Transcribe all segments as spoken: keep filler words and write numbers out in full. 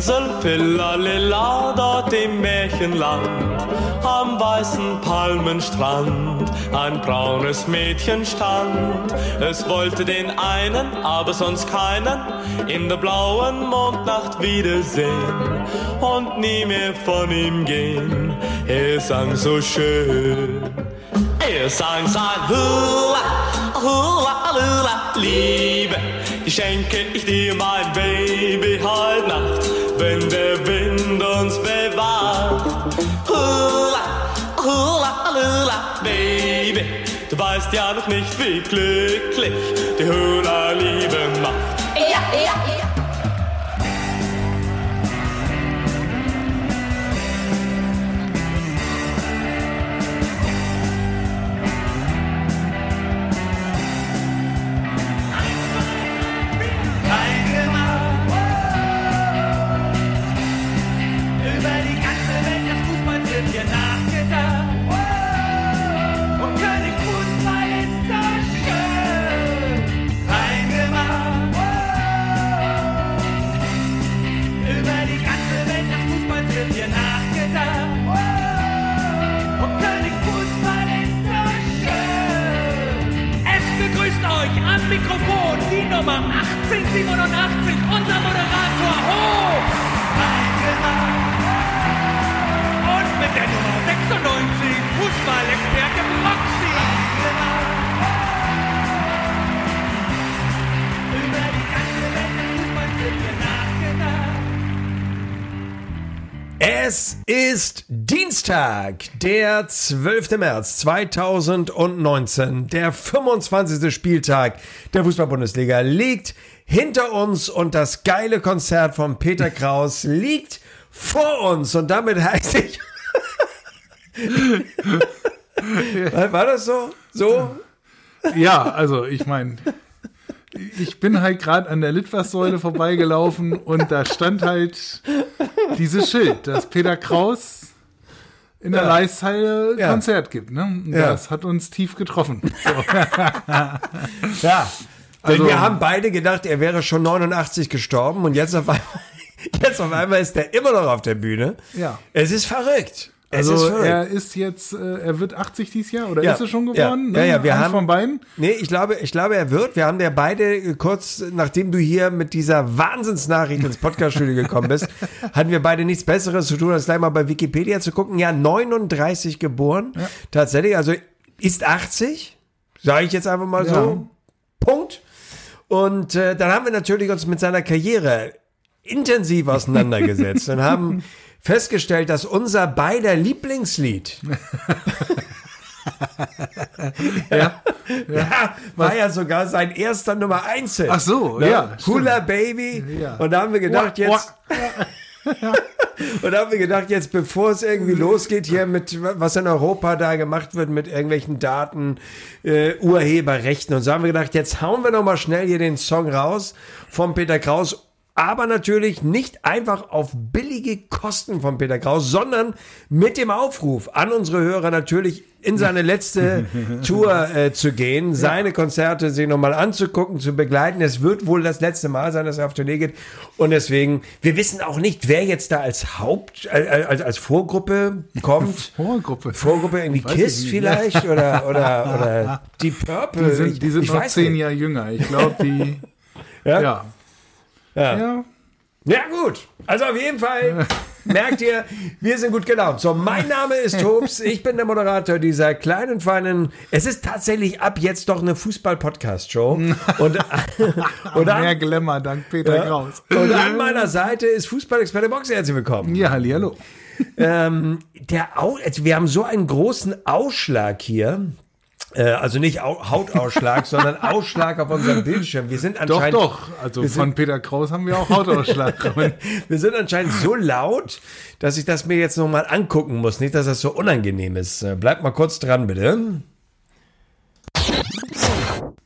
Insel Philallila, dort im Märchenland, am weißen Palmenstrand, ein braunes Mädchen stand. Es wollte den einen, aber sonst keinen, in der blauen Mondnacht wiedersehen und nie mehr von ihm gehen. Er sang so schön. Er sang sein Hula, Hula, Lula, Liebe, die schenke ich dir, mein Baby, heute Nacht, wenn der Wind uns bewahrt. Hula, Hula, Lula, Baby, du weißt ja noch nicht, wie glücklich die Hula-Liebe macht. Ja, ja, ja. Mikrofon, die Nummer achtzehnhundertsiebenundachtzig, unser Moderator Hof. Und mit der Nummer sechsundneunzig, Fußballexperte Roxy. Über die ganze Welt des Fußballs wird hier nachgedacht. Es ist Dienstag, der zwölfte März zweitausendneunzehn. Der fünfundzwanzigste Spieltag der Fußball-Bundesliga liegt hinter uns und das geile Konzert von Peter Kraus liegt vor uns. Und damit heiße ich... War das so? So? Ja, also ich meine... Ich bin halt gerade an der Litfaßsäule vorbeigelaufen und da stand halt dieses Schild, dass Peter Kraus in der ja. Leishalle ja. Konzert gibt. Ne? Und ja. Das hat uns tief getroffen. So. Ja, also, denn wir haben beide gedacht, er wäre schon neunundachtzig gestorben und jetzt auf einmal, jetzt auf einmal ist er immer noch auf der Bühne. Ja. Es ist verrückt. Es also ist verrückt. Er ist jetzt, äh, er wird achtzig dieses Jahr oder ja. ist er schon geworden? Ja, ja, ja wir Eins haben von beiden? Nee, ich glaube, ich glaube, er wird. Wir haben ja beide kurz, nachdem du hier mit dieser Wahnsinnsnachricht ins Podcaststudio gekommen bist, hatten wir beide nichts Besseres zu tun, als gleich mal bei Wikipedia zu gucken. Ja, neununddreißig geboren. Ja. Tatsächlich, also ist achtzig, sage ich jetzt einfach mal ja. so. Punkt. Und äh, dann haben wir natürlich uns mit seiner Karriere intensiv auseinandergesetzt und haben festgestellt, dass unser beider Lieblingslied ja, ja, ja, war ja sogar sein erster Nummer eins Hit. Ach so, ne? ja. Cooler Baby. Ja. Und da haben wir gedacht, jetzt und da haben wir gedacht, jetzt bevor es irgendwie losgeht hier mit, was in Europa da gemacht wird, mit irgendwelchen Daten, äh, Urheberrechten und so, haben wir gedacht, jetzt hauen wir noch mal schnell hier den Song raus von Peter Kraus. Aber natürlich nicht einfach auf billige Kosten von Peter Kraus, sondern mit dem Aufruf an unsere Hörer natürlich in seine letzte Tour äh, zu gehen, seine Konzerte sich nochmal anzugucken, zu begleiten. Es wird wohl das letzte Mal sein, dass er auf Tournee geht. Und deswegen, wir wissen auch nicht, wer jetzt da als Haupt, äh, als, als Vorgruppe kommt. Vorgruppe? Vorgruppe, irgendwie Kiss vielleicht oder, oder, oder Deep Purple. Die sind, die sind ich noch weiß zehn nicht. Jahre jünger. Ich glaube, die... ja. ja. Ja. ja. Ja, gut. Also auf jeden Fall merkt ihr, wir sind gut gelaunt. So, mein Name ist Tops. Ich bin der Moderator dieser kleinen, feinen, es ist tatsächlich ab jetzt doch eine Fußball-Podcast-Show. Und, und an, mehr Glamour, dank Peter ja, Kraus. Und an meiner Seite ist Fußballexperte Boxer. Herzlich willkommen. Ja, hallihallo. Ähm, der Au- also wir haben so einen großen Ausschlag hier. Also nicht Hautausschlag, sondern Ausschlag auf unserem Bildschirm. Wir sind anscheinend... Doch, doch. Also von sind, Peter Kraus haben wir auch Hautausschlag. Wir sind anscheinend so laut, dass ich das mir jetzt nochmal angucken muss. Nicht, dass das so unangenehm ist. Bleibt mal kurz dran, bitte.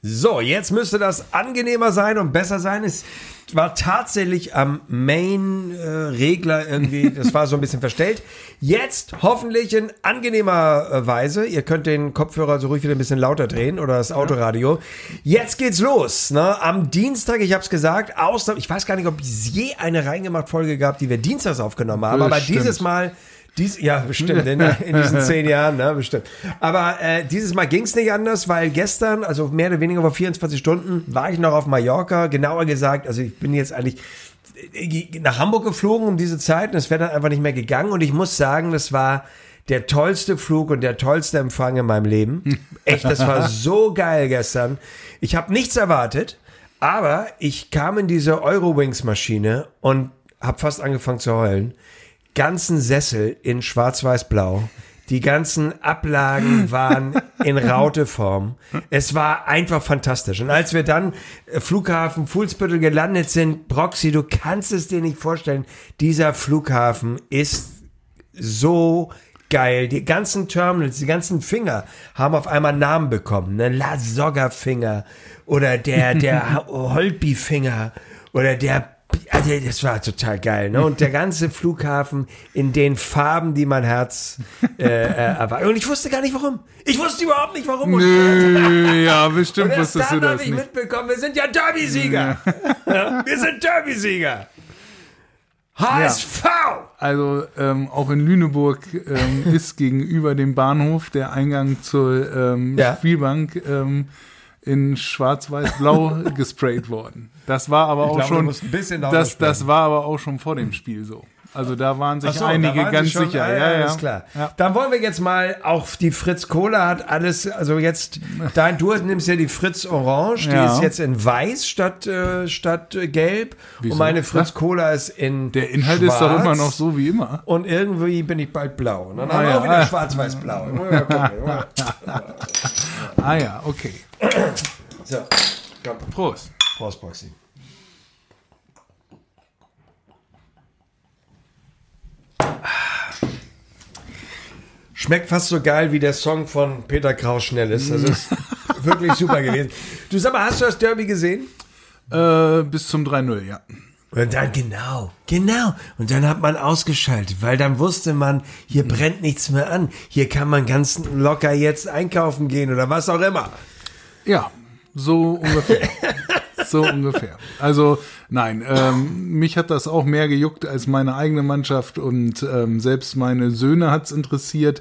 So, jetzt müsste das angenehmer sein und besser sein. Es war tatsächlich am Main-Regler irgendwie, das war so ein bisschen verstellt. Jetzt hoffentlich in angenehmer äh, Weise. Ihr könnt den Kopfhörer so ruhig wieder ein bisschen lauter drehen oder das Autoradio. Jetzt geht's los. Ne? Am Dienstag, ich habe es gesagt, Ausnahme, ich weiß gar nicht, ob es je eine Reingemacht-Folge gab, die wir dienstags aufgenommen haben, aber Bestimmt. dieses Mal... Dies, ja, bestimmt, in, in diesen zehn Jahren, ne, bestimmt. Aber äh, dieses Mal ging's nicht anders, weil gestern, also mehr oder weniger vor vierundzwanzig Stunden, war ich noch auf Mallorca, genauer gesagt, also ich bin jetzt eigentlich nach Hamburg geflogen um diese Zeit und es wäre dann einfach nicht mehr gegangen und ich muss sagen, das war der tollste Flug und der tollste Empfang in meinem Leben. Echt, das war so geil gestern. Ich habe nichts erwartet, aber ich kam in diese Eurowings-Maschine und habe fast angefangen zu heulen. Ganzen Sessel in schwarz-weiß-blau. Die ganzen Ablagen waren in Rauteform. Es war einfach fantastisch. Und als wir dann äh, Flughafen Fuhlsbüttel gelandet sind, Broxy, du kannst es dir nicht vorstellen, dieser Flughafen ist so geil. Die ganzen Terminals, die ganzen Finger haben auf einmal Namen bekommen. Ne? La Soga-Finger oder der, der Holtby-Finger oder der Also das war total geil, ne? Und der ganze Flughafen in den Farben, die mein Herz äh, äh, erwartet. Und ich wusste gar nicht, warum. Ich wusste überhaupt nicht, warum. Nö, ja, bestimmt und erst wusstest du dann habe das ich nicht. mitbekommen, wir sind ja Derby-Sieger. Ja, wir sind Derby-Sieger. H S V! Also ähm, auch in Lüneburg ähm, ist gegenüber dem Bahnhof der Eingang zur ähm, Ja. Spielbank ähm, in schwarz-weiß-blau gesprayt worden. Das war aber auch glaube, du schon, musst ein bisschen lauter das, das sprechen. war aber auch schon vor dem Spiel so. Also da waren sich Ach so, einige da waren ganz Sie schon, sicher. ah, Ja, ja, ist klar. Ja. Dann wollen wir jetzt mal, auch die Fritz Cola hat alles, also jetzt, dein, du nimmst ja die Fritz Orange, die Ja. ist jetzt in weiß statt, äh, statt äh, gelb. Wieso? Und meine Fritz Cola ist in Der Inhalt schwarz. ist doch immer noch so wie immer. Und irgendwie bin ich bald blau. Und dann haben wir ja. auch wieder schwarz-weiß-blau. Mal gucken. Ah ja, okay. So, komm. Prost. Prost, Proxy. Schmeckt fast so geil wie der Song von Peter Kraus Schnell ist. Das ist wirklich super gewesen. Du sag mal, hast du das Derby gesehen? Äh, bis zum drei null, ja. Und dann, genau, genau. Und dann hat man ausgeschaltet, weil dann wusste man, hier brennt nichts mehr an. Hier kann man ganz locker jetzt einkaufen gehen oder was auch immer. Ja, so ungefähr. So ungefähr. Also nein, ähm, mich hat das auch mehr gejuckt als meine eigene Mannschaft und ähm, selbst meine Söhne hat's interessiert.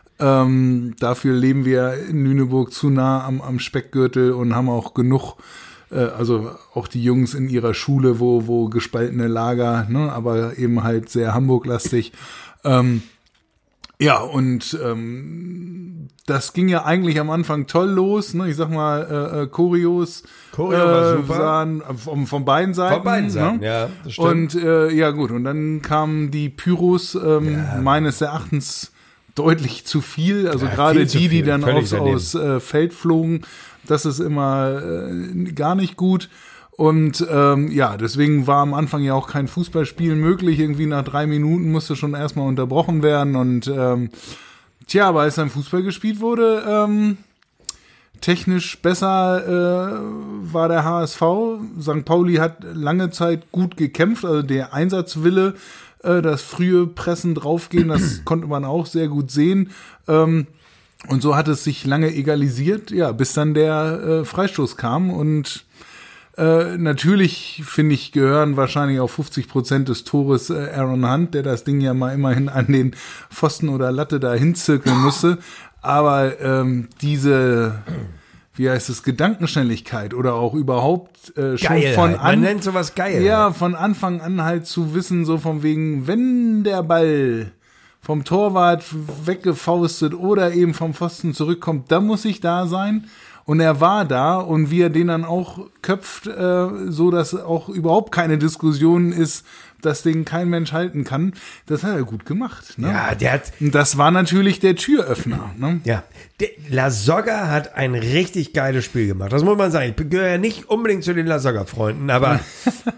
Ähm, dafür leben wir in Lüneburg zu nah am, am Speckgürtel und haben auch genug, äh, also auch die Jungs in ihrer Schule, wo, wo gespaltene Lager, ne, aber eben halt sehr Hamburg-lastig. Ähm, Ja, und ähm, das ging ja eigentlich am Anfang toll los, ne? Ich sag mal, äh, äh, Choreos Choreo war äh, super. sahen von, von beiden Seiten. Von beiden Seiten, ne? ja, das stimmt. Und äh, ja gut, und dann kamen die Pyros ähm, Ja. meines Erachtens deutlich zu viel. Also Ja, gerade viel zu die, die viel. dann Völlig aus, daneben. aus äh, Feld flogen, das ist immer äh, gar nicht gut. Und ähm, ja, deswegen war am Anfang ja auch kein Fußballspiel möglich. Irgendwie nach drei Minuten musste schon erstmal unterbrochen werden. Und ähm, tja, aber als dann Fußball gespielt wurde, ähm, technisch besser äh, war der H S V. Sankt Pauli hat lange Zeit gut gekämpft. Also der Einsatzwille, äh, das frühe Pressen draufgehen, das konnte man auch sehr gut sehen. Ähm, und so hat es sich lange egalisiert, ja, bis dann der äh, Freistoß kam und Äh, natürlich, finde ich, gehören wahrscheinlich auch fünfzig Prozent des Tores äh, Aaron Hunt, der das Ding ja mal immerhin an den Pfosten oder Latte da hinzirkeln musste. Aber ähm, diese, wie heißt es, Gedankenschnelligkeit oder auch überhaupt äh, schon Geilheit. von Man an, nennt sowas geil. ja, von Anfang an halt zu wissen, so von wegen, wenn der Ball vom Torwart weggefaustet oder eben vom Pfosten zurückkommt, dann muss ich da sein. Und er war da und wie er den dann auch köpft, äh, so dass auch überhaupt keine Diskussion ist, dass den kein Mensch halten kann, das hat er gut gemacht. Ne? Ja, der hat, Und das war natürlich der Türöffner. Ne? ja, der, La Soga hat ein richtig geiles Spiel gemacht. Das muss man sagen. Ich gehöre ja nicht unbedingt zu den La Soga-Freunden, aber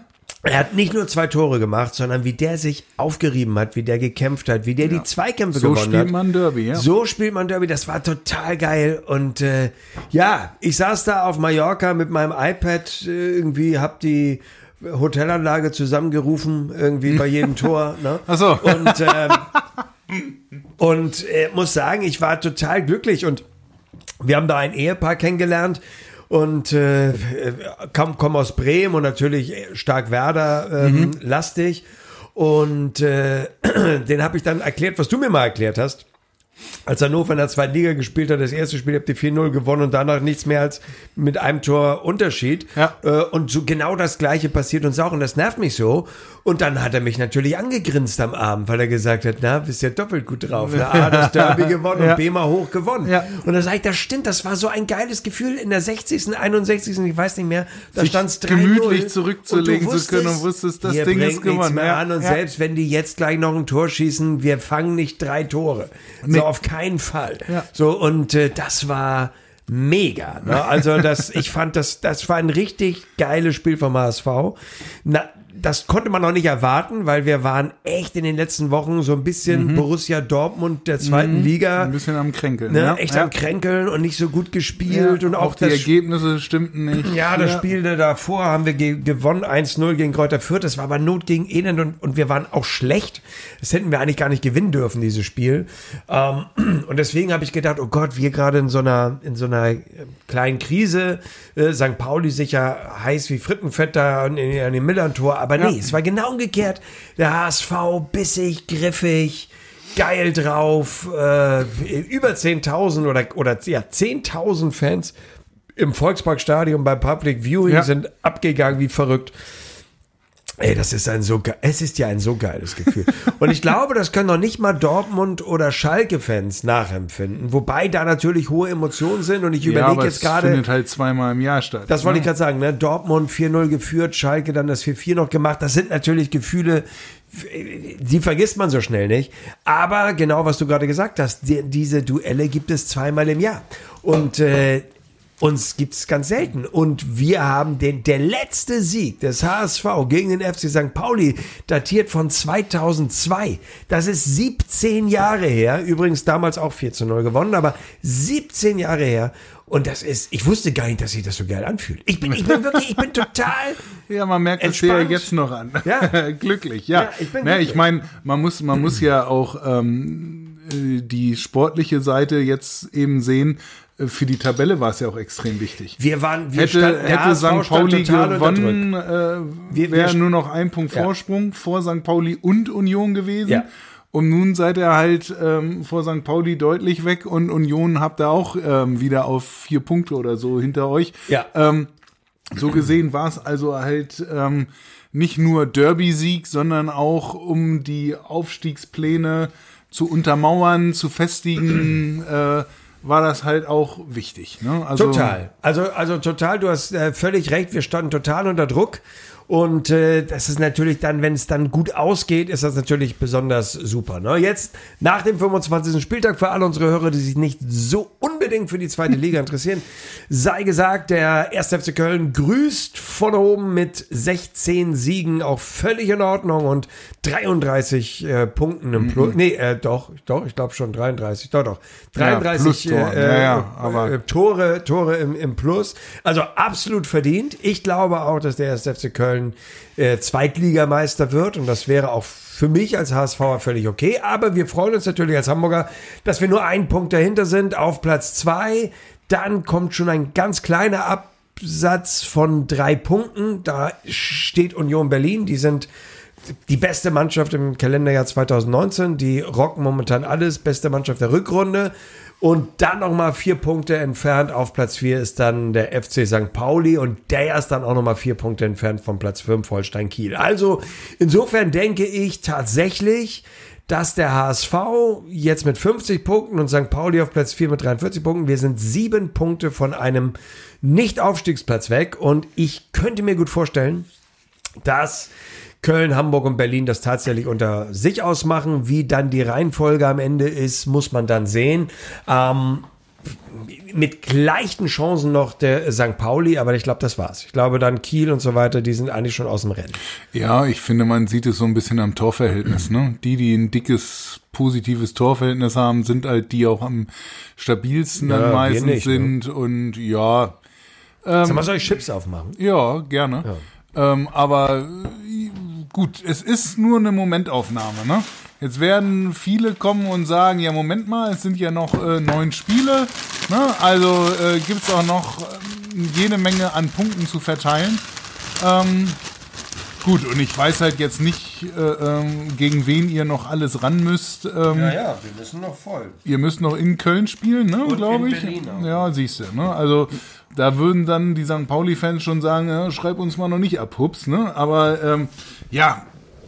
Er hat nicht nur zwei Tore gemacht, sondern wie der sich aufgerieben hat, wie der gekämpft hat, wie der ja. die Zweikämpfe so gewonnen hat. So spielt man Derby, ja. So spielt man Derby, das war total geil. Und äh, ja, ich saß da auf Mallorca mit meinem iPad, äh, irgendwie hab die Hotelanlage zusammengerufen, irgendwie bei jedem Tor. Ne? Ach so. Und, ähm, und äh, muss sagen, ich war total glücklich. Und wir haben da ein Ehepaar kennengelernt, und äh, komm, komm aus Bremen und natürlich stark Werder ähm, mhm. lastig. Und äh, den habe ich dann erklärt, was du mir mal erklärt hast. Als Hannover in der zweiten Liga gespielt hat, das erste Spiel habt ihr vier null gewonnen und danach nichts mehr als mit einem Tor Unterschied. Ja. Und so genau das Gleiche passiert uns auch und das nervt mich so. Und dann hat er mich natürlich angegrinst am Abend, weil er gesagt hat, na, bist ja doppelt gut drauf. Na, A, das Derby gewonnen ja. und B, mal hoch gewonnen. Ja. Und da sage ich, das stimmt, das war so ein geiles Gefühl in der sechzigsten, einundsechzigsten ich weiß nicht mehr, da stand es drei null. Gemütlich zurückzulegen zu können und wusstest, das Ding ist gewonnen. Mehr ja. an. Und ja. selbst wenn die jetzt gleich noch ein Tor schießen, wir fangen nicht drei Tore. Nee. So auf keinen Fall. Ja. So, und äh, das war mega. Ne? Also das, ich fand, das, das war ein richtig geiles Spiel vom H S V. Na, das konnte man noch nicht erwarten, weil wir waren echt in den letzten Wochen so ein bisschen mhm. Borussia Dortmund der zweiten mhm. Liga. Ein bisschen am Kränkeln. Ne? Ja. Echt ja. am Kränkeln und nicht so gut gespielt. Ja, und auch, auch die das Ergebnisse stimmten nicht. Ja, das ja. Spiel davor haben wir ge- gewonnen, eins null gegen Greuther Fürth. Das war aber Not gegen Elend und, und wir waren auch schlecht. Das hätten wir eigentlich gar nicht gewinnen dürfen, dieses Spiel. Ähm, und deswegen habe ich gedacht, oh Gott, wir gerade in so einer, in so einer kleinen Krise. Äh, Sankt Pauli sicher heiß wie Frittenfett da an, an dem Millern-Tor. Aber nee, ja. es war genau umgekehrt. Der H S V bissig, griffig, geil drauf. Äh, über zehntausend oder, oder ja, zehntausend Fans im Volksparkstadion beim Public Viewing ja. sind abgegangen wie verrückt. Ey, das ist ein so ge- es ist ja ein so geiles Gefühl. Und ich glaube, das können noch nicht mal Dortmund oder Schalke-Fans nachempfinden, wobei da natürlich hohe Emotionen sind und ich ja, überlege jetzt gerade. Das findet halt zweimal im Jahr statt. Das wollte ne? ich gerade sagen, ne? Dortmund vier null geführt, Schalke dann das vier vier noch gemacht. Das sind natürlich Gefühle, die vergisst man so schnell nicht. Aber genau, was du gerade gesagt hast, die, diese Duelle gibt es zweimal im Jahr. Und äh, uns gibt es ganz selten. Und wir haben den, der letzte Sieg des H S V gegen den F C Sankt Pauli datiert von zweitausendzwei. Das ist siebzehn Jahre her. Übrigens damals auch vier zu null gewonnen, aber siebzehn Jahre her. Und das ist, ich wusste gar nicht, dass sich das so geil anfühlt. Ich bin, ich bin wirklich, ich bin total Ja, man merkt es dir ja jetzt noch an. Ja. Glücklich, ja. ja ich bin ja, ich meine, man muss, man muss ja auch ähm, die sportliche Seite jetzt eben sehen. Für die Tabelle war es ja auch extrem wichtig. Wir waren, wir hätte, stand, hätte Sankt Pauli gewonnen, äh, wir, wäre wir, nur noch ein Punkt ja. Vorsprung vor Sankt Pauli und Union gewesen. Ja. Und nun seid ihr halt ähm, vor Sankt Pauli deutlich weg und Union habt ihr auch ähm, wieder auf vier Punkte oder so hinter euch. Ja. Ähm, so gesehen war es also halt ähm, nicht nur Derby-Sieg, sondern auch um die Aufstiegspläne zu untermauern, zu festigen, äh, war das halt auch wichtig. Ne? Also, total. Also, also total, du hast äh, völlig recht, wir standen total unter Druck. Und äh, das ist natürlich dann, wenn es dann gut ausgeht, ist das natürlich besonders super. Ne? Jetzt nach dem fünfundzwanzigsten Spieltag für alle unsere Hörer, die sich nicht so unbedingt für die zweite Liga interessieren, sei gesagt, der erste F C Köln grüßt von oben mit sechzehn Siegen, auch völlig in Ordnung und dreiunddreißig äh, Punkten im Plus. Mhm. Nee, äh, doch, doch, ich glaube schon dreiunddreißig, doch, doch. dreiunddreißig ja, äh, ja, ja, aber äh, Tore, Tore im, im Plus. Also absolut verdient. Ich glaube auch, dass der erste F C Köln Äh, Zweitligameister wird und das wäre auch für mich als H S V völlig okay, aber wir freuen uns natürlich als Hamburger, dass wir nur einen Punkt dahinter sind auf Platz zwei, dann kommt schon ein ganz kleiner Absatz von drei Punkten, da steht Union Berlin, die sind die beste Mannschaft im Kalenderjahr zweitausendneunzehn, die rocken momentan alles, beste Mannschaft der Rückrunde. Und dann nochmal vier Punkte entfernt auf Platz vier ist dann der F C Sankt Pauli und der ist dann auch nochmal vier Punkte entfernt von Platz fünf Holstein Kiel. Also insofern denke ich tatsächlich, dass der H S V jetzt mit fünfzig Punkten und Sankt Pauli auf Platz vier mit dreiundvierzig Punkten, wir sind sieben Punkte von einem Nicht-Aufstiegsplatz weg und ich könnte mir gut vorstellen, dass Köln, Hamburg und Berlin das tatsächlich unter sich ausmachen. Wie dann die Reihenfolge am Ende ist, muss man dann sehen. Ähm, mit leichten Chancen noch der Sankt Pauli, aber ich glaube, das war's. Ich glaube, dann Kiel und so weiter, die sind eigentlich schon aus dem Rennen. Ja, ich finde, man sieht es so ein bisschen am Torverhältnis. Ne? Die, die ein dickes, positives Torverhältnis haben, sind halt die auch am stabilsten Ja, dann wir meistens nicht, sind. ne? Und ja, Sag mal, soll ich Chips aufmachen? ja, gerne. Ähm, aber äh, gut, es ist nur eine Momentaufnahme. Ne? Jetzt werden viele kommen und sagen, ja, Moment mal, es sind ja noch äh, neun Spiele. Ne? Also äh, gibt's auch noch äh, jede Menge an Punkten zu verteilen. Ähm, gut, und ich weiß halt jetzt nicht, äh, ähm, gegen wen ihr noch alles ran müsst. Ähm, Ja, ja, wir müssen noch voll. Ihr müsst noch in Köln spielen, ne, glaube in ich. Berlin auch. Ja, siehst du. Ne? Also da würden dann die Sankt Pauli-Fans schon sagen, ja, schreib uns mal noch nicht ab, Hups. Ne? Aber ähm, ja,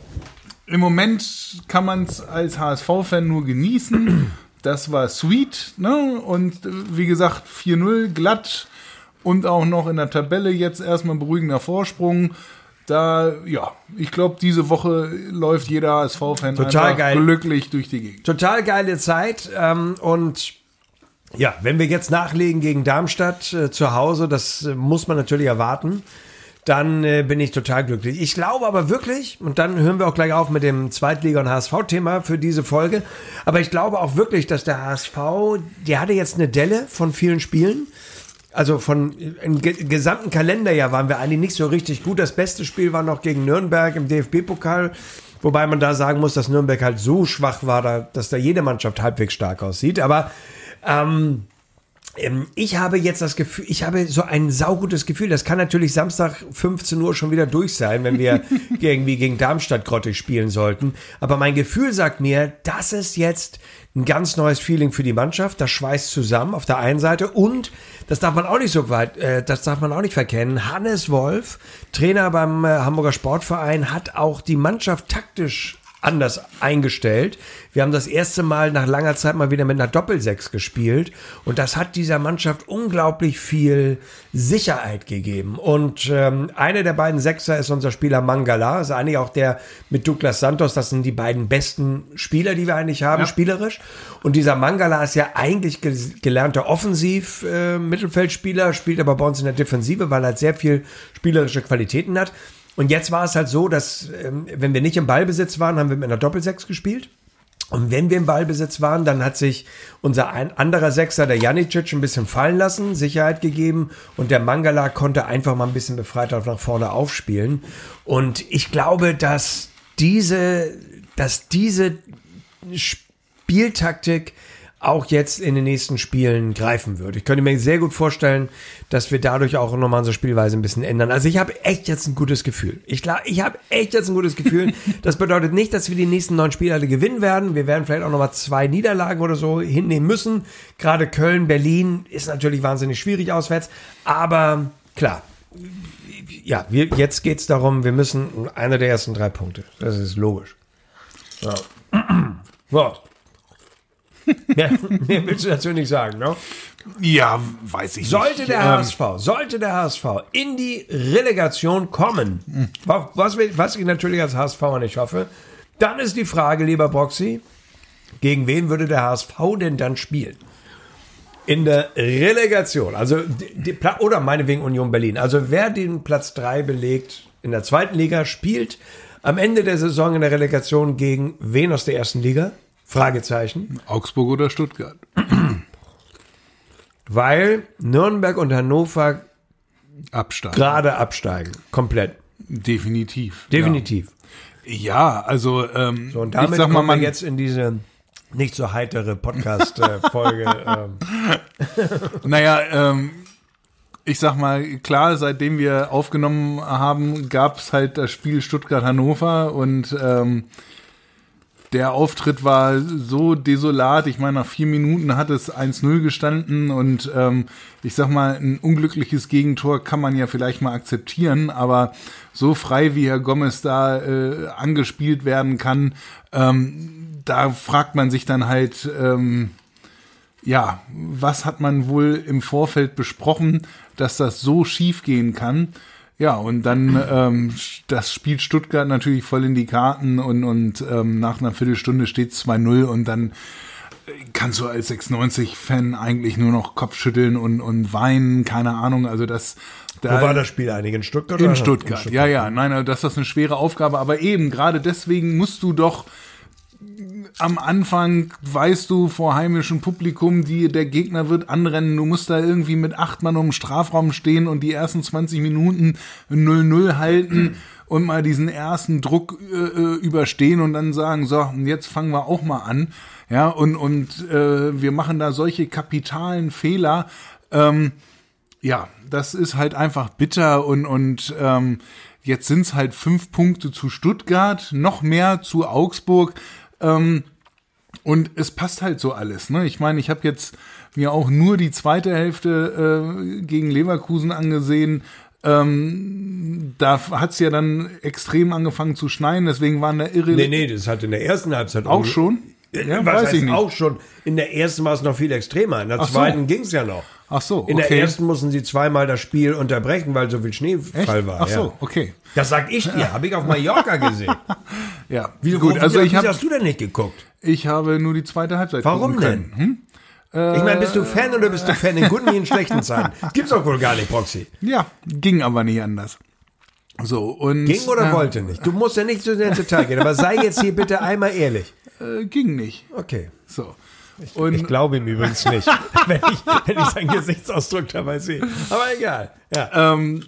im Moment kann man es als H S V-Fan nur genießen. Das war sweet. Ne? Und äh, wie gesagt, vier null glatt und auch noch in der Tabelle jetzt erstmal beruhigender Vorsprung. Da, ja, ich glaube, diese Woche läuft jeder H S V-Fan Total einfach geil. glücklich durch die Gegend. Total geile Zeit. Ähm, und ja, wenn wir jetzt nachlegen gegen Darmstadt äh, zu Hause, das äh, muss man natürlich erwarten, dann äh, bin ich total glücklich. Ich glaube aber wirklich, und dann hören wir auch gleich auf mit dem Zweitliga- und H S V-Thema für diese Folge, aber ich glaube auch wirklich, dass der H S V, der hatte jetzt eine Delle von vielen Spielen. Also von im ge- gesamten Kalenderjahr waren wir eigentlich nicht so richtig gut. Das beste Spiel war noch gegen Nürnberg im D F B-Pokal, wobei man da sagen muss, dass Nürnberg halt so schwach war, da, dass da jede Mannschaft halbwegs stark aussieht. Aber ähm, ähm, ich habe jetzt das Gefühl, ich habe so ein saugutes Gefühl. Das kann natürlich Samstag fünfzehn Uhr schon wieder durch sein, wenn wir irgendwie gegen Darmstadt grottig spielen sollten. Aber mein Gefühl sagt mir, das ist jetzt ein ganz neues Feeling für die Mannschaft. Das schweißt zusammen auf der einen Seite und das darf man auch nicht so weit, äh, das darf man auch nicht verkennen. Hannes Wolf, Trainer beim äh, Hamburger Sportverein, hat auch die Mannschaft taktisch anders eingestellt. Wir haben das erste Mal nach langer Zeit mal wieder mit einer Doppelsechs gespielt und das hat dieser Mannschaft unglaublich viel Sicherheit gegeben. Und ähm, einer der beiden Sechser ist unser Spieler Mangala, also eigentlich auch der mit Douglas Santos, das sind die beiden besten Spieler, die wir eigentlich haben, Ja. spielerisch. Und dieser Mangala ist ja eigentlich ge- gelernter Offensiv-Mittelfeldspieler, spielt aber bei uns in der Defensive, weil er halt sehr viel spielerische Qualitäten hat. Und jetzt war es halt so, dass, ähm, wenn wir nicht im Ballbesitz waren, haben wir mit einer Doppelsechs gespielt. Und wenn wir im Ballbesitz waren, dann hat sich unser ein anderer Sechser, der Janicic, ein bisschen fallen lassen, Sicherheit gegeben. Und der Mangala konnte einfach mal ein bisschen befreiter nach vorne aufspielen. Und ich glaube, dass diese, dass diese Spieltaktik auch jetzt in den nächsten Spielen greifen wird. Ich könnte mir sehr gut vorstellen, dass wir dadurch auch nochmal unsere Spielweise ein bisschen ändern. Also ich habe echt jetzt ein gutes Gefühl. Ich, klar, ich habe echt jetzt ein gutes Gefühl. Das bedeutet nicht, dass wir die nächsten neun Spiele alle gewinnen werden. Wir werden vielleicht auch nochmal zwei Niederlagen oder so hinnehmen müssen. Gerade Köln, Berlin ist natürlich wahnsinnig schwierig auswärts. Aber klar, ja, wir, jetzt geht's darum, wir müssen einer der ersten drei Punkte. Das ist logisch. Ja. So. Mehr, mehr willst du dazu nicht sagen, ne? Ja, weiß ich Sollte nicht. der Ähm, H S V, sollte der H S V in die Relegation kommen, was, was ich natürlich als H S V nicht hoffe, dann ist die Frage, lieber Broxy, gegen wen würde der H S V denn dann spielen? In der Relegation, also die, die, oder meinetwegen Union Berlin. Also wer den Platz drei belegt in der zweiten Liga, spielt am Ende der Saison in der Relegation gegen wen aus der ersten Liga? Fragezeichen. Augsburg oder Stuttgart. Weil Nürnberg und Hannover Absteigen. gerade absteigen. Komplett. Definitiv. Definitiv. Ja, ja also ähm, So, und damit ich sag mal, kommen man wir jetzt in diese nicht so heitere Podcast-Folge. ähm. Naja, ähm, ich sag mal, klar, seitdem wir aufgenommen haben, gab es halt das Spiel Stuttgart-Hannover und ähm, der Auftritt war so desolat. Ich meine, nach vier Minuten hat es eins null gestanden und ähm, ich sag mal, ein unglückliches Gegentor kann man ja vielleicht mal akzeptieren, aber so frei wie Herr Gomez da äh, angespielt werden kann, ähm, da fragt man sich dann halt, ähm, ja, was hat man wohl im Vorfeld besprochen, dass das so schief gehen kann? Ja, und dann ähm, das spielt Stuttgart natürlich voll in die Karten und, und ähm, nach einer Viertelstunde steht es zwei null und dann kannst du als sechsundneunzig-Fan eigentlich nur noch Kopfschütteln und, und weinen, keine Ahnung, also das... Da Wo war das Spiel eigentlich? In Stuttgart? In oder? Stuttgart, In Stuttgart. ja, ja, nein, also das ist eine schwere Aufgabe, aber eben, gerade deswegen musst du doch am Anfang, weißt du, vor heimischem Publikum, die, der Gegner wird anrennen, du musst da irgendwie mit acht Mann um den Strafraum stehen und die ersten zwanzig Minuten null null halten und mal diesen ersten Druck äh, überstehen und dann sagen, so, und jetzt fangen wir auch mal an, ja, und, und äh, wir machen da solche kapitalen Fehler, ähm, ja, das ist halt einfach bitter und, und ähm, jetzt sind es halt fünf Punkte zu Stuttgart, noch mehr zu Augsburg ähm, und es passt halt so alles. Ne? Ich meine, ich habe jetzt mir auch nur die zweite Hälfte äh, gegen Leverkusen angesehen. Ähm, da hat es ja dann extrem angefangen zu schneien, deswegen waren da irre... Nee, nee, das hat in der ersten Halbzeit auch schon? Ja, was weiß ich nicht. Auch schon. In der ersten war es noch viel extremer. In der Ach zweiten so. ging es ja noch. Ach so, okay. In der ersten mussten sie zweimal das Spiel unterbrechen, weil so viel Schneefall Echt? war. Ach so, ja. okay. Das sag ich dir, habe ich auf Mallorca gesehen. Ja, Wie, gut, wo, also wie, ich wie habe hast du denn nicht geguckt? ich habe nur die zweite Halbzeit Warum gucken können. Hm? Ich meine, bist du Fan oder bist du Fan in guten wie in schlechten Zeiten? Das gibt's doch wohl gar nicht, Proxy. Ja, ging aber nicht anders. So, und Ging oder äh, wollte nicht? Du musst ja nicht so ins Detail gehen, aber sei jetzt hier bitte einmal ehrlich. äh, ging nicht. Okay. So. Und Ich glaube ihm übrigens nicht, wenn ich, wenn ich seinen Gesichtsausdruck dabei sehe. Aber egal. Ja. ähm,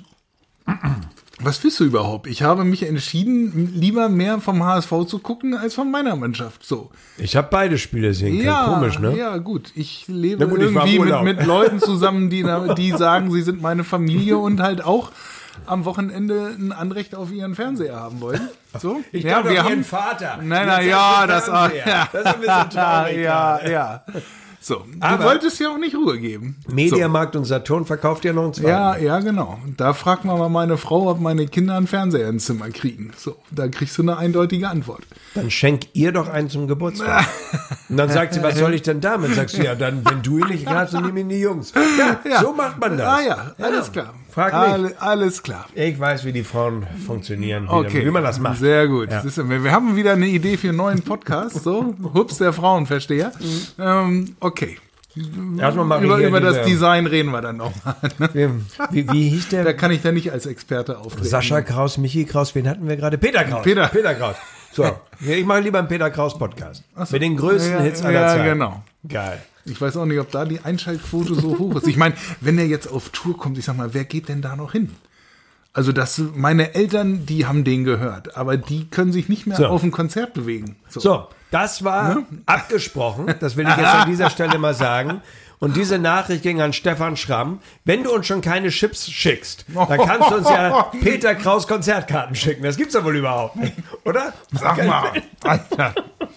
was willst du überhaupt? Ich habe mich entschieden, lieber mehr vom H S V zu gucken als von meiner Mannschaft. So. Ich habe beide Spiele sehen können. Ja, Komisch, ne? ja, gut. Ich lebe Na gut, ich war im irgendwie mit, Urlaub. mit Leuten zusammen, die, die sagen, sie sind meine Familie und halt auch am Wochenende ein Anrecht auf ihren Fernseher haben wollen. So? Ich ja, dachte, wir auf haben ihren Vater. Nein, nein, Jetzt ja, hast du das, Fernseher. ja. Das ist ein bisschen traurig. ja, gerade. ja. So, Aber- du wolltest ja auch nicht Ruhe geben. Mediamarkt und Saturn verkauft ja noch einen zweiten. Ja, ja, genau. Da fragt man mal meine Frau, ob meine Kinder einen Fernseher ins Zimmer kriegen. So, da kriegst du eine eindeutige Antwort. Dann schenk ihr doch einen zum Geburtstag. Und dann sagt sie, was soll ich denn damit? Sagst du, ja, dann, wenn du ihn nicht greifst, dann nimm ihn die Jungs. Ja, so macht man das. Ah ja, alles klar. Frag mich. Alle, alles klar. Ich weiß, wie die Frauen funktionieren, wie, Okay. wie man das macht. Sehr gut. Ja. Siehst du, wir, wir haben wieder eine Idee für einen neuen Podcast. So, Hups, der Frauenversteher. Ähm, okay. Erstmal mal Über, hier über das diese- Design reden wir dann nochmal. Ne? Wie, wie hieß der? Da kann ich da nicht als Experte auftreten. Sascha Kraus, Michi Kraus, wen hatten wir gerade? Peter Kraus. Peter. Peter Kraus. So, ich mache lieber einen Peter Kraus Podcast. Ach so. Mit den größten ja, Hits aller ja, Zeiten. genau. Geil. Ich weiß auch nicht, ob da die Einschaltquote so hoch ist. Ich meine, wenn er jetzt auf Tour kommt, ich sag mal, wer geht denn da noch hin? Also das, meine Eltern, die haben den gehört, aber die können sich nicht mehr So. auf ein Konzert bewegen. So, das war abgesprochen. Das will ich jetzt an dieser Stelle mal sagen. Und diese Nachricht ging an Stefan Schramm. Wenn du uns schon keine Chips schickst, dann kannst du uns ja Peter Kraus Konzertkarten schicken. Das gibt's ja wohl überhaupt nicht, oder? Sag mal, Alter.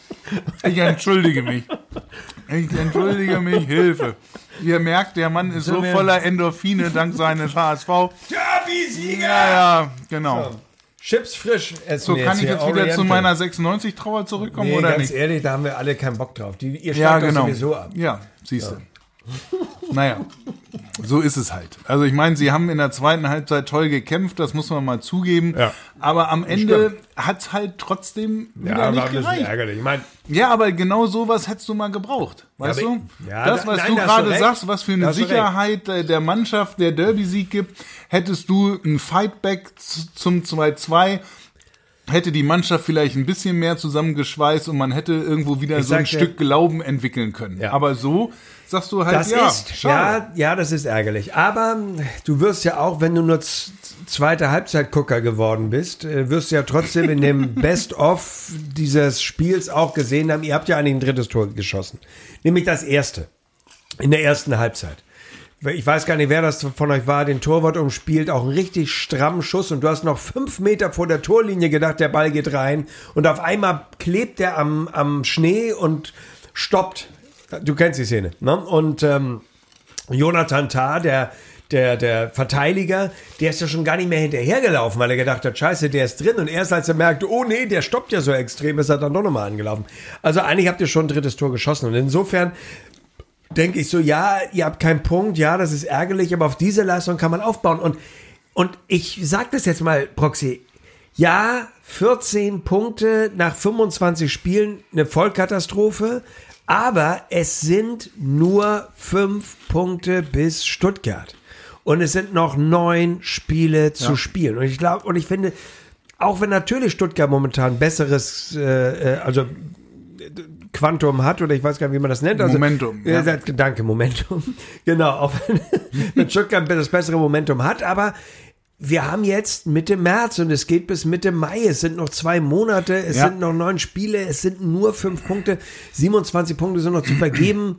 Ich entschuldige mich. Ich entschuldige mich, Hilfe. Ihr merkt, der Mann ist so wir- voller Endorphine dank seines H S V. Derby-Sieger! Ja, ja, genau. Chips frisch essen So, wir kann ich hier, jetzt wieder Oriental. zu meiner sechsundneunzig-Trauer zurückkommen Nee, oder ganz nicht? ehrlich, da haben wir alle keinen Bock drauf. Die, ihr Ja, steigt doch genau. sowieso ab. Ja, siehst du. Naja, so ist es halt. Also ich meine, sie haben in der zweiten Halbzeit toll gekämpft, das muss man mal zugeben. Ja. Aber am Ende hat's halt trotzdem wieder Ja, nicht war ein bisschen gereicht. ärgerlich. Ich meine, Ja, aber genau sowas hättest du mal gebraucht. Weißt Ja, aber- du? ja, das, da- was nein, du da hast du gerade recht. sagst, was für Da eine hast du Sicherheit äh, der Mannschaft, der Derby-Sieg gibt, hättest du ein Fightback z- zum zwei zwei, hätte die Mannschaft vielleicht ein bisschen mehr zusammengeschweißt und man hätte irgendwo wieder Ich so ein sag dir- Stück Glauben entwickeln können. Ja. Aber so sagst du halt, das ja, ist, schade. ja, ja, das ist ärgerlich. Aber du wirst ja auch, wenn du nur z- zweite Halbzeitgucker geworden bist, äh, wirst du ja trotzdem in dem Best-of dieses Spiels auch gesehen haben, ihr habt ja eigentlich ein drittes Tor geschossen. Nämlich das erste. In der ersten Halbzeit. Ich weiß gar nicht, wer das von euch war, den Torwart umspielt, auch einen richtig strammen Schuss und du hast noch fünf Meter vor der Torlinie gedacht, der Ball geht rein und auf einmal klebt er am, am Schnee und stoppt. Du kennst die Szene, ne? Und ähm, Jonathan Tah, der, der, der Verteidiger, der ist ja schon gar nicht mehr hinterhergelaufen, weil er gedacht hat, scheiße, der ist drin und erst als er merkte, oh nee, der stoppt ja so extrem, ist er dann doch nochmal angelaufen. Also eigentlich habt ihr schon ein drittes Tor geschossen und insofern denke ich so, ja, ihr habt keinen Punkt, ja, das ist ärgerlich, aber auf diese Leistung kann man aufbauen. Und, und ich sag das jetzt mal, Proxy, ja, vierzehn Punkte nach fünfundzwanzig Spielen, eine Vollkatastrophe, Aber es sind nur fünf Punkte bis Stuttgart. Und es sind noch neun Spiele zu Ja. spielen. Und ich glaube, und ich finde, auch wenn natürlich Stuttgart momentan besseres, äh, also Quantum hat, oder ich weiß gar nicht, wie man das nennt. Also, Momentum, Ja. ja. Danke, Momentum. Genau, auch wenn, wenn Stuttgart das bessere Momentum hat, aber wir haben jetzt Mitte März und es geht bis Mitte Mai. Es sind noch zwei Monate, es Ja. sind noch neun Spiele, es sind nur fünf Punkte. siebenundzwanzig Punkte sind noch zu vergeben.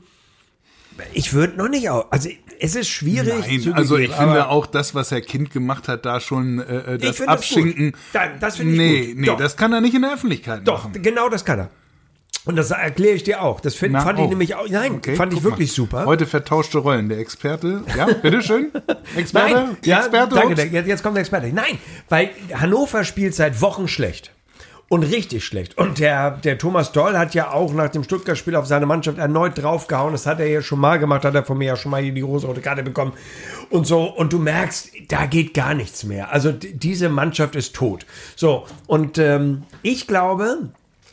Ich würde noch nicht auch. Also es ist schwierig. Nein, zu also ich geben, finde aber auch das, was Herr Kind gemacht hat, da schon äh, Ich das finde das Abschinken. gut. Da- das finde ich nee, gut. nee, Doch. das kann er nicht in der Öffentlichkeit Doch, machen. genau das kann er. Und das erkläre ich dir auch. Das find, Na, fand ich oh. nämlich auch. Nein, Okay, fand ich guck wirklich mal. super. Heute vertauschte Rollen. Der Experte. Ja, bitteschön. Experte? Nein, ja, Experte? danke, Obst? der- jetzt, jetzt kommt der Experte. Nein, weil Hannover spielt seit Wochen schlecht. Und richtig schlecht. Und der, der Thomas Doll hat ja auch nach dem Stuttgart-Spiel auf seine Mannschaft erneut draufgehauen. Das hat er ja schon mal gemacht, hat er von mir ja schon mal die rosa-rote Karte bekommen. Und so. Und du merkst, da geht gar nichts mehr. Also d- diese Mannschaft ist tot. So. Und ähm, ich glaube,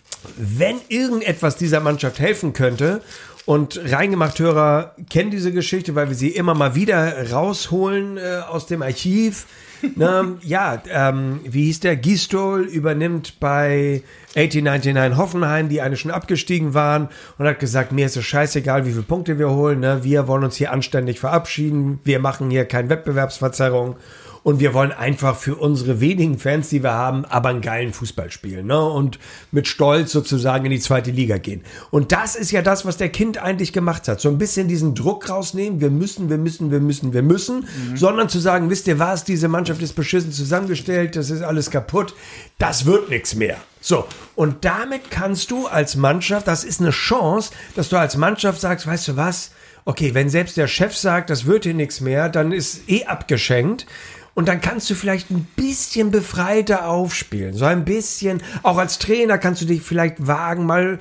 wenn irgendetwas dieser Mannschaft helfen könnte, und Reingemacht-Hörer kennen diese Geschichte, weil wir sie immer mal wieder rausholen äh, aus dem Archiv. Ne? Ja, ähm, wie hieß der? Gistol übernimmt bei achtzehnhundertneunundneunzig Hoffenheim, die eigentlich schon abgestiegen waren, und hat gesagt, mir ist es scheißegal, wie viele Punkte wir holen. Ne? Wir wollen uns hier anständig verabschieden. Wir machen hier keine Wettbewerbsverzerrung. Und wir wollen einfach für unsere wenigen Fans, die wir haben, aber einen geilen Fußball spielen, ne? Und mit Stolz sozusagen in die zweite Liga gehen. Und das ist ja das, was der Kind eigentlich gemacht hat. So ein bisschen diesen Druck rausnehmen. Wir müssen, wir müssen, wir müssen, wir müssen. Mhm. Sondern zu sagen, wisst ihr was, diese Mannschaft ist beschissen zusammengestellt, das ist alles kaputt. Das wird nichts mehr. So. Und damit kannst du als Mannschaft, das ist eine Chance, dass du als Mannschaft sagst, weißt du was? Okay, wenn selbst der Chef sagt, das wird hier nichts mehr, dann ist eh abgeschenkt. Und dann kannst du vielleicht ein bisschen befreiter aufspielen. So ein bisschen. Auch als Trainer kannst du dich vielleicht wagen, mal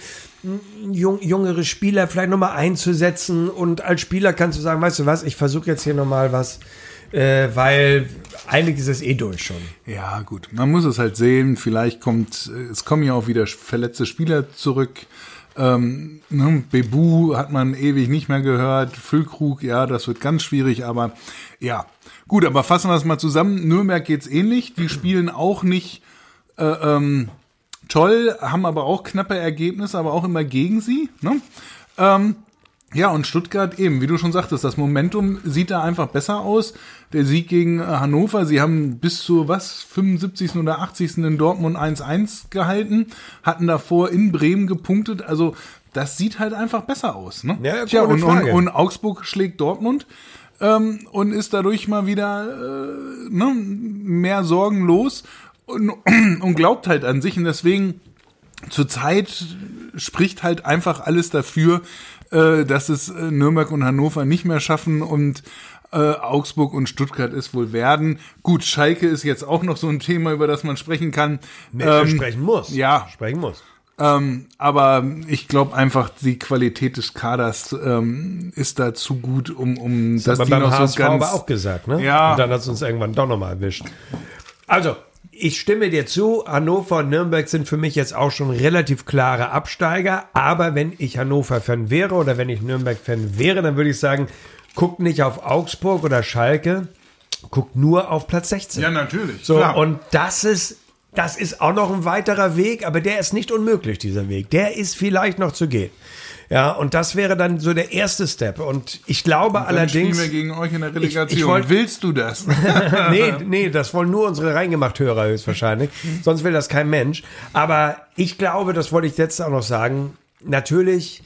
jung, jüngere Spieler vielleicht nochmal einzusetzen. Und als Spieler kannst du sagen, weißt du was, ich versuche jetzt hier nochmal was. Äh, weil eigentlich ist es eh durch schon. Ja, gut. Man muss es halt sehen. Vielleicht kommt, es kommen ja auch wieder verletzte Spieler zurück. Ähm, ne, Bebu hat man ewig nicht mehr gehört. Füllkrug, ja, das wird ganz schwierig, aber ja. Gut, aber fassen wir es mal zusammen. Nürnberg geht's ähnlich. Die spielen auch nicht äh, ähm, toll, haben aber auch knappe Ergebnisse, aber auch immer gegen sie. Ne? Ähm, ja, und Stuttgart eben, wie du schon sagtest, das Momentum sieht da einfach besser aus. Der Sieg gegen äh, Hannover, sie haben bis zu was, fünfundsiebzigsten oder achtzigsten in Dortmund eins eins gehalten, hatten davor in Bremen gepunktet. Also das sieht halt einfach besser aus. Ne? Ja, Tja, ohne und, und, Frage. und Augsburg schlägt Dortmund. Ähm, und ist dadurch mal wieder äh, ne, mehr sorgenlos und, und glaubt halt an sich. Und deswegen zurzeit spricht halt einfach alles dafür, äh, dass es äh, Nürnberg und Hannover nicht mehr schaffen und äh, Augsburg und Stuttgart es wohl werden. Gut, Schalke ist jetzt auch noch so ein Thema, über das man sprechen kann. Ähm, sprechen muss. Ja. Sprechen muss. Ähm, aber ich glaube einfach, die Qualität des Kaders ähm, ist da zu gut, um, um dass Aber die beim noch H S V so ganz... aber auch gesagt, ne? Ja. Und dann hat es uns irgendwann doch nochmal erwischt. Also, ich stimme dir zu, Hannover und Nürnberg sind für mich jetzt auch schon relativ klare Absteiger, aber wenn ich Hannover-Fan wäre oder wenn ich Nürnberg-Fan wäre, dann würde ich sagen, guck nicht auf Augsburg oder Schalke, guck nur auf Platz sechzehn. Ja, natürlich. So, klar. und das ist, das ist auch noch ein weiterer Weg, aber der ist nicht unmöglich, dieser Weg. Der ist vielleicht noch zu gehen. Ja, und das wäre dann so der erste Step. Und ich glaube Dann allerdings... spielen wir gegen euch in der Relegation. Ich- ich wollt- Willst du das? nee, nee, das wollen nur unsere Reingemacht-Hörer höchstwahrscheinlich. Sonst will das kein Mensch. Aber ich glaube, das wollte ich jetzt auch noch sagen, natürlich,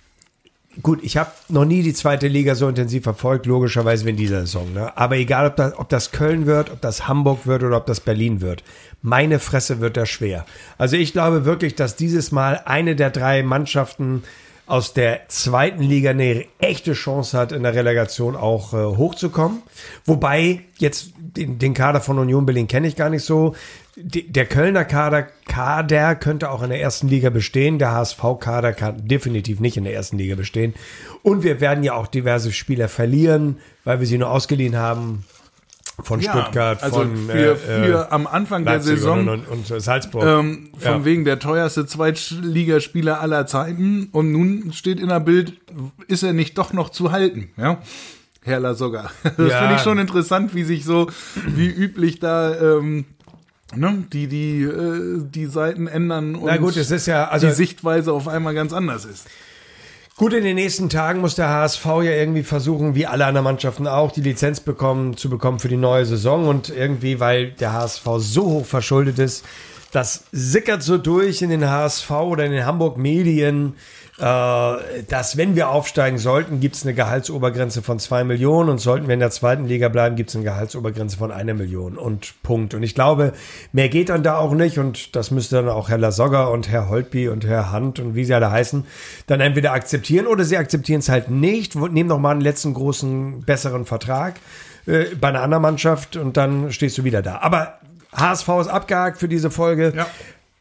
gut, ich habe noch nie die zweite Liga so intensiv verfolgt, logischerweise wie in dieser Saison. Ne? Aber egal, ob das, ob das Köln wird, ob das Hamburg wird oder ob das Berlin wird, meine Fresse wird da schwer. Also ich glaube wirklich, dass dieses Mal eine der drei Mannschaften aus der zweiten Liga eine echte Chance hat, in der Relegation auch äh, hochzukommen. Wobei, jetzt den, den Kader von Union Berlin kenne ich gar nicht so. D- der Kölner Kader, Kader könnte auch in der ersten Liga bestehen. Der H S V-Kader kann definitiv nicht in der ersten Liga bestehen. Und wir werden ja auch diverse Spieler verlieren, weil wir sie nur ausgeliehen haben. von Ja, Stuttgart, also von für, äh, für am Anfang Leipzig der Saison und, und, und Salzburg. ähm, von Ja. wegen der teuerste Zweitligaspieler aller Zeiten und nun steht in der Bild, ist er nicht doch noch zu halten, ja? Herr Lasogga. Das Ja. finde ich schon interessant, wie sich so, wie üblich da ähm, ne, die, die, äh, die Seiten ändern und Na gut, es ist ja, also die Sichtweise auf einmal ganz anders ist. gut, in den nächsten Tagen muss der H S V ja irgendwie versuchen, wie alle anderen Mannschaften auch, die Lizenz bekommen, zu bekommen für die neue Saison. Und irgendwie, weil der H S V so hoch verschuldet ist, das sickert so durch in den H S V oder in den Hamburg-Medien, äh, dass, wenn wir aufsteigen sollten, gibt es eine Gehaltsobergrenze von zwei Millionen und sollten wir in der zweiten Liga bleiben, gibt es eine Gehaltsobergrenze von einer Million und Punkt. Und ich glaube, mehr geht dann da auch nicht und das müsste dann auch Herr Lasogga und Herr Holtby und Herr Hand und wie sie alle heißen, dann entweder akzeptieren oder sie akzeptieren es halt nicht, nehmen noch mal einen letzten großen, besseren Vertrag äh, bei einer anderen Mannschaft und dann stehst du wieder da. Aber H S V ist abgehakt für diese Folge. Ja.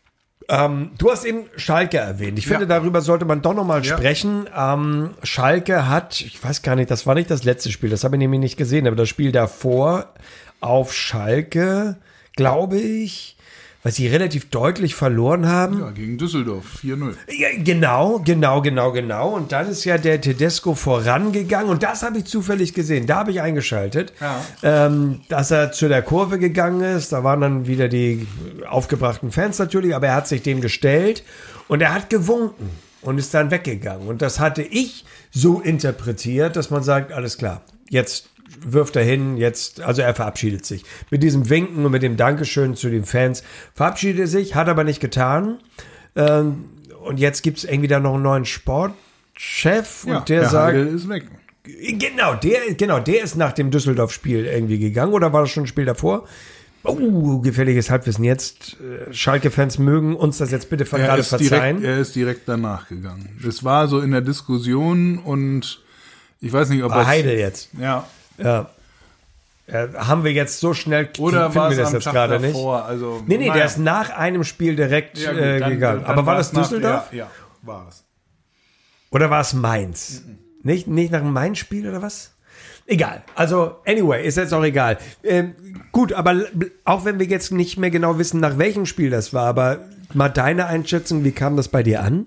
Ähm, du hast eben Schalke erwähnt. Ich finde, Ja. darüber sollte man doch noch mal Ja. sprechen. Ähm, Schalke hat, ich weiß gar nicht, das war nicht das letzte Spiel, das habe ich nämlich nicht gesehen, aber das Spiel davor auf Schalke, glaube ich, weil sie relativ deutlich verloren haben. Ja, gegen Düsseldorf, vier null. Ja, genau, genau, genau, genau. Und dann ist ja der Tedesco vorangegangen. Und das habe ich zufällig gesehen. Da habe ich eingeschaltet, Ja. ähm, dass er zu der Kurve gegangen ist. Da waren dann wieder die aufgebrachten Fans natürlich. Aber er hat sich dem gestellt und er hat gewunken und ist dann weggegangen. Und das hatte ich so interpretiert, dass man sagt, alles klar, jetzt wirft er hin, jetzt, also er verabschiedet sich. Mit diesem Winken und mit dem Dankeschön zu den Fans verabschiedet er sich, hat aber nicht getan. Ähm, und jetzt gibt es irgendwie da noch einen neuen Sportchef und Ja, der der sagt, Heidel ist weg. genau, der, genau, der ist nach dem Düsseldorf-Spiel irgendwie gegangen oder war das schon ein Spiel davor? Oh, gefährliches Halbwissen jetzt. Äh, Schalke-Fans mögen uns das jetzt bitte Er gerade ist, verzeihen. direkt, er ist direkt danach gegangen. Es war so in der Diskussion und ich weiß nicht, ob Bei das... Heidel jetzt. Ja. Ja. Äh, haben wir jetzt so schnell, Oder finden war wir es das am jetzt Tag gerade davor? nicht? Also, Nee, nee, naja. der ist nach einem Spiel direkt Ja, gut, äh, dann- gegangen. dann Aber war war das es nach- Düsseldorf? Ja, ja, war es. Oder war es Mainz? Nicht, nicht nach einem Mainz-Spiel oder was? Egal. Also, anyway, ist jetzt auch egal. Ähm, gut, aber l- auch wenn wir jetzt nicht mehr genau wissen, nach welchem Spiel das war, aber mal deine Einschätzung, wie kam das bei dir an?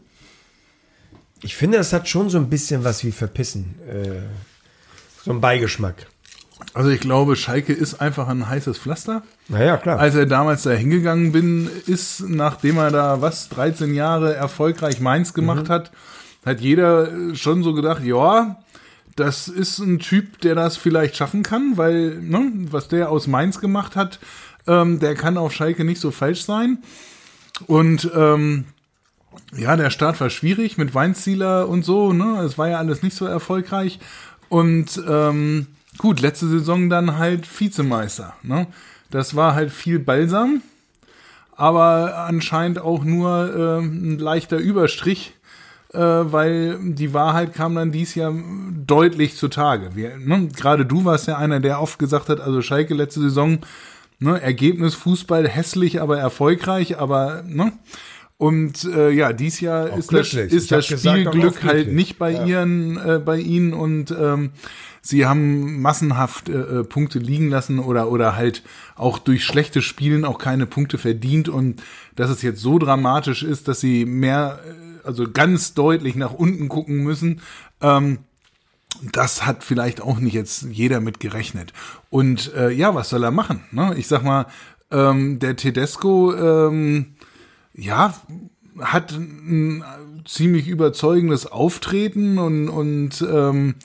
Ich finde, das hat schon so ein bisschen was wie Verpissen. Äh, so ein Beigeschmack. Also ich glaube, Schalke ist einfach ein heißes Pflaster. Naja, klar. Als er damals da hingegangen bin, ist, nachdem er da, was, dreizehn Jahre erfolgreich Mainz gemacht hat, hat jeder äh, schon so gedacht, ja, das ist ein Typ, der das vielleicht schaffen kann, weil, ne, was der aus Mainz gemacht hat, ähm, der kann auf Schalke nicht so falsch sein. Und ähm, ja, der Start war schwierig mit Weinzieler und so, ne? Es war ja alles nicht so erfolgreich. Und ähm, gut, letzte Saison dann halt Vizemeister, ne? Das war halt viel Balsam, aber anscheinend auch nur äh, ein leichter Überstrich, äh, weil die Wahrheit kam dann dies Jahr deutlich zutage. Wir, ne? Gerade du warst ja einer, der oft gesagt hat, also Schalke letzte Saison, ne? Ergebnis Fußball hässlich, aber erfolgreich, aber ne? Und äh, ja, dies Jahr Auch ist das, glücklich. ist Ich hab das gesagt, auch Spielglück halt glücklich. nicht bei ihren, äh, bei ihnen und ähm, sie haben massenhaft äh, äh, Punkte liegen lassen oder oder halt auch durch schlechtes Spielen auch keine Punkte verdient und dass es jetzt so dramatisch ist, dass sie mehr, äh, also ganz deutlich nach unten gucken müssen. Ähm, Das hat vielleicht auch nicht jetzt jeder mit gerechnet. Und äh, ja, was soll er machen? Ne? Ich sag mal, ähm, der Tedesco, ähm, ja, hat ein ziemlich überzeugendes Auftreten und, und ähm,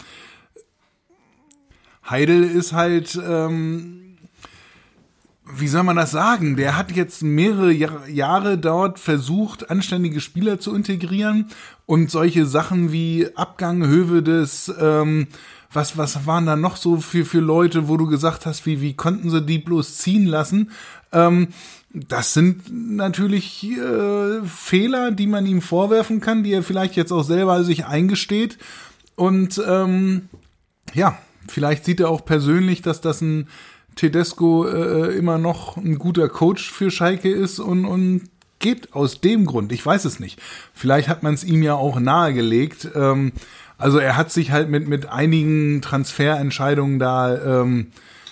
Heidel ist halt, ähm, wie soll man das sagen? Der hat jetzt mehrere Jahr, Jahre dort versucht, anständige Spieler zu integrieren und solche Sachen wie Abgang Hövedes, ähm, was, was waren da noch so für, für Leute, wo du gesagt hast, wie, wie konnten sie die bloß ziehen lassen? Ähm, das sind natürlich äh, Fehler, die man ihm vorwerfen kann, die er vielleicht jetzt auch selber sich eingesteht. Und ähm, ja, vielleicht sieht er auch persönlich, dass das ein Tedesco äh, immer noch ein guter Coach für Schalke ist und, und geht aus dem Grund. Ich weiß es nicht. Vielleicht hat man es ihm ja auch nahegelegt. Ähm, also er hat sich halt mit, mit einigen Transferentscheidungen da, ähm,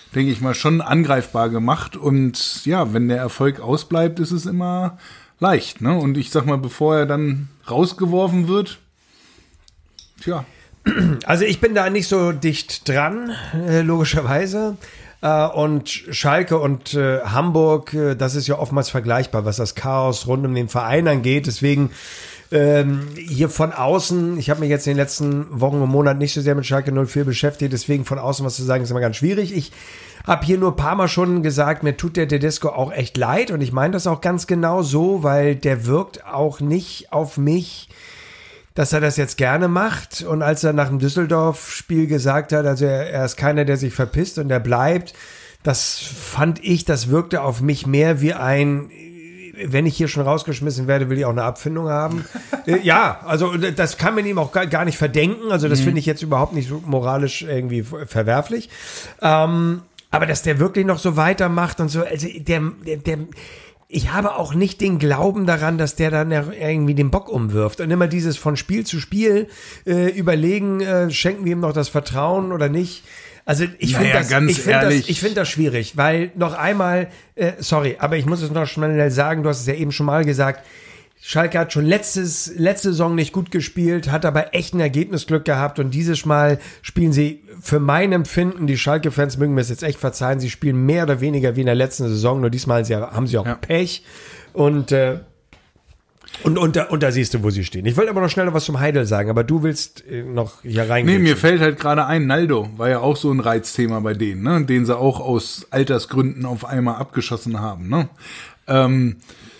denke ich mal, schon angreifbar gemacht. Und ja, wenn der Erfolg ausbleibt, ist es immer leicht. Ne? Und ich sag mal, bevor er dann rausgeworfen wird, tja. Also ich bin da nicht so dicht dran, äh, logischerweise. Äh, und Schalke und äh, Hamburg, äh, das ist ja oftmals vergleichbar, was das Chaos rund um den Verein angeht. Deswegen ähm, hier von außen, ich habe mich jetzt in den letzten Wochen und Monaten nicht so sehr mit Schalke null vier beschäftigt, deswegen von außen was zu sagen, ist immer ganz schwierig. Ich habe hier nur ein paar Mal schon gesagt, mir tut der Tedesco auch echt leid und ich meine das auch ganz genau so, weil der wirkt auch nicht auf mich, dass er das jetzt gerne macht. Und als er nach dem Düsseldorf-Spiel gesagt hat, also er, er ist keiner, der sich verpisst und der bleibt, das fand ich, das wirkte auf mich mehr wie ein, wenn ich hier schon rausgeschmissen werde, will ich auch eine Abfindung haben. äh, ja, also das kann man ihm auch gar, gar nicht verdenken. Also das mhm. finde ich jetzt überhaupt nicht so moralisch irgendwie verwerflich. Ähm, aber dass der wirklich noch so weitermacht und so, also der, der, der ich habe auch nicht den Glauben daran, dass der dann irgendwie den Bock umwirft. Und immer dieses von Spiel zu Spiel äh, überlegen, äh, schenken wir ihm noch das Vertrauen oder nicht. Also ich naja, finde das, ganz ich finde das, ehrlich. ich finde das schwierig, weil noch einmal, äh, sorry, aber ich muss es noch schnell sagen, du hast es ja eben schon mal gesagt, Schalke hat schon letztes, letzte Saison nicht gut gespielt, hat aber echt ein Ergebnisglück gehabt und dieses Mal spielen sie für mein Empfinden, die Schalke-Fans mögen mir das jetzt echt verzeihen, sie spielen mehr oder weniger wie in der letzten Saison, nur diesmal haben sie auch ja. Pech und, äh, und, und, da, und da siehst du, wo sie stehen. Ich wollte aber noch schnell was zum Heidel sagen, aber du willst äh, noch hier reingehen. Nee, mir fällt halt gerade ein, Naldo war ja auch so ein Reizthema bei denen, ne? Den sie auch aus Altersgründen auf einmal abgeschossen haben. Ne? Ähm,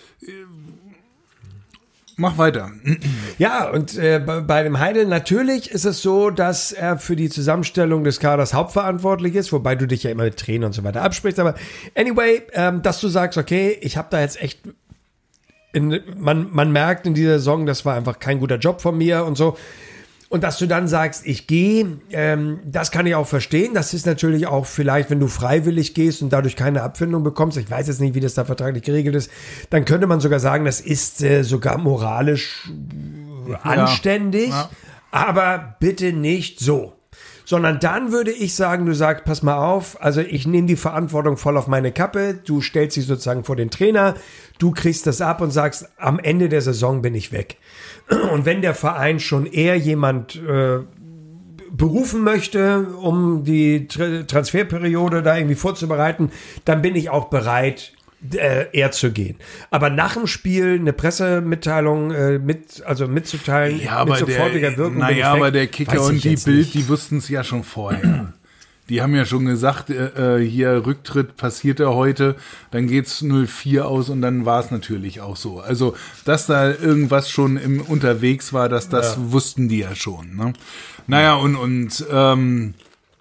Mach weiter. Ja, und äh, bei, bei dem Heidel natürlich ist es so, dass er für die Zusammenstellung des Kaders hauptverantwortlich ist, wobei du dich ja immer mit Trainer und so weiter absprichst. Aber anyway, ähm, dass du sagst, okay, ich habe da jetzt echt, in, man, man merkt in dieser Saison, das war einfach kein guter Job von mir und so. Und dass du dann sagst, ich gehe, ähm, das kann ich auch verstehen. Das ist natürlich auch vielleicht, wenn du freiwillig gehst und dadurch keine Abfindung bekommst, ich weiß jetzt nicht, wie das da vertraglich geregelt ist, dann könnte man sogar sagen, das ist äh, sogar moralisch äh, anständig, ja. Ja. Aber bitte nicht so. Sondern dann würde ich sagen, du sagst, pass mal auf, also ich nehme die Verantwortung voll auf meine Kappe, du stellst dich sozusagen vor den Trainer, du kriegst das ab und sagst, am Ende der Saison bin ich weg. Und wenn der Verein schon eher jemand äh, berufen möchte, um die Tr- Transferperiode da irgendwie vorzubereiten, dann bin ich auch bereit, äh, eher zu gehen. Aber nach dem Spiel eine Pressemitteilung äh, mit, also mitzuteilen, ja, mit sofortiger der, Wirkung. Naja, aber der Kicker und die Bild, nicht. Die wussten es ja schon vorher. Die haben ja schon gesagt, äh, hier Rücktritt passiert ja heute, dann geht's null vier aus und dann war es natürlich auch so. Also, dass da irgendwas schon im unterwegs war, dass das ja. wussten die ja schon. Ne? Naja, und, und ähm,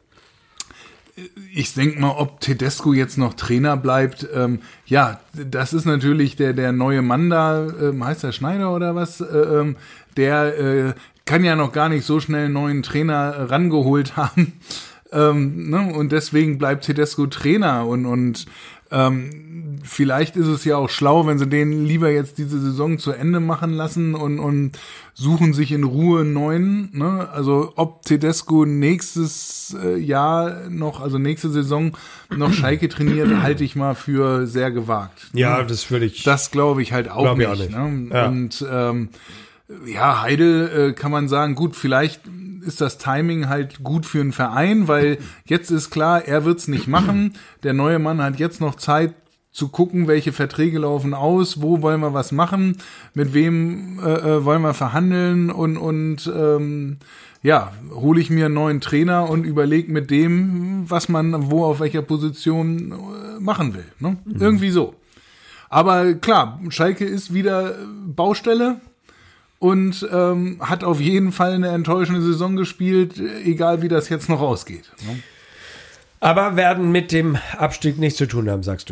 ich denke mal, ob Tedesco jetzt noch Trainer bleibt, ähm, ja, das ist natürlich der, der neue Mann da, ähm, heißt der Schneider oder was, ähm, der äh, kann ja noch gar nicht so schnell einen neuen Trainer rangeholt haben. Ähm, ne? Und deswegen bleibt Tedesco Trainer und, und ähm, vielleicht ist es ja auch schlau, wenn sie den lieber jetzt diese Saison zu Ende machen lassen und, und suchen sich in Ruhe einen neuen. Ne? Also ob Tedesco nächstes äh, Jahr noch, also nächste Saison noch Schalke trainiert, halte ich mal für sehr gewagt. Ja, ne? das würde ich. Das glaube ich halt auch nicht. Auch nicht. Ne? Ja. Und ähm, ja, Heidel äh, kann man sagen, gut, vielleicht ist das Timing halt gut für einen Verein, weil jetzt ist klar, er wird's nicht machen. Der neue Mann hat jetzt noch Zeit zu gucken, welche Verträge laufen aus, wo wollen wir was machen, mit wem äh, wollen wir verhandeln und und ähm, ja, hole ich mir einen neuen Trainer und überlege mit dem, was man wo auf welcher Position äh, machen will. Ne? Mhm. Irgendwie so. Aber klar, Schalke ist wieder Baustelle. Und ähm, hat auf jeden Fall eine enttäuschende Saison gespielt, egal wie das jetzt noch ausgeht. Ne? Aber werden mit dem Abstieg nichts zu tun haben, sagst du?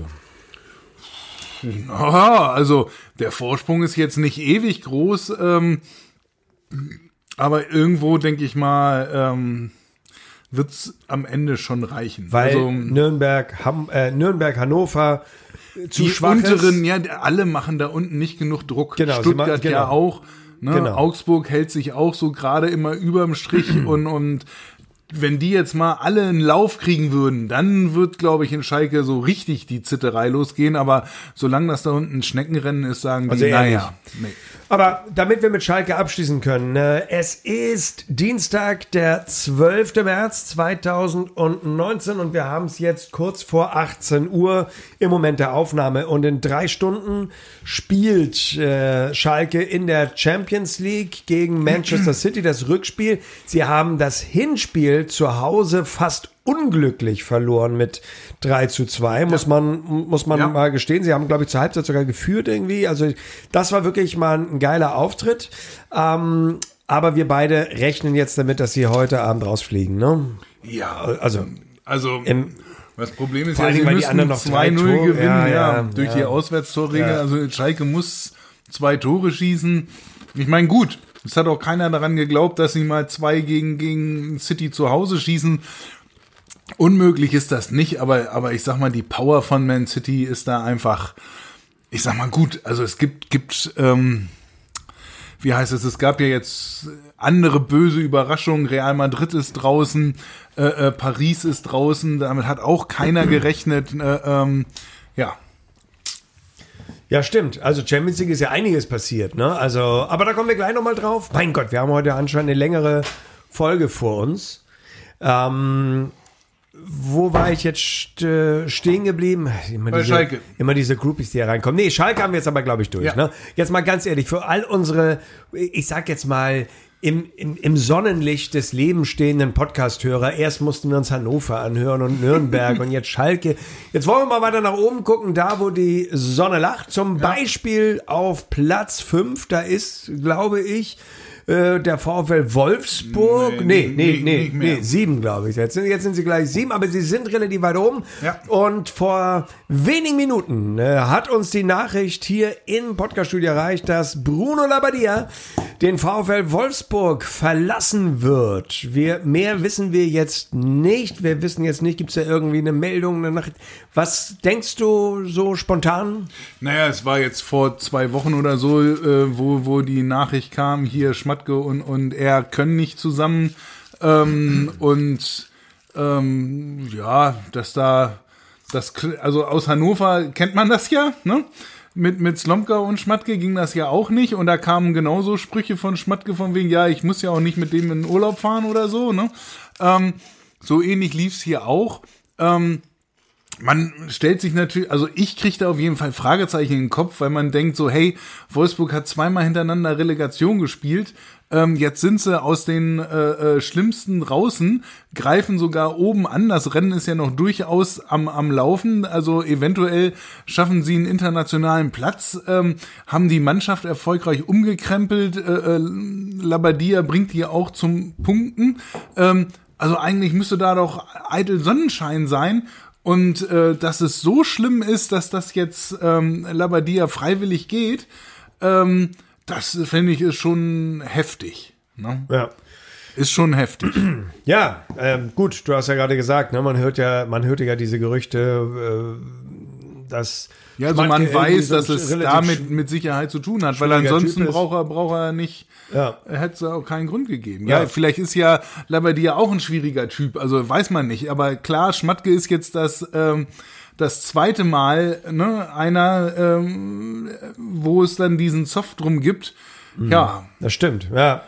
Aha, also der Vorsprung ist jetzt nicht ewig groß, ähm, aber irgendwo, denke ich mal, ähm, wird es am Ende schon reichen. Weil also, Nürnberg, Ham, äh, Nürnberg, Hannover zu die schwach unteren, ist. ja, alle machen da unten nicht genug Druck. Genau, Stuttgart machen, genau. ja auch. Ne? Genau. Augsburg hält sich auch so gerade immer überm Strich und, und wenn die jetzt mal alle einen Lauf kriegen würden, dann wird, glaube ich, in Schalke so richtig die Zitterei losgehen. Aber solange das da unten ein Schneckenrennen ist, sagen die, Also eher naja, nee. Aber damit wir mit Schalke abschließen können, äh, es ist Dienstag, der zwölfter März zweitausendneunzehn und wir haben es jetzt kurz vor achtzehn Uhr im Moment der Aufnahme und in drei Stunden spielt äh, Schalke in der Champions League gegen Manchester City das Rückspiel. Sie haben das Hinspiel zu Hause fast unglücklich verloren mit drei zu zwei, ja. muss man, muss man ja. mal gestehen. Sie haben, glaube ich, zur Halbzeit sogar geführt irgendwie. Also das war wirklich mal ein geiler Auftritt. Ähm, aber wir beide rechnen jetzt damit, dass sie heute Abend rausfliegen, ne? Ja, also, also im, das Problem ist vor ja, allen sie Dingen, weil die anderen müssen noch drei zwei null Tore- gewinnen, ja, ja, ja, durch ja. die Auswärtstorregel. Ja. Also Schalke muss zwei Tore schießen. Ich meine, gut, es hat auch keiner daran geglaubt, dass sie mal zwei gegen, gegen City zu Hause schießen. Unmöglich ist das nicht, aber, aber ich sag mal, die Power von Man City ist da einfach, ich sag mal, gut. Also es gibt, gibt, ähm, wie heißt es, es gab ja jetzt andere böse Überraschungen. Real Madrid ist draußen, äh, äh, Paris ist draußen, damit hat auch keiner gerechnet. Äh, ähm, ja. Ja, stimmt. Also Champions League ist ja einiges passiert, ne? Also, aber da kommen wir gleich nochmal drauf. Mein Gott, wir haben heute anscheinend eine längere Folge vor uns. Ähm, wo war ich jetzt äh, stehen geblieben? Immer Bei diese, Schalke. Immer diese Groupies, die hier reinkommen. Nee, Schalke haben wir jetzt aber, glaube ich, durch. Ja. Ne? Jetzt mal ganz ehrlich, für all unsere, ich sag jetzt mal, im, im, im Sonnenlicht des Lebens stehenden Podcast-Hörer. Erst mussten wir uns Hannover anhören und Nürnberg und jetzt Schalke. Jetzt wollen wir mal weiter nach oben gucken, da wo die Sonne lacht. Zum Ja. Beispiel auf Platz fünf, da ist, glaube ich, äh, der VfL Wolfsburg. Nee, Nee, nee, nee, nee, nicht mehr. nee, sieben, glaube ich. Jetzt, sind- jetzt sind sie gleich sieben, aber sie sind relativ weit oben. Ja. Und vor wenigen Minuten äh, hat uns die Nachricht hier im Podcaststudio erreicht, dass Bruno Labbadia den VfL Wolfsburg verlassen wird. Wir, mehr wissen wir jetzt nicht. Wir wissen jetzt nicht, gibt es da irgendwie eine Meldung, eine Nachricht. Was denkst du so spontan? Naja, es war jetzt vor zwei Wochen oder so, äh, wo, wo die Nachricht kam, hier Schmatke und, und er können nicht zusammen. Ähm, und ähm, ja, dass da, das, also aus Hannover kennt man das ja, ne? Mit, mit Slomka und Schmatke ging das ja auch nicht. Und da kamen genauso Sprüche von Schmatke von wegen, ja, ich muss ja auch nicht mit dem in den Urlaub fahren oder so, ne? Ähm, so ähnlich lief's hier auch. Ähm, Man stellt sich natürlich, also ich kriege da auf jeden Fall Fragezeichen in den Kopf, weil man denkt so, hey, Wolfsburg hat zweimal hintereinander Relegation gespielt, ähm, jetzt sind sie aus den äh, äh, Schlimmsten draußen, greifen sogar oben an, das Rennen ist ja noch durchaus am, am Laufen, also eventuell schaffen sie einen internationalen Platz, ähm, haben die Mannschaft erfolgreich umgekrempelt, äh, äh, Labbadia bringt die auch zum Punkten, ähm, also eigentlich müsste da doch eitel Sonnenschein sein. Und äh, dass es so schlimm ist, dass das jetzt ähm, Labbadia freiwillig geht, ähm, das finde ich ist schon heftig. Ne? Ja. Ist schon heftig. Ja, ähm, gut, du hast ja gerade gesagt, ne, man hört ja, man hörte ja diese Gerüchte, äh, dass Ja, also man Schmatke weiß, irgendwie so dass ein es relativ damit mit Sicherheit zu tun hat, weil schwieriger ansonsten Typ ist. braucht er, braucht er nicht, Ja. hätte es auch keinen Grund gegeben. Ja, Ja. vielleicht ist ja Labbadia auch ein schwieriger Typ, also weiß man nicht. Aber klar, Schmatke ist jetzt das, ähm, das zweite Mal, ne, einer, ähm, wo es dann diesen Soft drum gibt. Ja, Das stimmt, ja.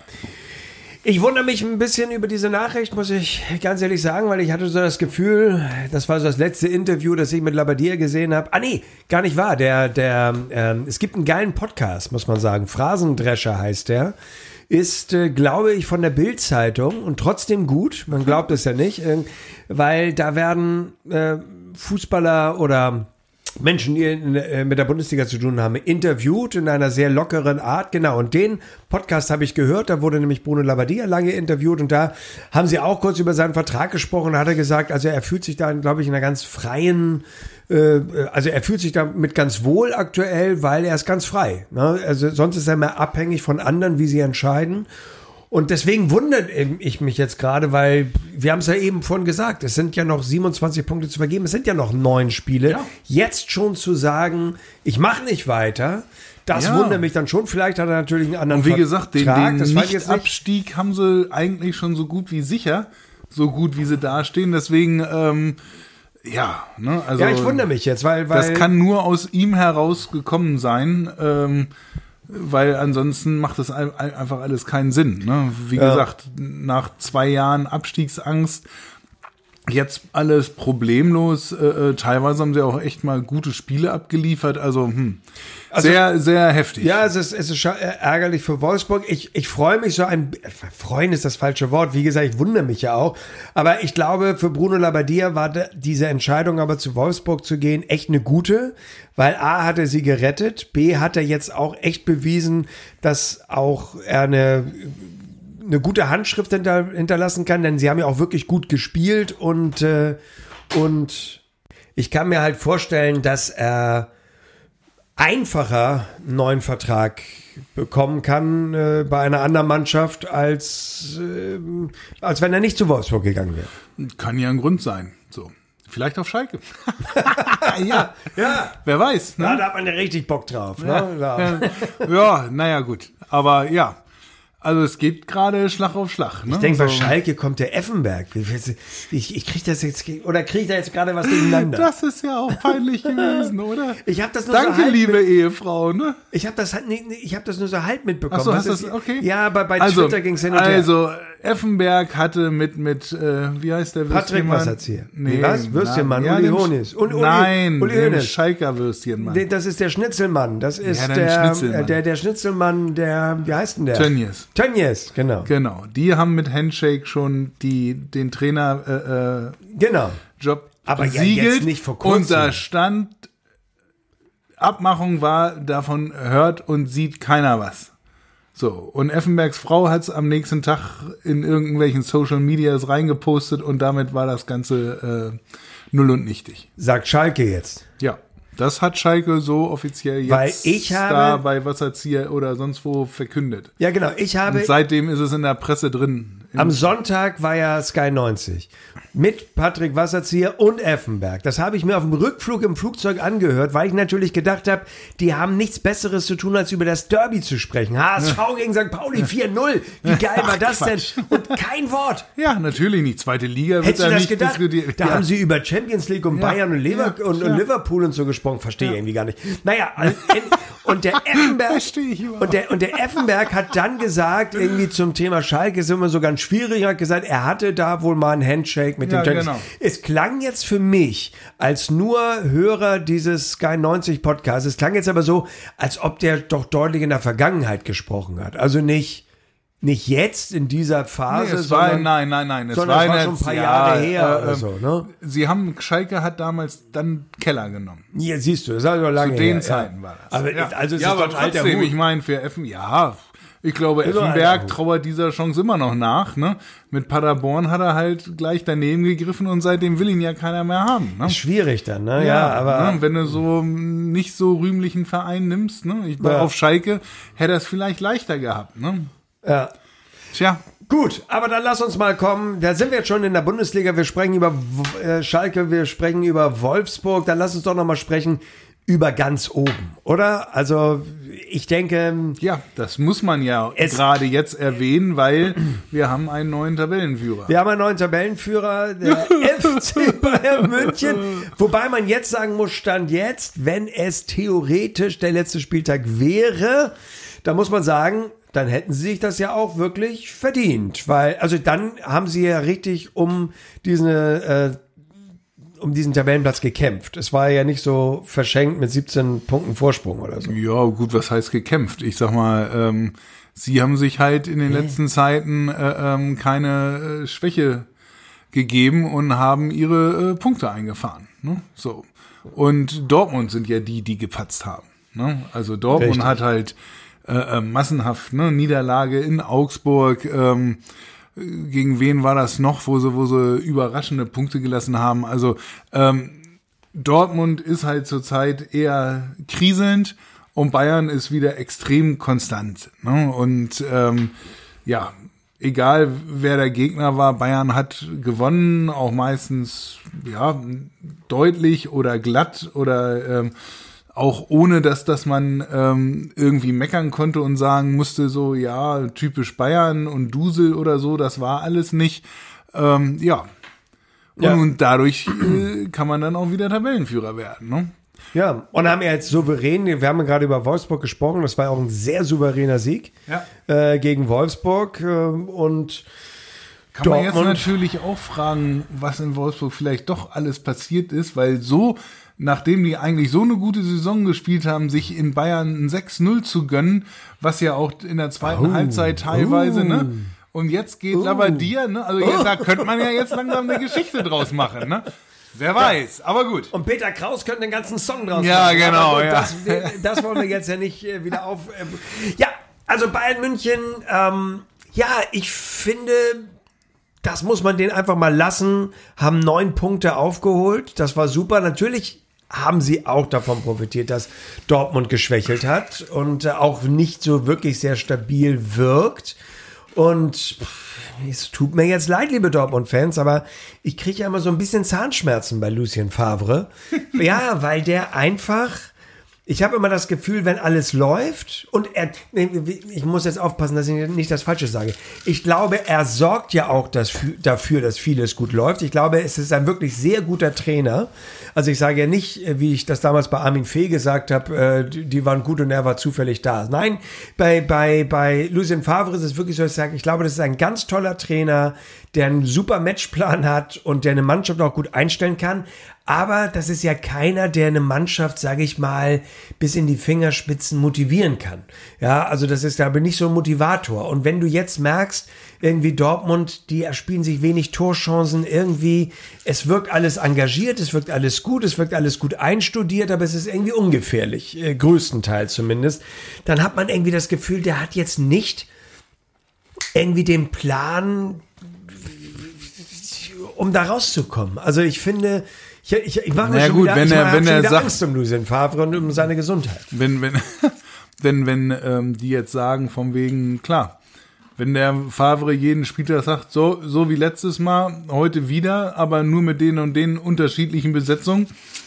Ich wundere mich ein bisschen über diese Nachricht, muss ich ganz ehrlich sagen, weil ich hatte so das Gefühl, das war so das letzte Interview, das ich mit Labbadia gesehen habe. Ah nee, gar nicht wahr. Der, der, ähm, es gibt einen geilen Podcast, muss man sagen. Phrasendrescher heißt der. Ist, äh, glaube ich, von der Bild-Zeitung und trotzdem gut. Man glaubt es ja nicht, äh, weil da werden äh, Fußballer oder Menschen, die in, äh, mit der Bundesliga zu tun haben, interviewt in einer sehr lockeren Art. Genau, und den Podcast habe ich gehört, da wurde nämlich Bruno Labbadia lange interviewt und da haben sie auch kurz über seinen Vertrag gesprochen. Da hat er gesagt, also er fühlt sich da, glaube ich, in einer ganz freien, äh, also er fühlt sich damit ganz wohl aktuell, weil er ist ganz frei. Ne? Also sonst ist er mehr abhängig von anderen, wie sie entscheiden. Und deswegen wundert ich mich jetzt gerade, weil wir haben es ja eben vorhin gesagt, es sind ja noch siebenundzwanzig Punkte zu vergeben, es sind ja noch neun Spiele. Ja. Jetzt schon zu sagen, ich mache nicht weiter, das Ja. wundert mich dann schon. Vielleicht hat er natürlich einen anderen und wie gesagt, den, Vertrag, den das weiß ich jetzt nicht. Nicht-Abstieg haben sie eigentlich schon so gut wie sicher. so gut, wie sie dastehen. Deswegen, ähm, ja, ne, also. Ja, ich wundere mich jetzt, weil, weil. Das kann nur aus ihm herausgekommen sein, ähm, weil ansonsten macht das ein, einfach alles keinen Sinn. Ne? Wie Ja. gesagt, nach zwei Jahren Abstiegsangst, jetzt alles problemlos. Äh, teilweise haben sie auch echt mal gute Spiele abgeliefert. Also, hm, Also- sehr, sehr heftig. Ja, es ist, es ist scha- ärgerlich für Wolfsburg. Ich, ich freue mich so ein, freuen ist das falsche Wort. Wie gesagt, ich wundere mich ja auch. Aber ich glaube, für Bruno Labbadia war de, diese Entscheidung aber zu Wolfsburg zu gehen echt eine gute, weil A hat er sie gerettet, B hat er jetzt auch echt bewiesen, dass auch er eine, eine gute Handschrift hinter, hinterlassen kann, denn sie haben ja auch wirklich gut gespielt und, äh, und ich kann mir halt vorstellen, dass er einfacher einen neuen Vertrag bekommen kann äh, bei einer anderen Mannschaft, als, äh, als wenn er nicht zu Wolfsburg gegangen wäre. Kann ja ein Grund sein. So. Vielleicht auf Schalke. ja, Ja, wer weiß. Ne? ja, da hat man ja richtig Bock drauf. Ne? Ja. Ja, ja, naja, gut. Aber ja, also es geht gerade Schlag auf Schlag. Ne? Ich denke, bei So. Schalke kommt der Effenberg. Ich, ich kriege das jetzt, oder kriege ich da jetzt gerade was durcheinander? Das ist ja auch peinlich gewesen, oder? Ich habe das nur Danke, so halb liebe mit, Ehefrau, ne? ich habe das, halt- nee, nee, ich hab das nur so halb mitbekommen. Ach so, Was hast ist- das- okay. Ja, aber bei Also, Twitter ging es hin und her. also Effenberg hatte mit, mit äh, wie heißt der Patrick Würstchenmann? Wasserzieher. Nee, was? Würstchenmann, na, Uli dem- Honis. Und Uli- Nein, Uli dem Hoeneß. Schalker Würstchenmann. Nee, das ist der Schnitzelmann. Das ist dann der, Schnitzelmann. äh, der, der Schnitzelmann, der, wie heißt denn der? Tönnies. Tönnies, genau. Genau, die haben mit Handshake schon die, den Trainer äh, äh, Genau. Job Aber ja, besiegelt. jetzt nicht vor kurzem. Und da stand, Abmachung war, davon hört und sieht keiner was. So, und Effenbergs Frau hat es am nächsten Tag in irgendwelchen Social Medias reingepostet und damit war das Ganze äh, null und nichtig. Sagt Schalke jetzt. Ja, das hat Schalke so offiziell jetzt Weil ich habe- da bei Wasserzieher oder sonst wo verkündet. Ja, genau. Ich habe Und seitdem ist es in der Presse drin. am Sonntag war ja Sky neunzig mit Patrick Wasserzieher und Effenberg. Das habe ich mir auf dem Rückflug im Flugzeug angehört, weil ich natürlich gedacht habe, die haben nichts Besseres zu tun, als über das Derby zu sprechen. H S V gegen Sankt Pauli vier null. Wie geil war das denn? Und kein Wort. Ja, natürlich nicht. Zweite Liga wird Hättest da du das nicht gedacht? diskutiert. Da Ja. haben sie über Champions League und Ja. Bayern und, Lever Ja, und, und ja. Liverpool und so gesprochen. Verstehe ich irgendwie gar nicht. Naja, also, und der Effenberg Verstehe ich überhaupt. und der, und der Effenberg hat dann gesagt, irgendwie zum Thema Schalke ist immer so ganz schwierig, hat gesagt, er hatte da wohl mal einen Handshake mit Ja, dem Tönnies. genau. Es klang jetzt für mich als nur Hörer dieses Sky neunzig Podcasts, es klang jetzt aber so, als ob der doch deutlich in der Vergangenheit gesprochen hat. Also nicht Nicht jetzt in dieser Phase, Nee, es war, sondern, nein, nein, nein. Es sondern war, es war jetzt, schon ein paar ja, Jahre her äh, oder äh, so, ne? Sie haben, Schalke hat damals dann Keller genommen. Hier siehst du, das ist also lange Zu den her, Zeiten ja. war das. Aber ja. also es ja, ist aber doch ein alter trotzdem, Hut. ich meine, für Effen, ja, ich glaube, Ist doch ein alter Effenberg Hut. trauert dieser Chance immer noch nach. Ne? Mit Paderborn hat er halt gleich daneben gegriffen und seitdem will ihn ja keiner mehr haben. Ne? Schwierig dann, ne? Ja, aber ne? Wenn du so einen nicht so rühmlichen Verein nimmst, ne? ich, Ja. auf Schalke hätte er es vielleicht leichter gehabt. Ne? ja. Tja, Gut, aber dann lass uns mal kommen. Da sind wir jetzt schon in der Bundesliga. Wir sprechen über W- äh, Schalke, wir sprechen über Wolfsburg. Dann lass uns doch noch mal sprechen über ganz oben, oder? Also ich denke, ja, das muss man ja Es- gerade jetzt erwähnen, weil wir haben einen neuen Tabellenführer. wir haben einen neuen Tabellenführer, der F C Bayern München. Wobei man jetzt sagen muss, Stand jetzt, wenn es theoretisch der letzte Spieltag wäre, da muss man sagen, dann hätten sie sich das ja auch wirklich verdient. Weil, also dann haben sie ja richtig um diese, äh, um diesen Tabellenplatz gekämpft. Es war ja nicht so verschenkt mit siebzehn Punkten Vorsprung oder so. Ja, gut, was heißt gekämpft? Ich sag mal, ähm, sie haben sich halt in den letzten Zeiten äh, ähm, keine äh, Schwäche gegeben und haben ihre äh, Punkte eingefahren. Ne? So. Und Dortmund sind ja die, die gepatzt haben. Ne? Also Dortmund Richtig. hat halt äh, äh, massenhaft ne, Niederlage in Augsburg. Ähm, gegen wen war das noch, wo sie, wo sie überraschende Punkte gelassen haben? Also ähm, Dortmund ist halt zurzeit eher kriselnd und Bayern ist wieder extrem konstant. Ne? Und ähm, ja, egal wer der Gegner war, Bayern hat gewonnen, auch meistens ja deutlich oder glatt oder ähm, auch ohne, dass, dass man ähm, irgendwie meckern konnte und sagen musste, so, ja, typisch Bayern und Dusel oder so, das war alles nicht. Ähm, ja. Und, Ja. und dadurch äh, kann man dann auch wieder Tabellenführer werden, ne? Ja, und haben ja jetzt souverän, wir haben ja gerade über Wolfsburg gesprochen, das war auch ein sehr souveräner Sieg Ja. äh, gegen Wolfsburg äh, und Kann man jetzt Dortmund- natürlich auch fragen, was in Wolfsburg vielleicht doch alles passiert ist, weil so, nachdem die eigentlich so eine gute Saison gespielt haben, sich in Bayern ein sechs null zu gönnen, was ja auch in der zweiten Oh. Halbzeit teilweise, Oh. ne? Und jetzt geht Labadia, ne? Also jetzt, da könnte man ja jetzt langsam eine Geschichte draus machen, ne? Wer weiß, aber gut. Und Peter Kraus könnte den ganzen Song draus Ja, machen. genau, Aber gut, ja. Das, das wollen wir jetzt ja nicht äh, wieder auf. Äh, ja, also Bayern München, ähm, ja, ich finde, das muss man denen einfach mal lassen, haben neun Punkte aufgeholt. Das war super. Natürlich haben sie auch davon profitiert, dass Dortmund geschwächelt hat und äh, auch nicht so wirklich sehr stabil wirkt. Und pff, es tut mir jetzt leid, liebe Dortmund-Fans, aber ich kriege ja immer so ein bisschen Zahnschmerzen bei Lucien Favre. Ja, weil der einfach, ich habe immer das Gefühl, wenn alles läuft und er, nee, ich muss jetzt aufpassen, dass ich nicht das Falsche sage. Ich glaube, er sorgt ja auch das, dafür, dass vieles gut läuft. Ich glaube, es ist ein wirklich sehr guter Trainer. Also ich sage ja nicht, wie ich das damals bei Armin Fee gesagt habe, die, die waren gut und er war zufällig da. Nein, bei, bei, bei Lucien Favre ist es wirklich so, dass ich sage, ich glaube, das ist ein ganz toller Trainer, der einen super Matchplan hat und der eine Mannschaft auch gut einstellen kann. Aber das ist ja keiner, der eine Mannschaft, sage ich mal, bis in die Fingerspitzen motivieren kann. Ja, also das ist aber nicht so ein Motivator. Und wenn du jetzt merkst, irgendwie Dortmund, die erspielen sich wenig Torchancen, irgendwie, es wirkt alles engagiert, es wirkt alles gut, es wirkt alles gut einstudiert, aber es ist irgendwie ungefährlich, äh, größtenteils zumindest, dann hat man irgendwie das Gefühl, der hat jetzt nicht irgendwie den Plan, um da rauszukommen. Also ich finde, ich, ich, ich mache mir Na schon gut, wieder, wenn ich er- mach wenn schon er wieder sagt- Angst um Lucien Favre und um seine Gesundheit. Wenn, wenn, wenn, wenn ähm, die jetzt sagen, von wegen, klar, wenn der Favre jeden Spieltag sagt, so, so wie letztes Mal, heute wieder, aber nur mit den und den unterschiedlichen Besetzungen,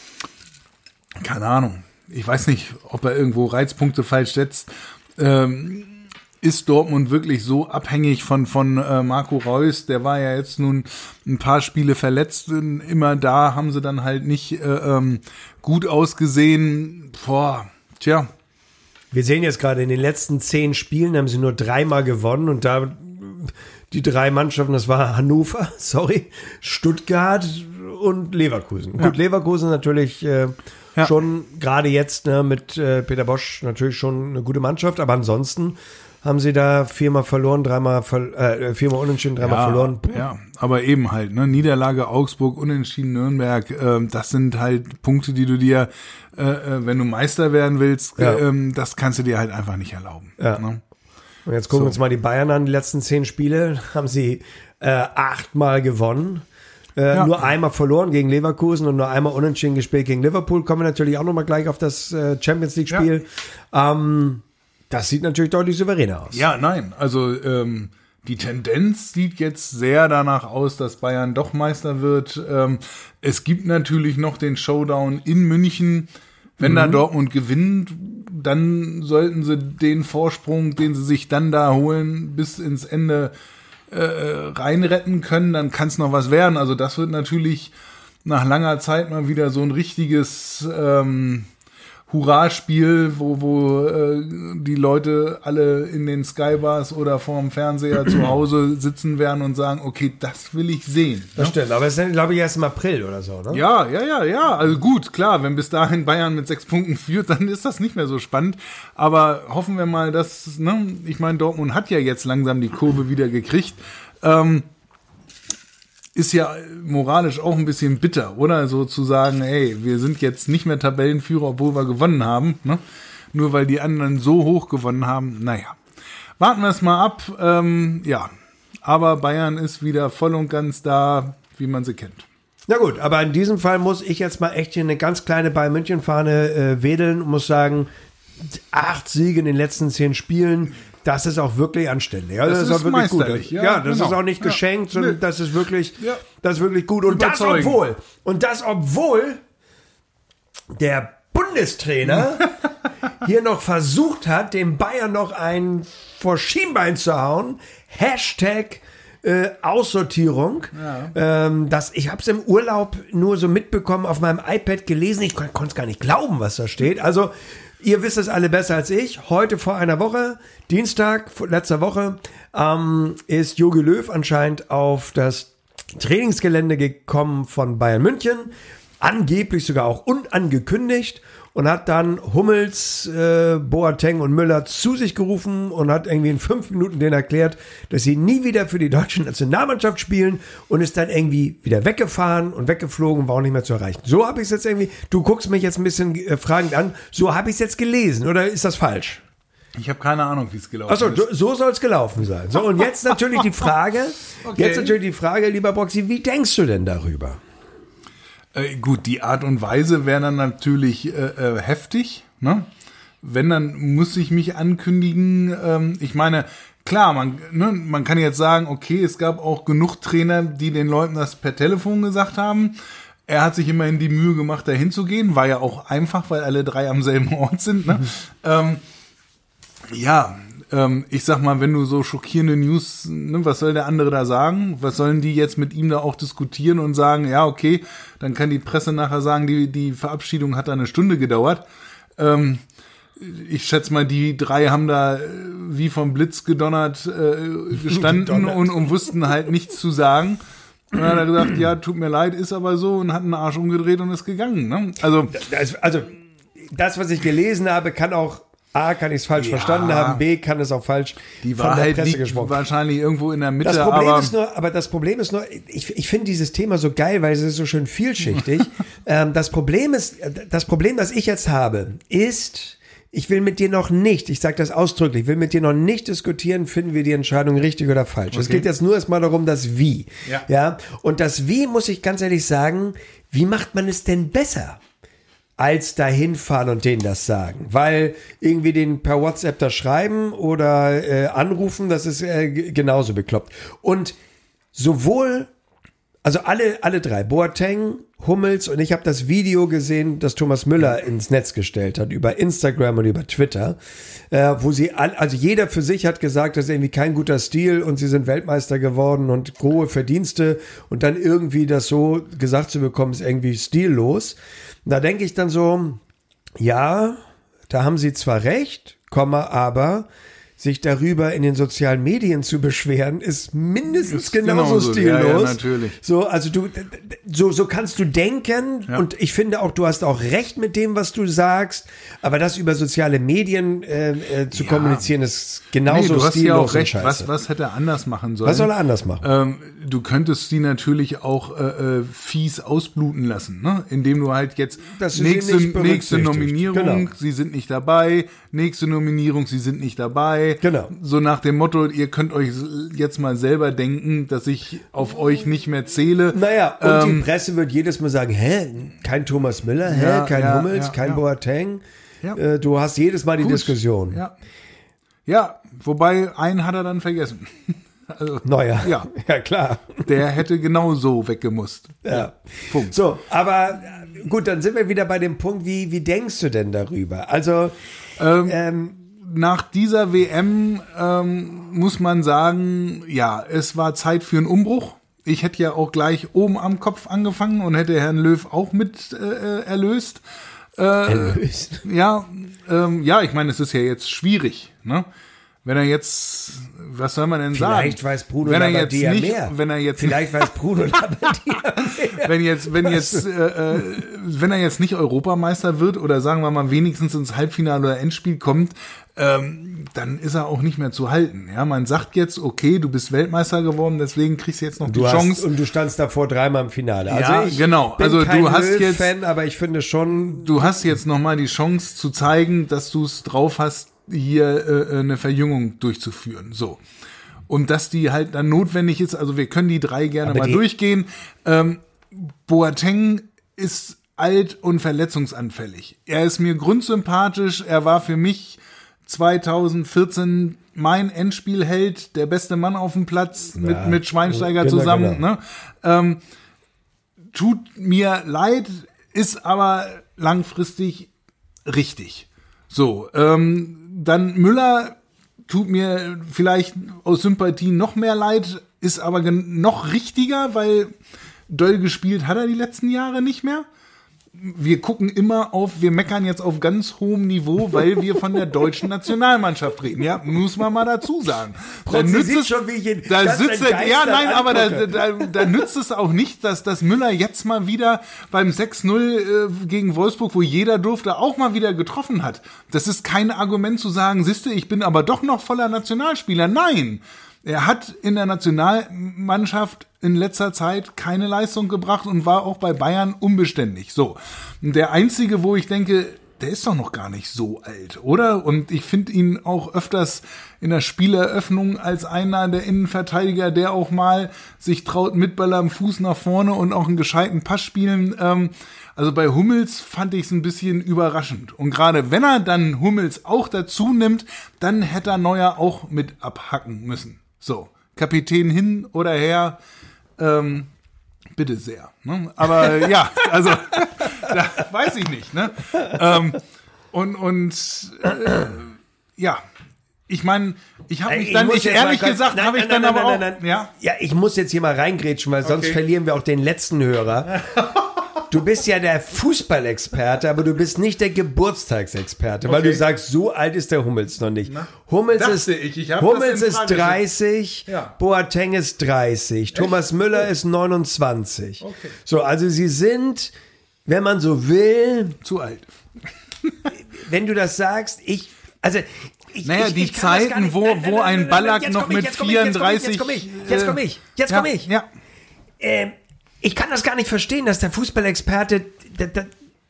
keine Ahnung. Ich weiß nicht, ob er irgendwo Reizpunkte falsch setzt. Ähm, ist Dortmund wirklich so abhängig von, von äh, Marco Reus? Der war ja jetzt nun ein paar Spiele verletzt. Immer da haben sie dann halt nicht äh, ähm, gut ausgesehen. Boah, tja. Wir sehen jetzt gerade, in den letzten zehn Spielen haben sie nur dreimal gewonnen und da die drei Mannschaften, das war Hannover, sorry, Stuttgart und Leverkusen. Ja. Gut, Leverkusen natürlich äh, Ja. schon gerade jetzt ne, mit äh, Peter Bosch natürlich schon eine gute Mannschaft, aber ansonsten haben sie da viermal verloren, dreimal ver äh, viermal unentschieden, dreimal Ja, verloren. ja, aber eben halt, ne? Niederlage Augsburg, Unentschieden Nürnberg, ähm, das sind halt Punkte, die du dir, äh, äh, wenn du Meister werden willst, Ja. äh, ähm, das kannst du dir halt einfach nicht erlauben. Ja. Ne? Und jetzt gucken wir So. uns mal die Bayern an. Die letzten zehn Spiele haben sie äh, achtmal gewonnen. Äh, Ja. Nur einmal verloren gegen Leverkusen und nur einmal unentschieden gespielt gegen Liverpool. Kommen wir natürlich auch nochmal gleich auf das äh, Champions League-Spiel. Ähm, das sieht natürlich deutlich souveräner aus. Ja, nein, also ähm, die Tendenz sieht jetzt sehr danach aus, dass Bayern doch Meister wird. Ähm, es gibt natürlich noch den Showdown in München. Wenn da Dortmund gewinnt, dann sollten sie den Vorsprung, den sie sich dann da holen, bis ins Ende äh, reinretten können. Dann kann es noch was werden. Also das wird natürlich nach langer Zeit mal wieder so ein richtiges ähm, Hurra-Spiel, wo, wo äh, die Leute alle in den Skybars oder vorm Fernseher zu Hause sitzen werden und sagen, okay, das will ich sehen. Das stimmt, aber es ist, glaube ich, erst im April oder so, ne? Ja, ja, ja, ja. Also gut, klar, wenn bis dahin Bayern mit sechs Punkten führt, dann ist das nicht mehr so spannend. Aber hoffen wir mal, dass, ne, ich meine, Dortmund hat ja jetzt langsam die Kurve wieder gekriegt. Ähm, ist ja moralisch auch ein bisschen bitter, oder? So zu sagen, hey, wir sind jetzt nicht mehr Tabellenführer, obwohl wir gewonnen haben, ne? Nur weil die anderen so hoch gewonnen haben. Naja, warten wir es mal ab. Ähm, ja, aber Bayern ist wieder voll und ganz da, wie man sie kennt. Na gut, aber in diesem Fall muss ich jetzt mal echt hier eine ganz kleine Bayern-München-Fahne äh, wedeln und muss sagen, acht Siege in den letzten zehn Spielen, das ist auch wirklich anständig. Also Das das, ist auch wirklich gut. meisterlich, Ja, ja, das genau. ist auch nicht Ja. geschenkt, sondern Nö. das ist wirklich, Ja. das ist wirklich gut. Und das Überzeugend. obwohl, und das obwohl der Bundestrainer hier noch versucht hat, dem Bayern noch ein vor Schienbein zu hauen. Hashtag äh, Aussortierung. Ja. Ähm, das, ich habe es im Urlaub nur so mitbekommen, auf meinem iPad gelesen. Ich kon- konnte es gar nicht glauben, was da steht. Also, ihr wisst es alle besser als ich. Heute vor einer Woche, Dienstag, letzter Woche, ähm, ist Jogi Löw anscheinend auf das Trainingsgelände gekommen von Bayern München. Angeblich sogar auch unangekündigt. Und hat dann Hummels, äh, Boateng und Müller zu sich gerufen und hat irgendwie in fünf Minuten denen erklärt, dass sie nie wieder für die deutsche Nationalmannschaft spielen und ist dann irgendwie wieder weggefahren und weggeflogen, war auch nicht mehr zu erreichen. So habe ich es jetzt irgendwie, du guckst mich jetzt ein bisschen äh, fragend an, so habe ich es jetzt gelesen, oder ist das falsch? Ich habe keine Ahnung, wie es gelaufen Achso, ist. so soll es gelaufen sein. So, und jetzt natürlich die Frage, Okay. jetzt natürlich die Frage, lieber Broxy, wie denkst du denn darüber? Äh, gut, die Art und Weise wäre dann natürlich äh, äh, heftig, ne? Wenn, dann muss ich mich ankündigen. Ähm, ich meine, klar, man, ne, man kann jetzt sagen, okay, es gab auch genug Trainer, die den Leuten das per Telefon gesagt haben. Er hat sich immerhin die Mühe gemacht, da hinzugehen. War ja auch einfach, weil alle drei am selben Ort sind. Ne? ähm, ja, ähm, ich sag mal, wenn du so schockierende News, ne, was soll der andere da sagen? Was sollen die jetzt mit ihm da auch diskutieren und sagen, ja, okay, dann kann die Presse nachher sagen, die, die Verabschiedung hat da eine Stunde gedauert. Ähm, ich schätze mal, die drei haben da äh, wie vom Blitz gedonnert äh, gestanden Gedonnert. und, und wussten halt nichts zu sagen. Und dann hat er gesagt, ja, tut mir leid, ist aber so, und hat einen Arsch umgedreht und ist gegangen. Ne? Also, Das, also, das, was ich gelesen habe, kann auch, A, kann ich es falsch Ja. verstanden haben, B, kann es auch falsch die von der Wahrheit Presse liegt gesprochen. wahrscheinlich irgendwo in der Mitte, Das Problem aber ist nur, aber das Problem ist nur, ich, ich finde dieses Thema so geil, weil es ist so schön vielschichtig. ähm, das Problem ist, das Problem, das ich jetzt habe, ist, ich will mit dir noch nicht, ich sage das ausdrücklich, ich will mit dir noch nicht diskutieren, finden wir die Entscheidung richtig oder falsch. Es Okay. geht jetzt nur erstmal darum, das Wie. Ja. Ja. Und das Wie, muss ich ganz ehrlich sagen, wie macht man es denn besser? Als dahin fahren und denen das sagen. Weil irgendwie den per WhatsApp da schreiben oder äh, anrufen, das ist äh, g- genauso bekloppt. Und sowohl, also alle, alle drei, Boateng, Hummels, und ich habe das Video gesehen, das Thomas Müller ins Netz gestellt hat, über Instagram und über Twitter, äh, wo sie, all, also jeder für sich hat gesagt, das ist irgendwie kein guter Stil und sie sind Weltmeister geworden und hohe Verdienste und dann irgendwie das so gesagt zu bekommen, ist irgendwie stillos. Da denke ich dann so, ja, da haben sie zwar recht, Komma, aber sich darüber in den sozialen Medien zu beschweren, ist mindestens Ist genauso genauso, stillos. ja, ja, natürlich. So, also du, so, so kannst du denken Ja. und ich finde auch, du hast auch recht mit dem, was du sagst, aber das über soziale Medien äh, äh, zu Ja. kommunizieren, ist nee, genauso du hast stillos ja auch und recht. scheiße. Was, was hätte er anders machen sollen? Was soll er anders machen? Ähm, du könntest die natürlich auch äh, äh, fies ausbluten lassen, ne? Indem du halt jetzt Dass du sie nächste, nicht nächste berücksichtigst. Nominierung, Genau. sie sind nicht dabei, nächste Nominierung, sie sind nicht dabei. Genau. So nach dem Motto, ihr könnt euch jetzt mal selber denken, dass ich auf euch nicht mehr zähle. Naja, und Ähm, die Presse wird jedes Mal sagen, hä, kein Thomas Müller, hä, Ja, kein ja, Hummels, ja, kein ja. Boateng. Ja. Äh, du hast jedes Mal die Gut. Diskussion. Ja. Ja, wobei einen hat er dann vergessen. Also, Naja, Ja. ja klar. der hätte genauso weggemusst. Ja. Punkt. So, aber äh, gut, dann sind wir wieder bei dem Punkt, wie, wie denkst du denn darüber? Also, Ähm, ähm, Nach dieser W M ähm, muss man sagen, ja, es war Zeit für einen Umbruch. Ich hätte ja auch gleich oben am Kopf angefangen und hätte Herrn Löw auch mit äh, erlöst. Äh, erlöst. Ja, ähm, ja, ich meine, es ist ja jetzt schwierig, ne? Wenn er jetzt, was soll man denn Vielleicht sagen? weiß Bruno wenn er jetzt Labbadia nicht, mehr. wenn er jetzt Vielleicht weiß Bruno Labbadia mehr. wenn jetzt, wenn jetzt, äh, äh, wenn er jetzt nicht Europameister wird oder sagen wir mal wenigstens ins Halbfinale oder Endspiel kommt, ähm, dann ist er auch nicht mehr zu halten. Ja, man sagt jetzt, okay, du bist Weltmeister geworden, deswegen kriegst du jetzt noch Du die hast, Chance. und du standst davor dreimal im Finale. Also Ja, ich genau. bin Also kein du hast jetzt- Löw-Fan, aber ich finde schon, Du hast jetzt noch mal die Chance zu zeigen, dass du es drauf hast, hier äh, eine Verjüngung durchzuführen. So. Und dass die halt dann notwendig ist, also wir können die drei gerne Aber mal die- durchgehen. Ähm, Boateng ist alt und verletzungsanfällig. Er ist mir grundsympathisch. Er war für mich zweitausendvierzehn mein Endspielheld, der beste Mann auf dem Platz mit, Ja, mit Schweinsteiger genau, zusammen. genau. Ne? Ähm, tut mir leid, ist aber langfristig richtig. So, ähm, dann Müller tut mir vielleicht aus Sympathie noch mehr leid, ist aber gen- noch richtiger, weil doll gespielt hat er die letzten Jahre nicht mehr. Wir gucken immer auf, wir meckern jetzt auf ganz hohem Niveau, weil wir von der deutschen Nationalmannschaft reden. Ja, muss man mal dazu sagen. Da Sie nützt sieht es, schon, wie ich ihn da ganz sitzt er, ja, entgeistert nein, aber da, angucke. da, da nützt es auch nicht, dass, dass Müller jetzt mal wieder beim sechs null äh, gegen Wolfsburg, wo jeder durfte, auch mal wieder getroffen hat. Das ist kein Argument zu sagen, siehste, ich bin aber doch noch voller Nationalspieler. Nein. Er hat in der Nationalmannschaft in letzter Zeit keine Leistung gebracht und war auch bei Bayern unbeständig. So. Der einzige, wo ich denke, der ist doch noch gar nicht so alt, oder? Und ich finde ihn auch öfters in der Spieleröffnung als einer der Innenverteidiger, der auch mal sich traut, mit Ball am Fuß nach vorne und auch einen gescheiten Pass spielen. Ähm, also bei Hummels fand ich es ein bisschen überraschend. Und gerade wenn er dann Hummels auch dazu nimmt, dann hätte er Neuer auch mit abhacken müssen. So, Kapitän hin oder her, ähm, bitte sehr. Ne? Aber ja, also, da weiß ich nicht. Ne? Ähm, und und äh, ja, ich meine, ich habe mich Ich dann, muss ich jetzt ehrlich mal kurz- gesagt, nein, habe ich nein, dann nein, aber nein, auch, nein, nein. ja, Ja, ich muss jetzt hier mal reingrätschen, weil sonst Okay. verlieren wir auch den letzten Hörer. Du bist ja der Fußballexperte, aber du bist nicht der Geburtstagsexperte, weil Okay. du sagst, so alt ist der Hummels noch nicht. Hummels dachte ist, ich, ich hab Hummels das in ist Frage gestellt. dreißig, Ja. Boateng ist dreißig, Thomas Müller ist neunundzwanzig. Okay. So, also sie sind, wenn man so will, zu alt. wenn du das sagst, ich, also ich, Naja, ich, die ich kann das gar Zeiten, nicht- wo- nein, nein, wo nein, ein nein, nein, Ballack jetzt noch komm ich, mit jetzt komm ich, jetzt komm ich, Jetzt komme ich, jetzt äh, komme ich, jetzt ja, komme ich. Ja, Ähm, ich kann das gar nicht verstehen, dass der Fußballexperte, da, da,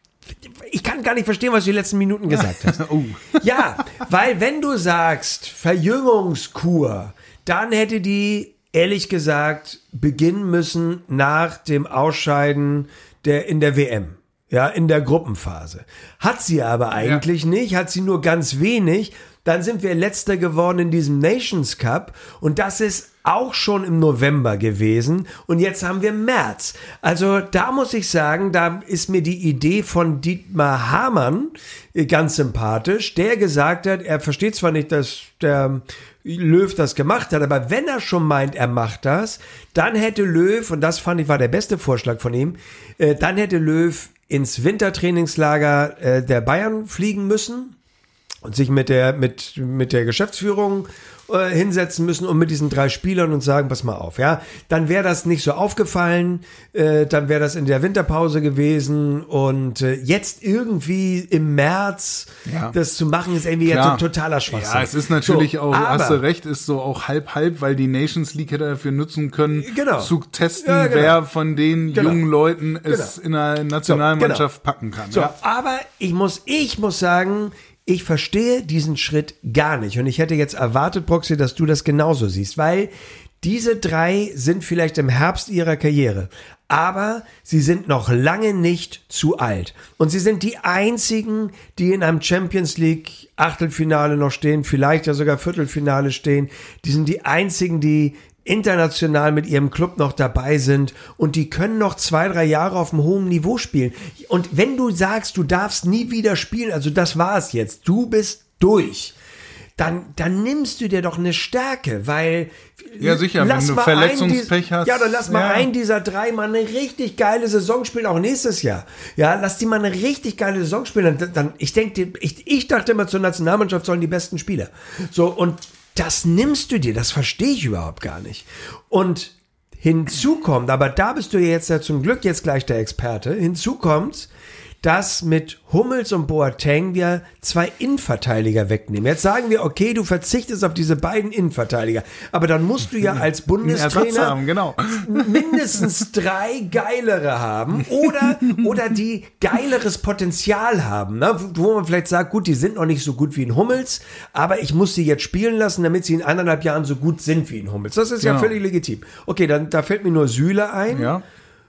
ich kann gar nicht verstehen, was du die letzten Minuten gesagt hast. Oh. Ja, weil wenn du sagst Verjüngungskur, dann hätte die ehrlich gesagt beginnen müssen nach dem Ausscheiden der in der W M. Ja, in der Gruppenphase. Hat sie aber eigentlich nicht, hat sie nur ganz wenig. Dann sind wir Letzter geworden in diesem Nations Cup und das ist auch schon im November gewesen und jetzt haben wir März. Also da muss ich sagen, da ist mir die Idee von Dietmar Hamann äh, ganz sympathisch, der gesagt hat, er versteht zwar nicht, dass der Löw das gemacht hat, aber wenn er schon meint, er macht das, dann hätte Löw, und das fand ich war der beste Vorschlag von ihm, äh, dann hätte Löw ins Wintertrainingslager äh, der Bayern fliegen müssen und sich mit der, mit, mit der Geschäftsführung äh, hinsetzen müssen und mit diesen drei Spielern und sagen, pass mal auf, ja, dann wäre das nicht so aufgefallen, äh, dann wäre das in der Winterpause gewesen und äh, jetzt irgendwie im März Ja. das zu machen, ist irgendwie Klar. jetzt so totaler Schwachsinn. Ja, es ist natürlich so, auch, aber, hast du recht, ist so auch halb-halb, weil die Nations League hätte dafür nutzen können, Genau. zu testen, Ja, genau. wer von den Genau. jungen Leuten es Genau. in der Nationalmannschaft So, genau. packen kann. So, Ja. aber ich muss, ich muss sagen, ich verstehe diesen Schritt gar nicht. Und ich hätte jetzt erwartet, Proxy, dass du das genauso siehst, weil diese drei sind vielleicht im Herbst ihrer Karriere, aber sie sind noch lange nicht zu alt. Und sie sind die einzigen, die in einem Champions League Achtelfinale noch stehen, vielleicht ja sogar Viertelfinale stehen. Die sind die einzigen, die international mit ihrem Club noch dabei sind und die können noch zwei, drei Jahre auf einem hohen Niveau spielen. Und wenn du sagst, du darfst nie wieder spielen, also das war es jetzt, du bist durch, dann, dann nimmst du dir doch eine Stärke, weil Ja, sicher, lass wenn du mal Verletzungspech einen, dies- hast. Ja, dann lass mal Ja. einen dieser drei mal eine richtig geile Saison spielen, auch nächstes Jahr. Ja, lass die mal eine richtig geile Saison spielen. Dann, dann, ich denke, ich, ich dachte immer, zur Nationalmannschaft sollen die besten Spieler. So, und das nimmst du dir, das verstehe ich überhaupt gar nicht. Und hinzu kommt, aber da bist du jetzt ja zum Glück jetzt gleich der Experte, hinzu kommt, dass mit Hummels und Boateng wir zwei Innenverteidiger wegnehmen. Jetzt sagen wir, okay, du verzichtest auf diese beiden Innenverteidiger, aber dann musst du ja als Ersatz Bundestrainer haben, genau. mindestens drei geilere haben oder, oder die geileres Potenzial haben, ne? Wo man vielleicht sagt, gut, die sind noch nicht so gut wie ein Hummels, aber ich muss sie jetzt spielen lassen, damit sie in eineinhalb Jahren so gut sind wie ein Hummels. Das ist ja Genau. völlig legitim. Okay, dann da fällt mir nur Süle ein. Ja.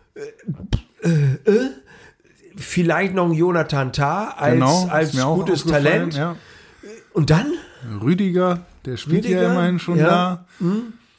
Vielleicht noch ein Jonathan Tah als, Genau, als ist mir auch gutes aufgefallen, Talent. Ja. Und dann? Rüdiger, der spielt Rüdiger, ja immerhin schon ja. da.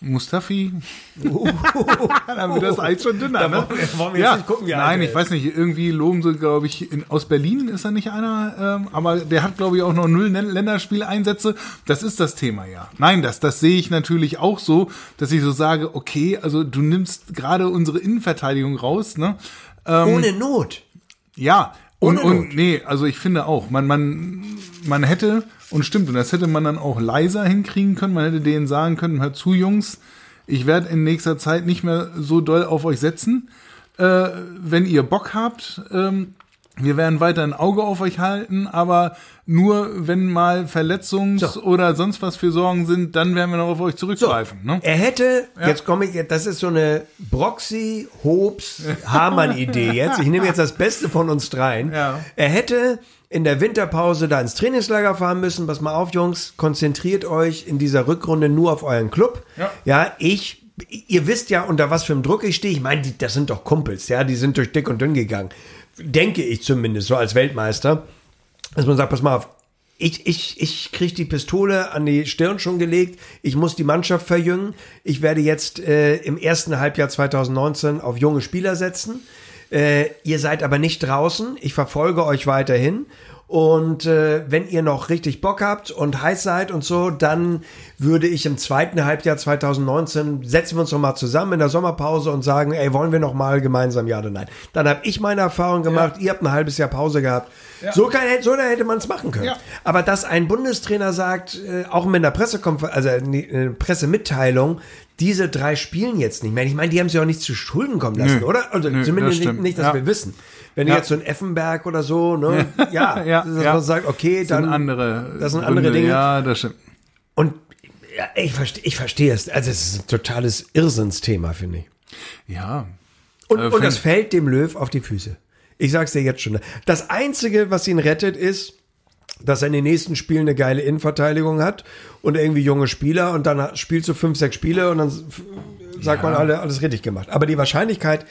Mustafi. Uh, dann wird das Eis schon dünner, ne? Wollen wir jetzt Ja, nicht gucken, wie alt nein, er ich ist. weiß nicht, irgendwie loben sie, glaube ich, in, aus Berlin ist er nicht einer, ähm, aber der hat, glaube ich, auch noch null Nen- Länderspieleinsätze. Das ist das Thema, ja. Nein, das, das sehe ich natürlich auch so, dass ich so sage, okay, also du nimmst gerade unsere Innenverteidigung raus, ne? Ähm, Ohne Not. Ja, und, Ohne Not. und nee, also ich finde auch, man, man, man hätte, und stimmt, und das hätte man dann auch leiser hinkriegen können, man hätte denen sagen können, hört zu, Jungs, ich werde in nächster Zeit nicht mehr so doll auf euch setzen, äh, wenn ihr Bock habt, ähm, wir werden weiter ein Auge auf euch halten, aber nur wenn mal Verletzungs- So. oder sonst was für Sorgen sind, dann werden wir noch auf euch zurückgreifen. Ne? Er hätte, Ja. jetzt komme ich, das ist so eine Broxy, Hobbs, Hamann-Idee jetzt. Ich nehme jetzt das Beste von uns dreien. Ja. Er hätte in der Winterpause da ins Trainingslager fahren müssen. Pass mal auf, Jungs, konzentriert euch in dieser Rückrunde nur auf euren Club. Ja. Ja, ich, ihr wisst ja, unter was für einem Druck ich stehe. Ich meine, die, das sind doch Kumpels, ja, die sind durch dick und dünn gegangen. Denke ich zumindest, so als Weltmeister. Dass man sagt, pass mal auf, ich, ich, ich kriege die Pistole an die Stirn schon gelegt, ich muss die Mannschaft verjüngen, ich werde jetzt äh, im ersten Halbjahr zwanzig neunzehn auf junge Spieler setzen, äh, ihr seid aber nicht draußen, ich verfolge euch weiterhin und äh, wenn ihr noch richtig Bock habt und heiß seid und so, dann würde ich im zweiten Halbjahr zwanzig neunzehn, setzen wir uns noch mal zusammen in der Sommerpause und sagen, ey, wollen wir noch mal gemeinsam ja oder nein? Dann habe ich meine Erfahrung gemacht, ihr habt ein halbes Jahr Pause gehabt. So, kann, so hätte man es machen können. Ja. Aber dass ein Bundestrainer sagt, äh, auch mit einer Pressekonferenz, also eine äh, Pressemitteilung, diese drei spielen jetzt nicht mehr. Ich meine, die haben sich auch nicht zu Schulden kommen lassen, Nö. oder? Also Nö, zumindest das nicht, stimmt. nicht, dass Ja. wir wissen. Wenn Ja. du jetzt so ein Effenberg oder so, ne? Ja, Ja, dass ja. man sagt, okay, Das sind dann. andere, das sind andere Dinge. Ja, das stimmt. Und ja, ich verstehe ich verstehe es. Also es ist ein totales Irrsinnsthema, finde ich. Ja. Und, Äh, und das find- fällt dem Löw auf die Füße. Ich sag's dir jetzt schon. Das Einzige, was ihn rettet, ist, dass er in den nächsten Spielen eine geile Innenverteidigung hat und irgendwie junge Spieler und dann hat- spielst du fünf, sechs Spiele und dann f- sagt Ja. man, alle, alles richtig gemacht. Aber die Wahrscheinlichkeit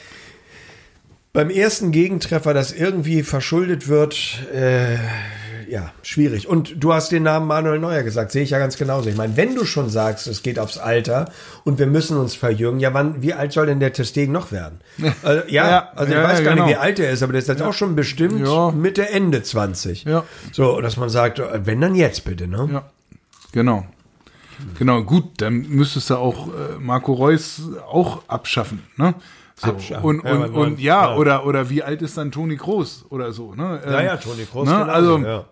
beim ersten Gegentreffer, dass irgendwie verschuldet wird, äh, ja, schwierig. Und du hast den Namen Manuel Neuer gesagt, sehe ich ja ganz genauso. Ich meine, wenn du schon sagst, es geht aufs Alter und wir müssen uns verjüngen, ja, wann, wie alt soll denn der Ter Stegen noch werden? Also, ja, Ja, also ich ja, weiß ja, gar genau. nicht, wie alt er ist, aber der ist jetzt auch schon bestimmt Ja. Mitte, Ende zwanzig. Ja. So, dass man sagt, wenn dann jetzt bitte, ne? Ja, genau. Genau, gut, dann müsstest du auch äh, Marco Reus auch abschaffen, ne? So. Abschaffen. Und, Ja, und, aber und ja, ja. oder, oder wie alt ist dann Toni Kroos oder so, ne? Ähm, Ja, ja, Toni Kroos, ne? genauso, Also, ja.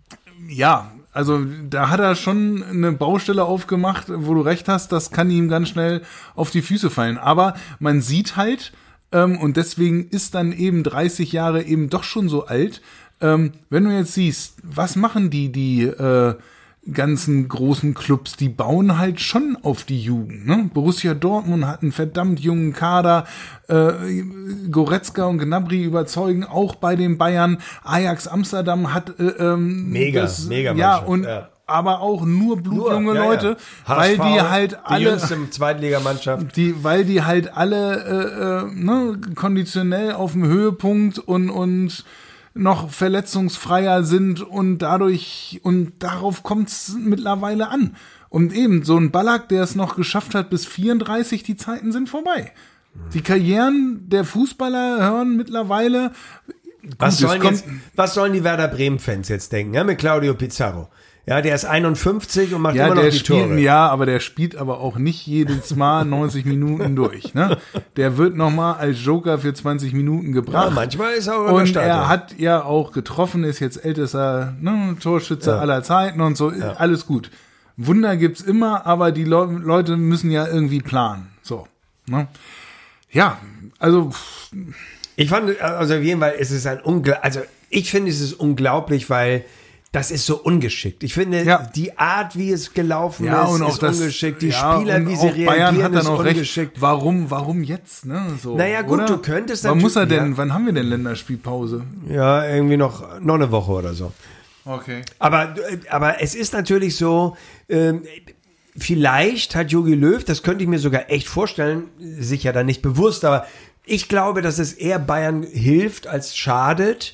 ja, also da hat er schon eine Baustelle aufgemacht, wo du recht hast, das kann ihm ganz schnell auf die Füße fallen. Aber man sieht halt, ähm, und deswegen ist dann eben dreißig Jahre eben doch schon so alt, ähm, wenn du jetzt siehst, was machen die, die äh, ganzen großen Clubs, die bauen halt schon auf die Jugend. Ne? Borussia Dortmund hat einen verdammt jungen Kader, äh, Goretzka und Gnabry überzeugen auch bei den Bayern, Ajax Amsterdam hat äh, ähm, Mega, das, mega ja, Mannschaft, und ja. aber auch nur blutjunge Nur, ja, Leute, ja. weil H S V, die halt die alle jüngste Zweitligamannschaft. die, weil die halt alle äh, äh, ne, konditionell auf dem Höhepunkt und, und noch verletzungsfreier sind und dadurch, und darauf kommt es mittlerweile an. Und eben, so ein Ballack, der es noch geschafft hat bis vierunddreißig, die Zeiten sind vorbei. Die Karrieren der Fußballer hören mittlerweile. Was, Gut, es sollen kommt- jetzt, was sollen die Werder Bremen-Fans jetzt denken, ja, mit Claudio Pizarro? Ja, der ist einundfünfzig und macht Ja, immer noch der die spielt, Tore. ja, aber der spielt aber auch nicht jedes Mal neunzig Minuten durch. Ne? Der wird nochmal als Joker für zwanzig Minuten gebracht. Ja, manchmal ist er auch in der Und Startelf. er hat ja auch getroffen, ist jetzt ältester ne, Torschütze Ja. aller Zeiten und so. Alles gut. Wunder gibt's immer, aber die Le Leute müssen ja irgendwie planen. So. Ne? Ja, also pff, Ich fand, also auf jeden Fall ist es ein unglaublich, also ich finde es ist unglaublich, weil das ist so ungeschickt. Ich finde, Ja. die Art, wie es gelaufen ja, ist, und auch ist das, ungeschickt. Die ja, Spieler, und wie auch sie reagieren, Bayern hat dann ist auch ungeschickt. recht. Warum, warum jetzt? Ne? So, Naja, gut, oder? du könntest Wann muss er natürlich- denn, ja. wann haben wir denn Länderspielpause? Ja, irgendwie noch, noch eine Woche oder so. Okay. Aber, aber es ist natürlich so, ähm, vielleicht hat Jogi Löw, das könnte ich mir sogar echt vorstellen, sicher dann nicht bewusst, aber ich glaube, dass es eher Bayern hilft als schadet,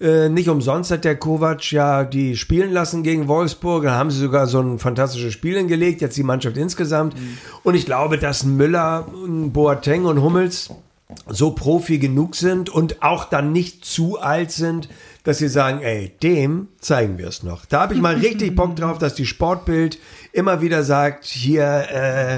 Äh, nicht umsonst hat der Kovac ja die spielen lassen gegen Wolfsburg. Da haben sie sogar so ein fantastisches Spiel hingelegt, jetzt die Mannschaft insgesamt. Mhm. Und ich glaube, dass Müller, Boateng und Hummels so Profi genug sind und auch dann nicht zu alt sind, dass sie sagen, ey, dem zeigen wir es noch. Da habe ich mal richtig Bock drauf, dass die Sportbild immer wieder sagt, hier, äh,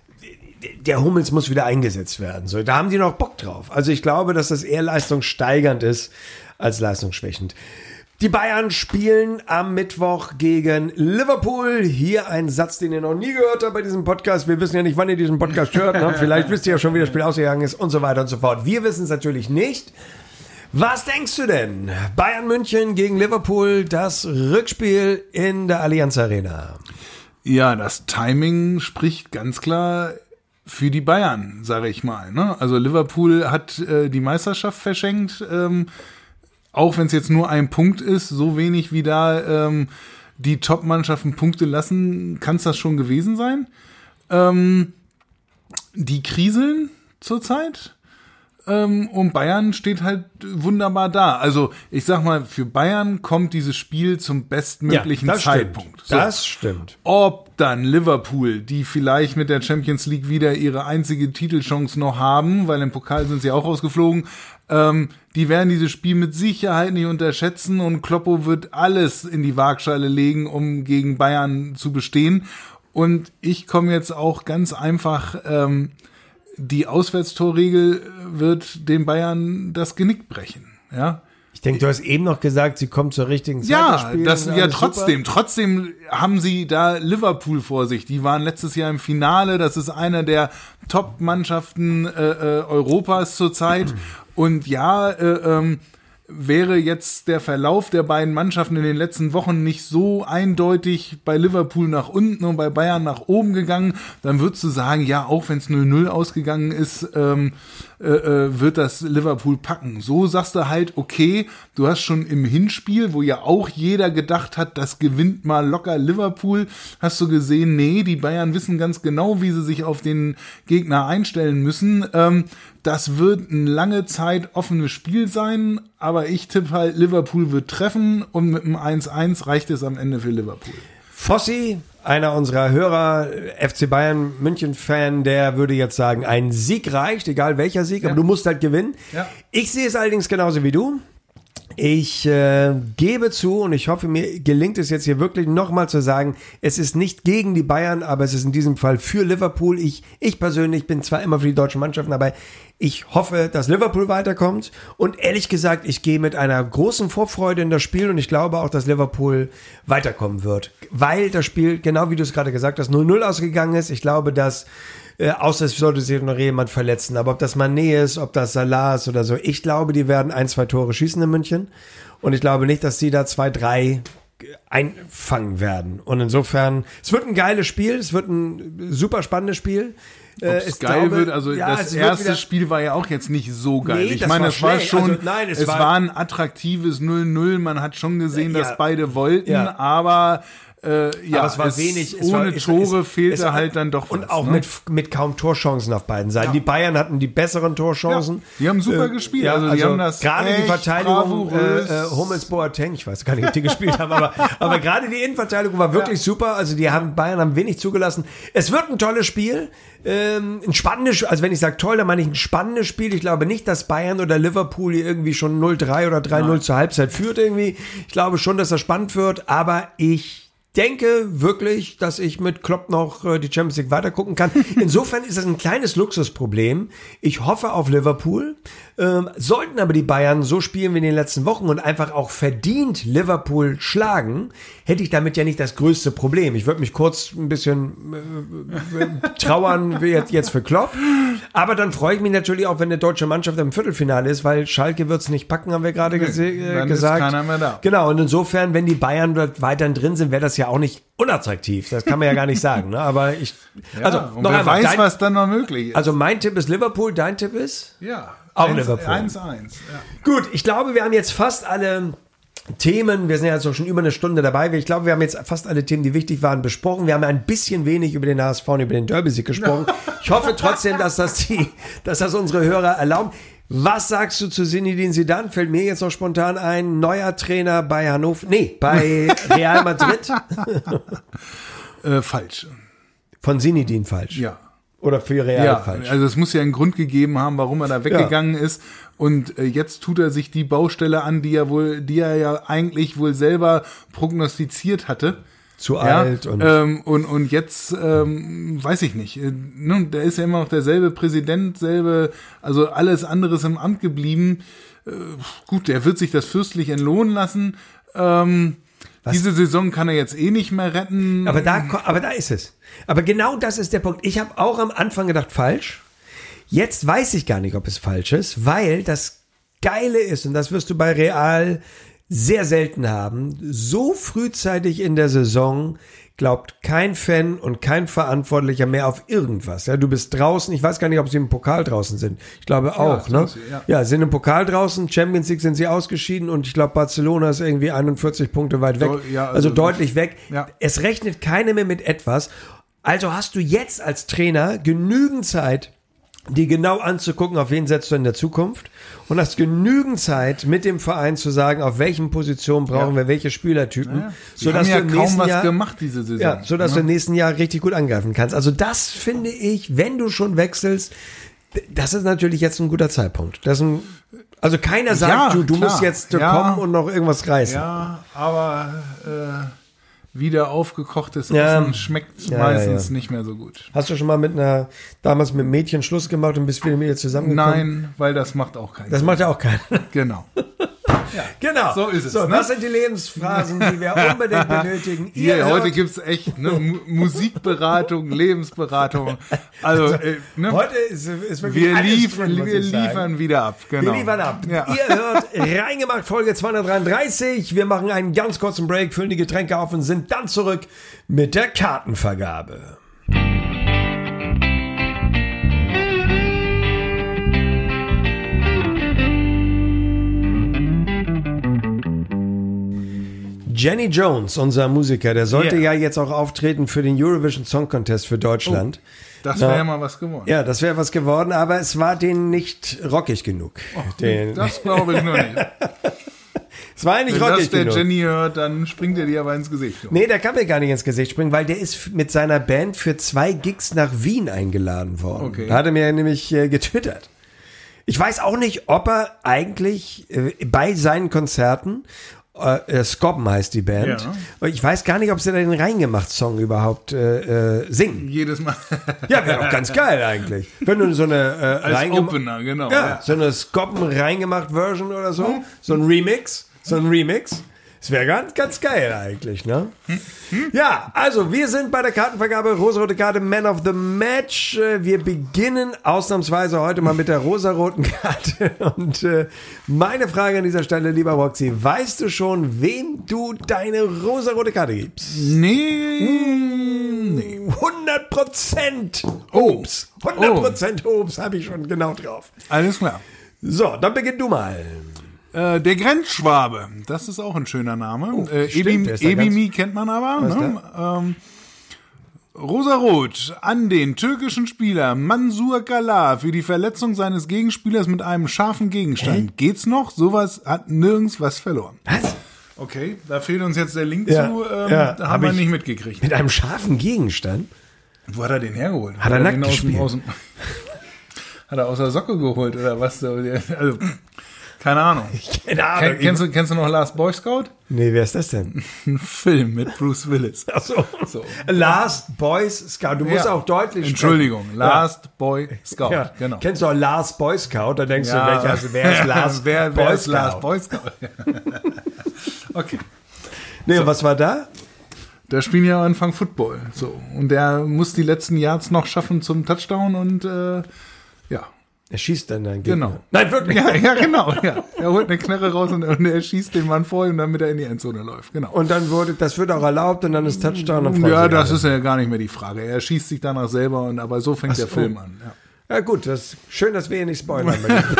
der Hummels muss wieder eingesetzt werden. So, da haben die noch Bock drauf. Also ich glaube, dass das eher leistungssteigernd ist als leistungsschwächend. Die Bayern spielen am Mittwoch gegen Liverpool. Hier ein Satz, den ihr noch nie gehört habt bei diesem Podcast. Wir wissen ja nicht, wann ihr diesen Podcast hört. Ne? Vielleicht wisst ihr ja schon, wie das Spiel ausgegangen ist und so weiter und so fort. Wir wissen es natürlich nicht. Was denkst du denn? Bayern München gegen Liverpool, das Rückspiel in der Allianz Arena. Ja, das Timing spricht ganz klar für die Bayern, sage ich mal. Ne? Also Liverpool hat äh, die Meisterschaft verschenkt, ähm, auch wenn es jetzt nur ein Punkt ist, so wenig wie da ähm, die Top-Mannschaften Punkte lassen, kann es das schon gewesen sein. Ähm, die kriseln zurzeit. Ähm, und Bayern steht halt wunderbar da. Also ich sag mal, für Bayern kommt dieses Spiel zum bestmöglichen ja, das Zeitpunkt. Stimmt. So. Das stimmt. Ob dann Liverpool, die vielleicht mit der Champions League wieder ihre einzige Titelchance noch haben, weil im Pokal sind sie auch rausgeflogen, ähm, die werden dieses Spiel mit Sicherheit nicht unterschätzen und Kloppo wird alles in die Waagschale legen, um gegen Bayern zu bestehen. Und ich komme jetzt auch ganz einfach... Ähm, die Auswärtstorregel wird den Bayern das Genick brechen, ja. Ich denke, du hast eben noch gesagt, sie kommt zur richtigen Zeit. Ja, das, ja, trotzdem, super. Trotzdem haben sie da Liverpool vor sich. Die waren letztes Jahr im Finale. Das ist einer der Top-Mannschaften äh, äh, Europas zurzeit. Und ja, äh, ähm, wäre jetzt der Verlauf der beiden Mannschaften in den letzten Wochen nicht so eindeutig bei Liverpool nach unten und bei Bayern nach oben gegangen, dann würdest du sagen, ja, auch wenn es null null ausgegangen ist, ähm, äh, wird das Liverpool packen. So sagst du halt, okay, du hast schon im Hinspiel, wo ja auch jeder gedacht hat, das gewinnt mal locker Liverpool, hast du gesehen, nee, die Bayern wissen ganz genau, wie sie sich auf den Gegner einstellen müssen. Ähm, das wird ein lange Zeit offenes Spiel sein, aber ich tippe halt, Liverpool wird treffen und mit einem eins eins reicht es am Ende für Liverpool. Fossi, einer unserer Hörer, F C Bayern München-Fan, der würde jetzt sagen, ein Sieg reicht, egal welcher Sieg, ja. Aber du musst halt gewinnen. Ja. Ich sehe es allerdings genauso wie du. Ich äh, gebe zu und ich hoffe, mir gelingt es jetzt hier wirklich nochmal zu sagen, es ist nicht gegen die Bayern, aber es ist in diesem Fall für Liverpool. Ich, ich persönlich bin zwar immer für die deutschen Mannschaften, aber ich hoffe, dass Liverpool weiterkommt und ehrlich gesagt, ich gehe mit einer großen Vorfreude in das Spiel und ich glaube auch, dass Liverpool weiterkommen wird, weil das Spiel, genau wie du es gerade gesagt hast, null null ausgegangen ist. Ich glaube, dass Äh, außer es sollte sich noch jemand verletzen. Aber ob das Mané ist, ob das Salah ist oder so, ich glaube, die werden ein, zwei Tore schießen in München. Und ich glaube nicht, dass die da zwei, drei einfangen werden. Und insofern, es wird ein geiles Spiel, es wird ein super spannendes Spiel. Ob es äh, geil glaube, wird, also ja, das erste wieder, Spiel war ja auch jetzt nicht so geil. Nee, ich meine, das war, war schon, also, nein, es, es war, war ein attraktives null null. Man hat schon gesehen, ja, dass beide wollten, ja. aber Äh, ja, aber es war es, wenig. Es ohne war, Tore es, fehlte es, es, halt dann doch und was. Und auch ne? mit, mit kaum Torchancen auf beiden Seiten. Ja. Die Bayern hatten die besseren Torchancen. Ja, die haben super äh, gespielt. Ja, also, also die haben das gerade die Verteidigung, äh, äh, Hummels, Boateng, ich weiß gar nicht, ob die gespielt haben, aber, aber gerade die Innenverteidigung war wirklich ja. super. Also die haben Bayern haben wenig zugelassen. Es wird ein tolles Spiel. Ähm, ein spannendes, also wenn ich sage toll, dann meine ich ein spannendes Spiel. Ich glaube nicht, dass Bayern oder Liverpool hier irgendwie schon null drei oder drei null zur Halbzeit führt irgendwie. Ich glaube schon, dass das spannend wird, aber ich denke wirklich, dass ich mit Klopp noch äh, die Champions League weitergucken kann. Insofern ist das ein kleines Luxusproblem. Ich hoffe auf Liverpool. Ähm, sollten aber die Bayern so spielen wie in den letzten Wochen und einfach auch verdient Liverpool schlagen, hätte ich damit ja nicht das größte Problem. Ich würde mich kurz ein bisschen äh, trauern jetzt, jetzt für Klopp. Aber dann freue ich mich natürlich auch, wenn eine deutsche Mannschaft im Viertelfinale ist, weil Schalke wird es nicht packen, haben wir gerade nee, gese- äh, gesagt. Ist keiner mehr da. Genau, und insofern, wenn die Bayern dort weiterhin drin sind, wäre das ja auch nicht unattraktiv. Das kann man ja gar nicht sagen. Ne? Aber ich, ja, also noch wer einmal, weiß, dein, was dann noch möglich ist. Also mein Tipp ist Liverpool, dein Tipp ist? Ja, auch Liverpool. eins eins. Ja. Gut, ich glaube, wir haben jetzt fast alle Themen, wir sind ja jetzt auch schon über eine Stunde dabei, ich glaube, wir haben jetzt fast alle Themen, die wichtig waren, besprochen. Wir haben ein bisschen wenig über den H S V und über den Derby-Sieg gesprochen. Ich hoffe trotzdem, dass das, die, dass das unsere Hörer erlauben. Was sagst du zu Zinedine Zidane? Fällt mir jetzt noch spontan ein. Neuer Trainer bei Hannover. Nee, bei Real Madrid. äh, falsch. Von Zinedine falsch. Ja. Oder für Real Ja, falsch. also es muss ja einen Grund gegeben haben, warum er da weggegangen ja. ist. Und äh, jetzt tut er sich die Baustelle an, die er wohl, die er ja eigentlich wohl selber prognostiziert hatte. Zu ja, alt und, ähm, und und jetzt ähm, weiß ich nicht. Äh, ne, der ist ja immer noch derselbe Präsident, selbe, also alles anderes im Amt geblieben. Äh, gut, der wird sich das fürstlich entlohnen lassen. Ähm, diese Saison kann er jetzt eh nicht mehr retten. Aber da, aber da ist es. Aber genau das ist der Punkt. Ich habe auch am Anfang gedacht, falsch. Jetzt weiß ich gar nicht, ob es falsch ist, weil das Geile ist, und das wirst du bei Real sehr selten haben, so frühzeitig in der Saison glaubt kein Fan und kein Verantwortlicher mehr auf irgendwas. Ja, du bist draußen, ich weiß gar nicht, ob sie im Pokal draußen sind. Ich glaube auch, ja, ne? Sie, ja. ja, sind im Pokal draußen, Champions League sind sie ausgeschieden und ich glaube, Barcelona ist irgendwie einundvierzig Punkte weit weg. So, ja, also, also deutlich weg. Ja. Es rechnet keiner mehr mit etwas. Also hast du jetzt als Trainer genügend Zeit, die genau anzugucken, auf wen setzt du in der Zukunft und hast genügend Zeit, mit dem Verein zu sagen, auf welchen Positionen brauchen ja. wir welche Spielertypen, ja. sodass haben du ja im kaum nächsten was Jahr, gemacht diese Saison. ja, sodass ja. du im nächsten Jahr richtig gut angreifen kannst. Also das finde ich, wenn du schon wechselst, das ist natürlich jetzt ein guter Zeitpunkt. Das ist ein, also keiner sagt, Ja, du, du klar. musst jetzt Ja. kommen und noch irgendwas reißen. Ja, aber äh, wieder aufgekochtes Ja. Essen schmeckt Ja, meistens ja, ja. nicht mehr so gut. Hast du schon mal mit einer, damals mit einem Mädchen Schluss gemacht und bist wieder mit ihr zusammengekommen? Nein, weil das macht auch keinen Das Sinn. macht ja auch keiner. Genau. Genau. So ist es, So, ne? das sind die Lebensphasen, die wir unbedingt benötigen. Hier, Ihr heute hört- gibt's echt ne, Mu- Musikberatung, Lebensberatung. Also, äh, ne, Heute ist, ist wirklich wir, alles liefern, drin, muss wir ich sagen. liefern wieder ab. Genau. Wir liefern ab. Ja. Ihr hört Reingemacht, Folge zweihundertdreiunddreißig. Wir machen einen ganz kurzen Break, füllen die Getränke auf und sind dann zurück mit der Kartenvergabe. Jenny Jones, unser Musiker, der sollte Yeah. ja jetzt auch auftreten für den Eurovision Song Contest für Deutschland. Das wäre Na, ja mal was geworden. Ja, das wäre was geworden, aber es war denen nicht rockig genug. Den, Das glaube ich nur nicht. es war nicht Wenn das rockig der genug. Jenny hört, dann springt er dir aber ins Gesicht. Nee, der kann mir gar nicht ins Gesicht springen, weil der ist mit seiner Band für zwei Gigs nach Wien eingeladen worden. Okay. Da hat er mir nämlich äh, getwittert. Ich weiß auch nicht, ob er eigentlich äh, bei seinen Konzerten, äh, Skobben heißt die Band, ich weiß gar nicht, ob sie da den Reingemacht-Song überhaupt äh, äh, singen. Jedes Mal. Ja, wäre doch ganz geil eigentlich. Wenn du so eine äh, Als Reingema- Opener, genau. Ja, Ja. so eine Skobben reingemacht Version oder so. So ein Remix. So ein Remix. Das wäre ganz, ganz geil eigentlich, ne? Ja, also wir sind bei der Kartenvergabe. Rosarote Karte, Man of the Match. Äh, Wir beginnen ausnahmsweise heute mal mit der rosaroten Karte. Und äh, meine Frage an dieser Stelle, lieber Roxy, weißt du schon, wem du deine rosarote Karte gibst? Nee. Nee. hundert Prozent Oh. Obst. hundert Prozent Obst habe ich schon genau drauf. Alles klar. So, dann beginn du mal. Äh, der Grenzschwabe, das ist auch ein schöner Name. äh, stimmt, Ebi, der ist da Ebimi kennt man aber. Was ist Ne? Ähm, Rosarot an den türkischen Spieler Mansur Kala für die Verletzung seines Gegenspielers mit einem scharfen Gegenstand. Hä? Geht's noch? Sowas hat nirgends was verloren. Was? Okay, da fehlt uns jetzt der Link Ja, zu. Ähm, ja, da hab haben wir ich- nicht mitgekriegt. Mit einem scharfen Gegenstand? Wo hat er den hergeholt? Hat er nackt den aus dem- gespielt? aus dem- Hat er aus der Socke geholt oder was? Also, keine Ahnung. Keine Ahnung. Ken, kennst, du, kennst du noch Last Boy Scout? Nee, wer ist das denn? Ein Film mit Bruce Willis. Ach so. So. Last Boys Scout. Du musst Ja. auch deutlich Entschuldigung, sprechen. Last Boy Scout. Ja. Genau. Kennst du auch Last Boy Scout? Da denkst Ja. du, welcher, also wer ist Last wer, Boy wer ist Scout? Last Boy Scout? Okay. Nee, und was war da? Da spielen ja am Anfang Football. So. Und der muss die letzten Yards noch schaffen zum Touchdown und äh, ja. Er schießt dann dein Gegner. Genau. Nein, wirklich. Ja, ja, genau. Ja. Er holt eine Knarre raus und, und er schießt den Mann vor ihm, damit er in die Endzone läuft. Genau. Und dann wurde, das wird auch erlaubt und dann ist Touchdown. Und Ja, das ist ja gar nicht mehr die Frage. Er schießt sich danach selber, und aber so fängt der so. Film an. Ja. Ja gut, das ist schön, dass wir hier nicht spoilern.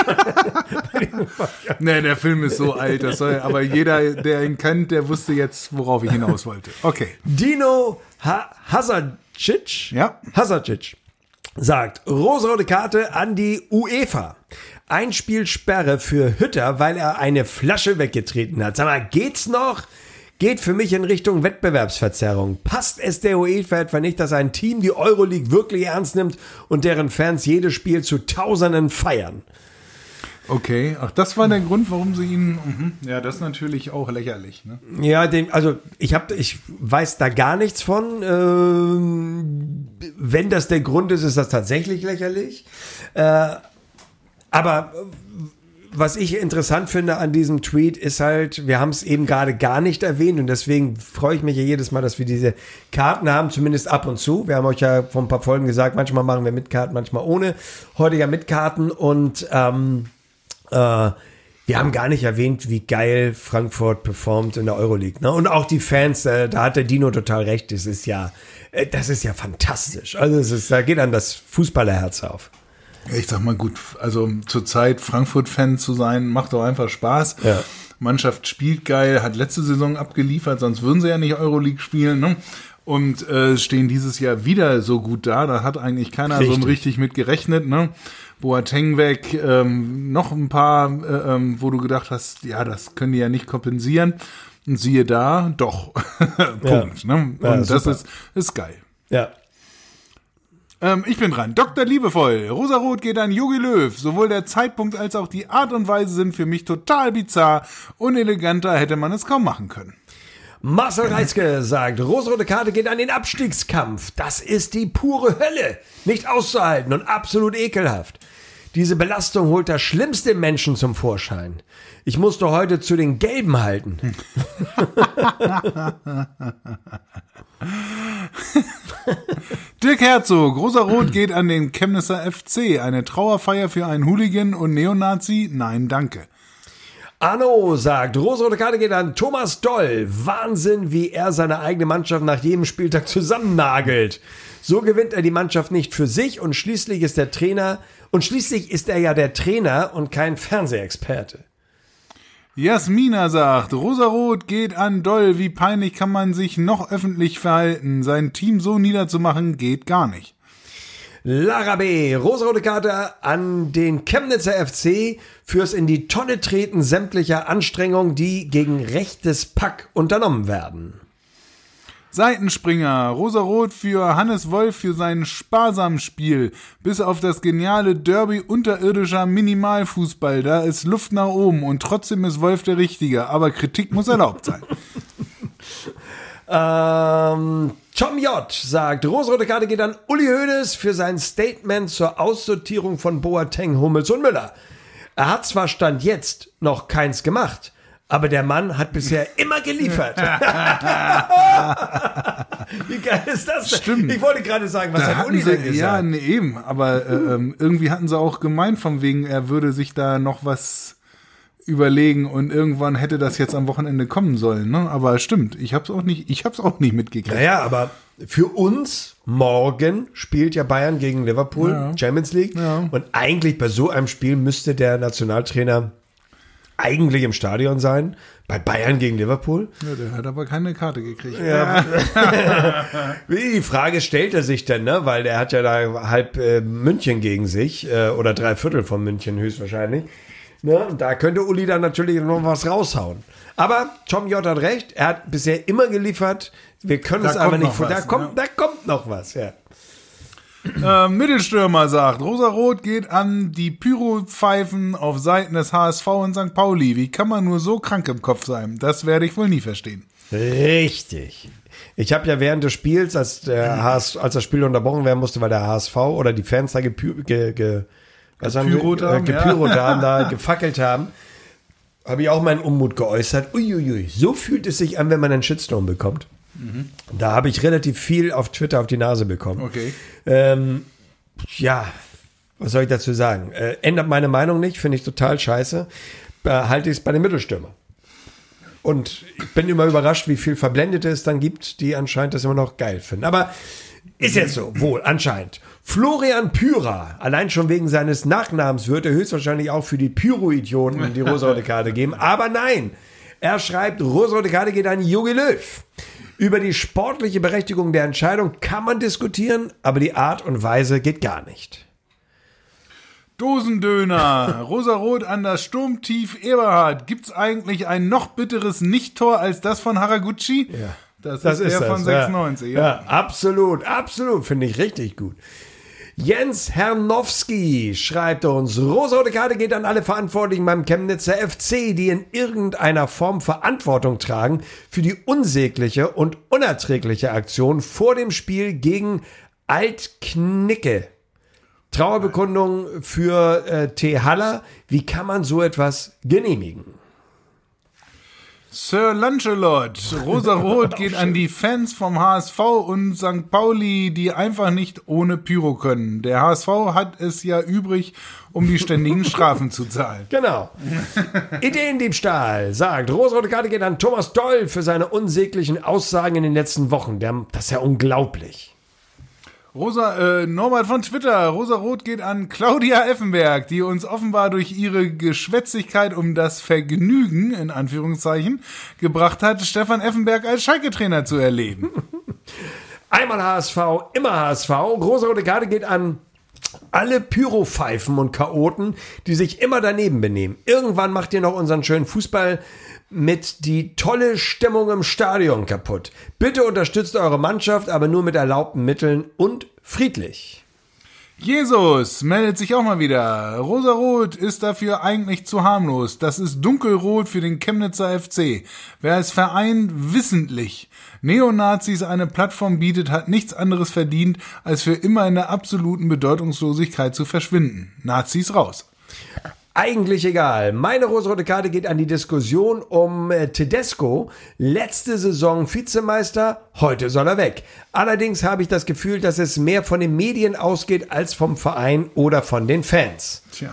Nee, der Film ist so alt, das soll, aber jeder, der ihn kennt, der wusste jetzt, worauf ich hinaus wollte. Okay. Dino ha Hazardžić. Ja. Hazardžić. sagt, rosarote Karte an die UEFA. Einspielsperre für Hütter, weil er eine Flasche weggetreten hat. Sag mal, geht's noch? Geht für mich in Richtung Wettbewerbsverzerrung. Passt es der UEFA etwa nicht, dass ein Team die Euroleague wirklich ernst nimmt und deren Fans jedes Spiel zu Tausenden feiern? Okay, ach, das war der Grund, warum sie ihn. Mhm. Ja, das ist natürlich auch lächerlich. Ne? Ja, den, also ich habe, ich weiß da gar nichts von. Ähm, wenn das der Grund ist, ist das tatsächlich lächerlich. Äh, aber was ich interessant finde an diesem Tweet ist halt, wir haben es eben gerade gar nicht erwähnt und deswegen freue ich mich ja jedes Mal, dass wir diese Karten haben, zumindest ab und zu. Wir haben euch ja vor ein paar Folgen gesagt, manchmal machen wir mit Karten, manchmal ohne. Heute ja mit Karten und ähm, äh, wir haben gar nicht erwähnt, wie geil Frankfurt performt in der Euroleague. Ne? Und auch die Fans, äh, da hat der Dino total recht, das ist ja, äh, das ist ja fantastisch. Also es ist, da geht dann das Fußballerherz auf. Ich sag mal gut, also zurzeit Frankfurt-Fan zu sein, macht doch einfach Spaß. Ja. Mannschaft spielt geil, hat letzte Saison abgeliefert, sonst würden sie ja nicht Euroleague spielen, ne? Und äh, stehen dieses Jahr wieder so gut da. Da hat eigentlich keiner richtig. so richtig mit gerechnet, ne? Boateng weg, ähm, noch ein paar, äh, ähm, wo du gedacht hast, ja, das können die ja nicht kompensieren. Und siehe da, doch. Punkt. Ja. Ne? Und Ja, das ist, ist geil. Ja. Ähm, ich bin dran. Doktor Liebevoll. Rosarot geht an Jogi Löw. Sowohl der Zeitpunkt als auch die Art und Weise sind für mich total bizarr. Uneleganter hätte man es kaum machen können. Marcel Reitzke sagt, rosarote Karte geht an den Abstiegskampf. Das ist die pure Hölle. Nicht auszuhalten und absolut ekelhaft. Diese Belastung holt das Schlimmste im Menschen zum Vorschein. Ich musste heute zu den Gelben halten. Dirk Herzog, Rosarot geht an den Chemnitzer F C. Eine Trauerfeier für einen Hooligan und Neonazi? Nein, danke. Arno sagt, rosarote Karte geht an Thomas Doll. Wahnsinn, wie er seine eigene Mannschaft nach jedem Spieltag zusammennagelt. So gewinnt er die Mannschaft nicht für sich und schließlich ist der Trainer, und schließlich ist er ja der Trainer und kein Fernsehexperte. Jasmina sagt, Rosarot geht an Doll. Wie peinlich kann man sich noch öffentlich verhalten? Sein Team so niederzumachen, geht gar nicht. Lara B., rosarote Karte an den Chemnitzer F C fürs in die Tonne treten sämtlicher Anstrengungen, die gegen rechtes Pack unternommen werden. Seitenspringer, Rosarot für Hannes Wolf für sein sparsames Spiel. Bis auf das geniale Derby unterirdischer Minimalfußball. Da ist Luft nach oben und trotzdem ist Wolf der Richtige. Aber Kritik muss erlaubt sein. ähm, Tom J. sagt, rosarote Karte geht an Uli Hoeneß für sein Statement zur Aussortierung von Boateng, Hummels und Müller. Er hat zwar Stand jetzt noch keins gemacht, aber der Mann hat bisher immer geliefert. Wie geil ist das denn? Stimmt. Ich wollte gerade sagen, was da hat Uli sie, denn gesagt? Ja, nee, eben. Aber äh, ähm, irgendwie hatten sie auch gemeint, von wegen, er würde sich da noch was überlegen und irgendwann hätte das jetzt am Wochenende kommen sollen. Ne? Aber stimmt, ich hab's auch nicht, ich hab's auch nicht mitgekriegt. Naja, aber für uns morgen spielt ja Bayern gegen Liverpool, ja. Champions League. Ja. Und eigentlich bei so einem Spiel müsste der Nationaltrainer eigentlich im Stadion sein, bei Bayern gegen Liverpool. Ja, der hat aber keine Karte gekriegt. Ja. Die Frage stellt er sich denn, ne? Weil der hat ja da halb äh, München gegen sich äh, oder drei Viertel von München höchstwahrscheinlich. Ne? Und da könnte Uli dann natürlich noch was raushauen. Aber Tom J. hat recht, er hat bisher immer geliefert. Wir können Da es aber kommt nicht noch vor. Da was, kommt, ja. da kommt noch was, ja. Äh, Mittelstürmer sagt, Rosarot geht an die Pyropfeifen auf Seiten des H S V und Sankt Pauli. Wie kann man nur so krank im Kopf sein? Das werde ich wohl nie verstehen. Richtig. Ich habe ja während des Spiels, als der H S, als das Spiel unterbrochen werden musste, weil der H S V oder die Fans da gepy, ge, ge, was haben Gepyrot wir? haben, Äh, gepyrot ja. haben, da gefackelt haben, habe ich auch meinen Unmut geäußert. Uiuiui, so fühlt es sich an, wenn man einen Shitstorm bekommt. Mhm. Da habe ich relativ viel auf Twitter auf die Nase bekommen. Okay. Ähm, ja, was soll ich dazu sagen? Äh, ändert meine Meinung nicht, finde ich total scheiße. Behalte ich es bei den Mittelstürmern. Und ich bin immer überrascht, wie viel Verblendete es dann gibt, die anscheinend das immer noch geil finden. Aber ist jetzt so, wohl, anscheinend. Florian Pyra, allein schon wegen seines Nachnamens, wird er höchstwahrscheinlich auch für die Pyro-Idioten die rosarote Karte geben. Aber nein, er schreibt, rosarote Karte geht an Jogi Löw. Über die sportliche Berechtigung der Entscheidung kann man diskutieren, aber die Art und Weise geht gar nicht. Dosendöner, Rosarot an das Sturmtief Eberhard. Gibt's eigentlich ein noch bitteres Nicht-Tor als das von Haraguchi? Ja. Das, Das ist ist der das, von sechsundneunzig. Ja. Ja. Ja, absolut, absolut, finde ich richtig gut. Jens Hernowski schreibt uns, rosarote Karte geht an alle Verantwortlichen beim Chemnitzer F C, die in irgendeiner Form Verantwortung tragen für die unsägliche und unerträgliche Aktion vor dem Spiel gegen Altknicke. Trauerbekundung für äh, T. Haller. Wie kann man so etwas genehmigen? Sir Lancelot, Rosarot geht an die Fans vom H S V und Sankt Pauli, die einfach nicht ohne Pyro können. Der H S V hat es ja übrig, um die ständigen Strafen zu zahlen. Genau. Ideendiebstahl sagt, rosarote Karte geht an Thomas Doll für seine unsäglichen Aussagen in den letzten Wochen. Der, das ist ja unglaublich. Rosa, äh, Norbert von Twitter, Rosarot geht an Claudia Effenberg, die uns offenbar durch ihre Geschwätzigkeit um das Vergnügen, in Anführungszeichen, gebracht hat, Stefan Effenberg als Schalke-Trainer zu erleben. Einmal H S V, immer H S V. Rosarote Karte geht an alle Pyropfeifen und Chaoten, die sich immer daneben benehmen. Irgendwann macht ihr noch unseren schönen Fußball mit die tolle Stimmung im Stadion kaputt. Bitte unterstützt eure Mannschaft, aber nur mit erlaubten Mitteln und friedlich. Jesus meldet sich auch mal wieder. Rosarot ist dafür eigentlich zu harmlos. Das ist dunkelrot für den Chemnitzer F C. Wer als Verein wissentlich Neonazis eine Plattform bietet, hat nichts anderes verdient, als für immer in der absoluten Bedeutungslosigkeit zu verschwinden. Nazis raus. Eigentlich egal. Meine rosarote Karte geht an die Diskussion um äh, Tedesco. Letzte Saison Vizemeister, heute soll er weg. Allerdings habe ich das Gefühl, dass es mehr von den Medien ausgeht als vom Verein oder von den Fans. Tja.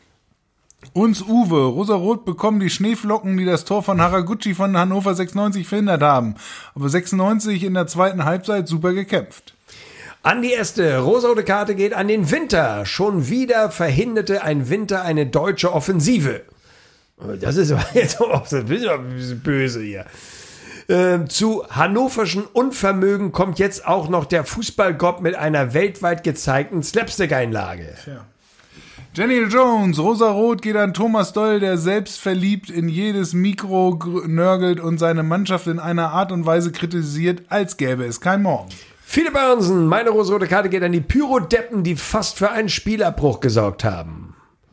Uns Uwe, Rosarot bekommen die Schneeflocken, die das Tor von Haraguchi von Hannover sechsundneunzig verhindert haben. Aber sechsundneunzig in der zweiten Halbzeit super gekämpft. An die Äste, rosarote Karte geht an den Winter. Schon wieder verhinderte ein Winter eine deutsche Offensive. Das ist aber jetzt auch das ist ein bisschen böse hier. Ähm, zu hannoverschen Unvermögen kommt jetzt auch noch der Fußballgott mit einer weltweit gezeigten Slapstick-Einlage. Tja. Jenny Jones, Rosarot geht an Thomas Doll, der selbstverliebt in jedes Mikro gr- nörgelt und seine Mannschaft in einer Art und Weise kritisiert, als gäbe es kein Morgen. Philipp Börnsen, meine rosarote Karte geht an die Pyrodeppen, die fast für einen Spielabbruch gesorgt haben.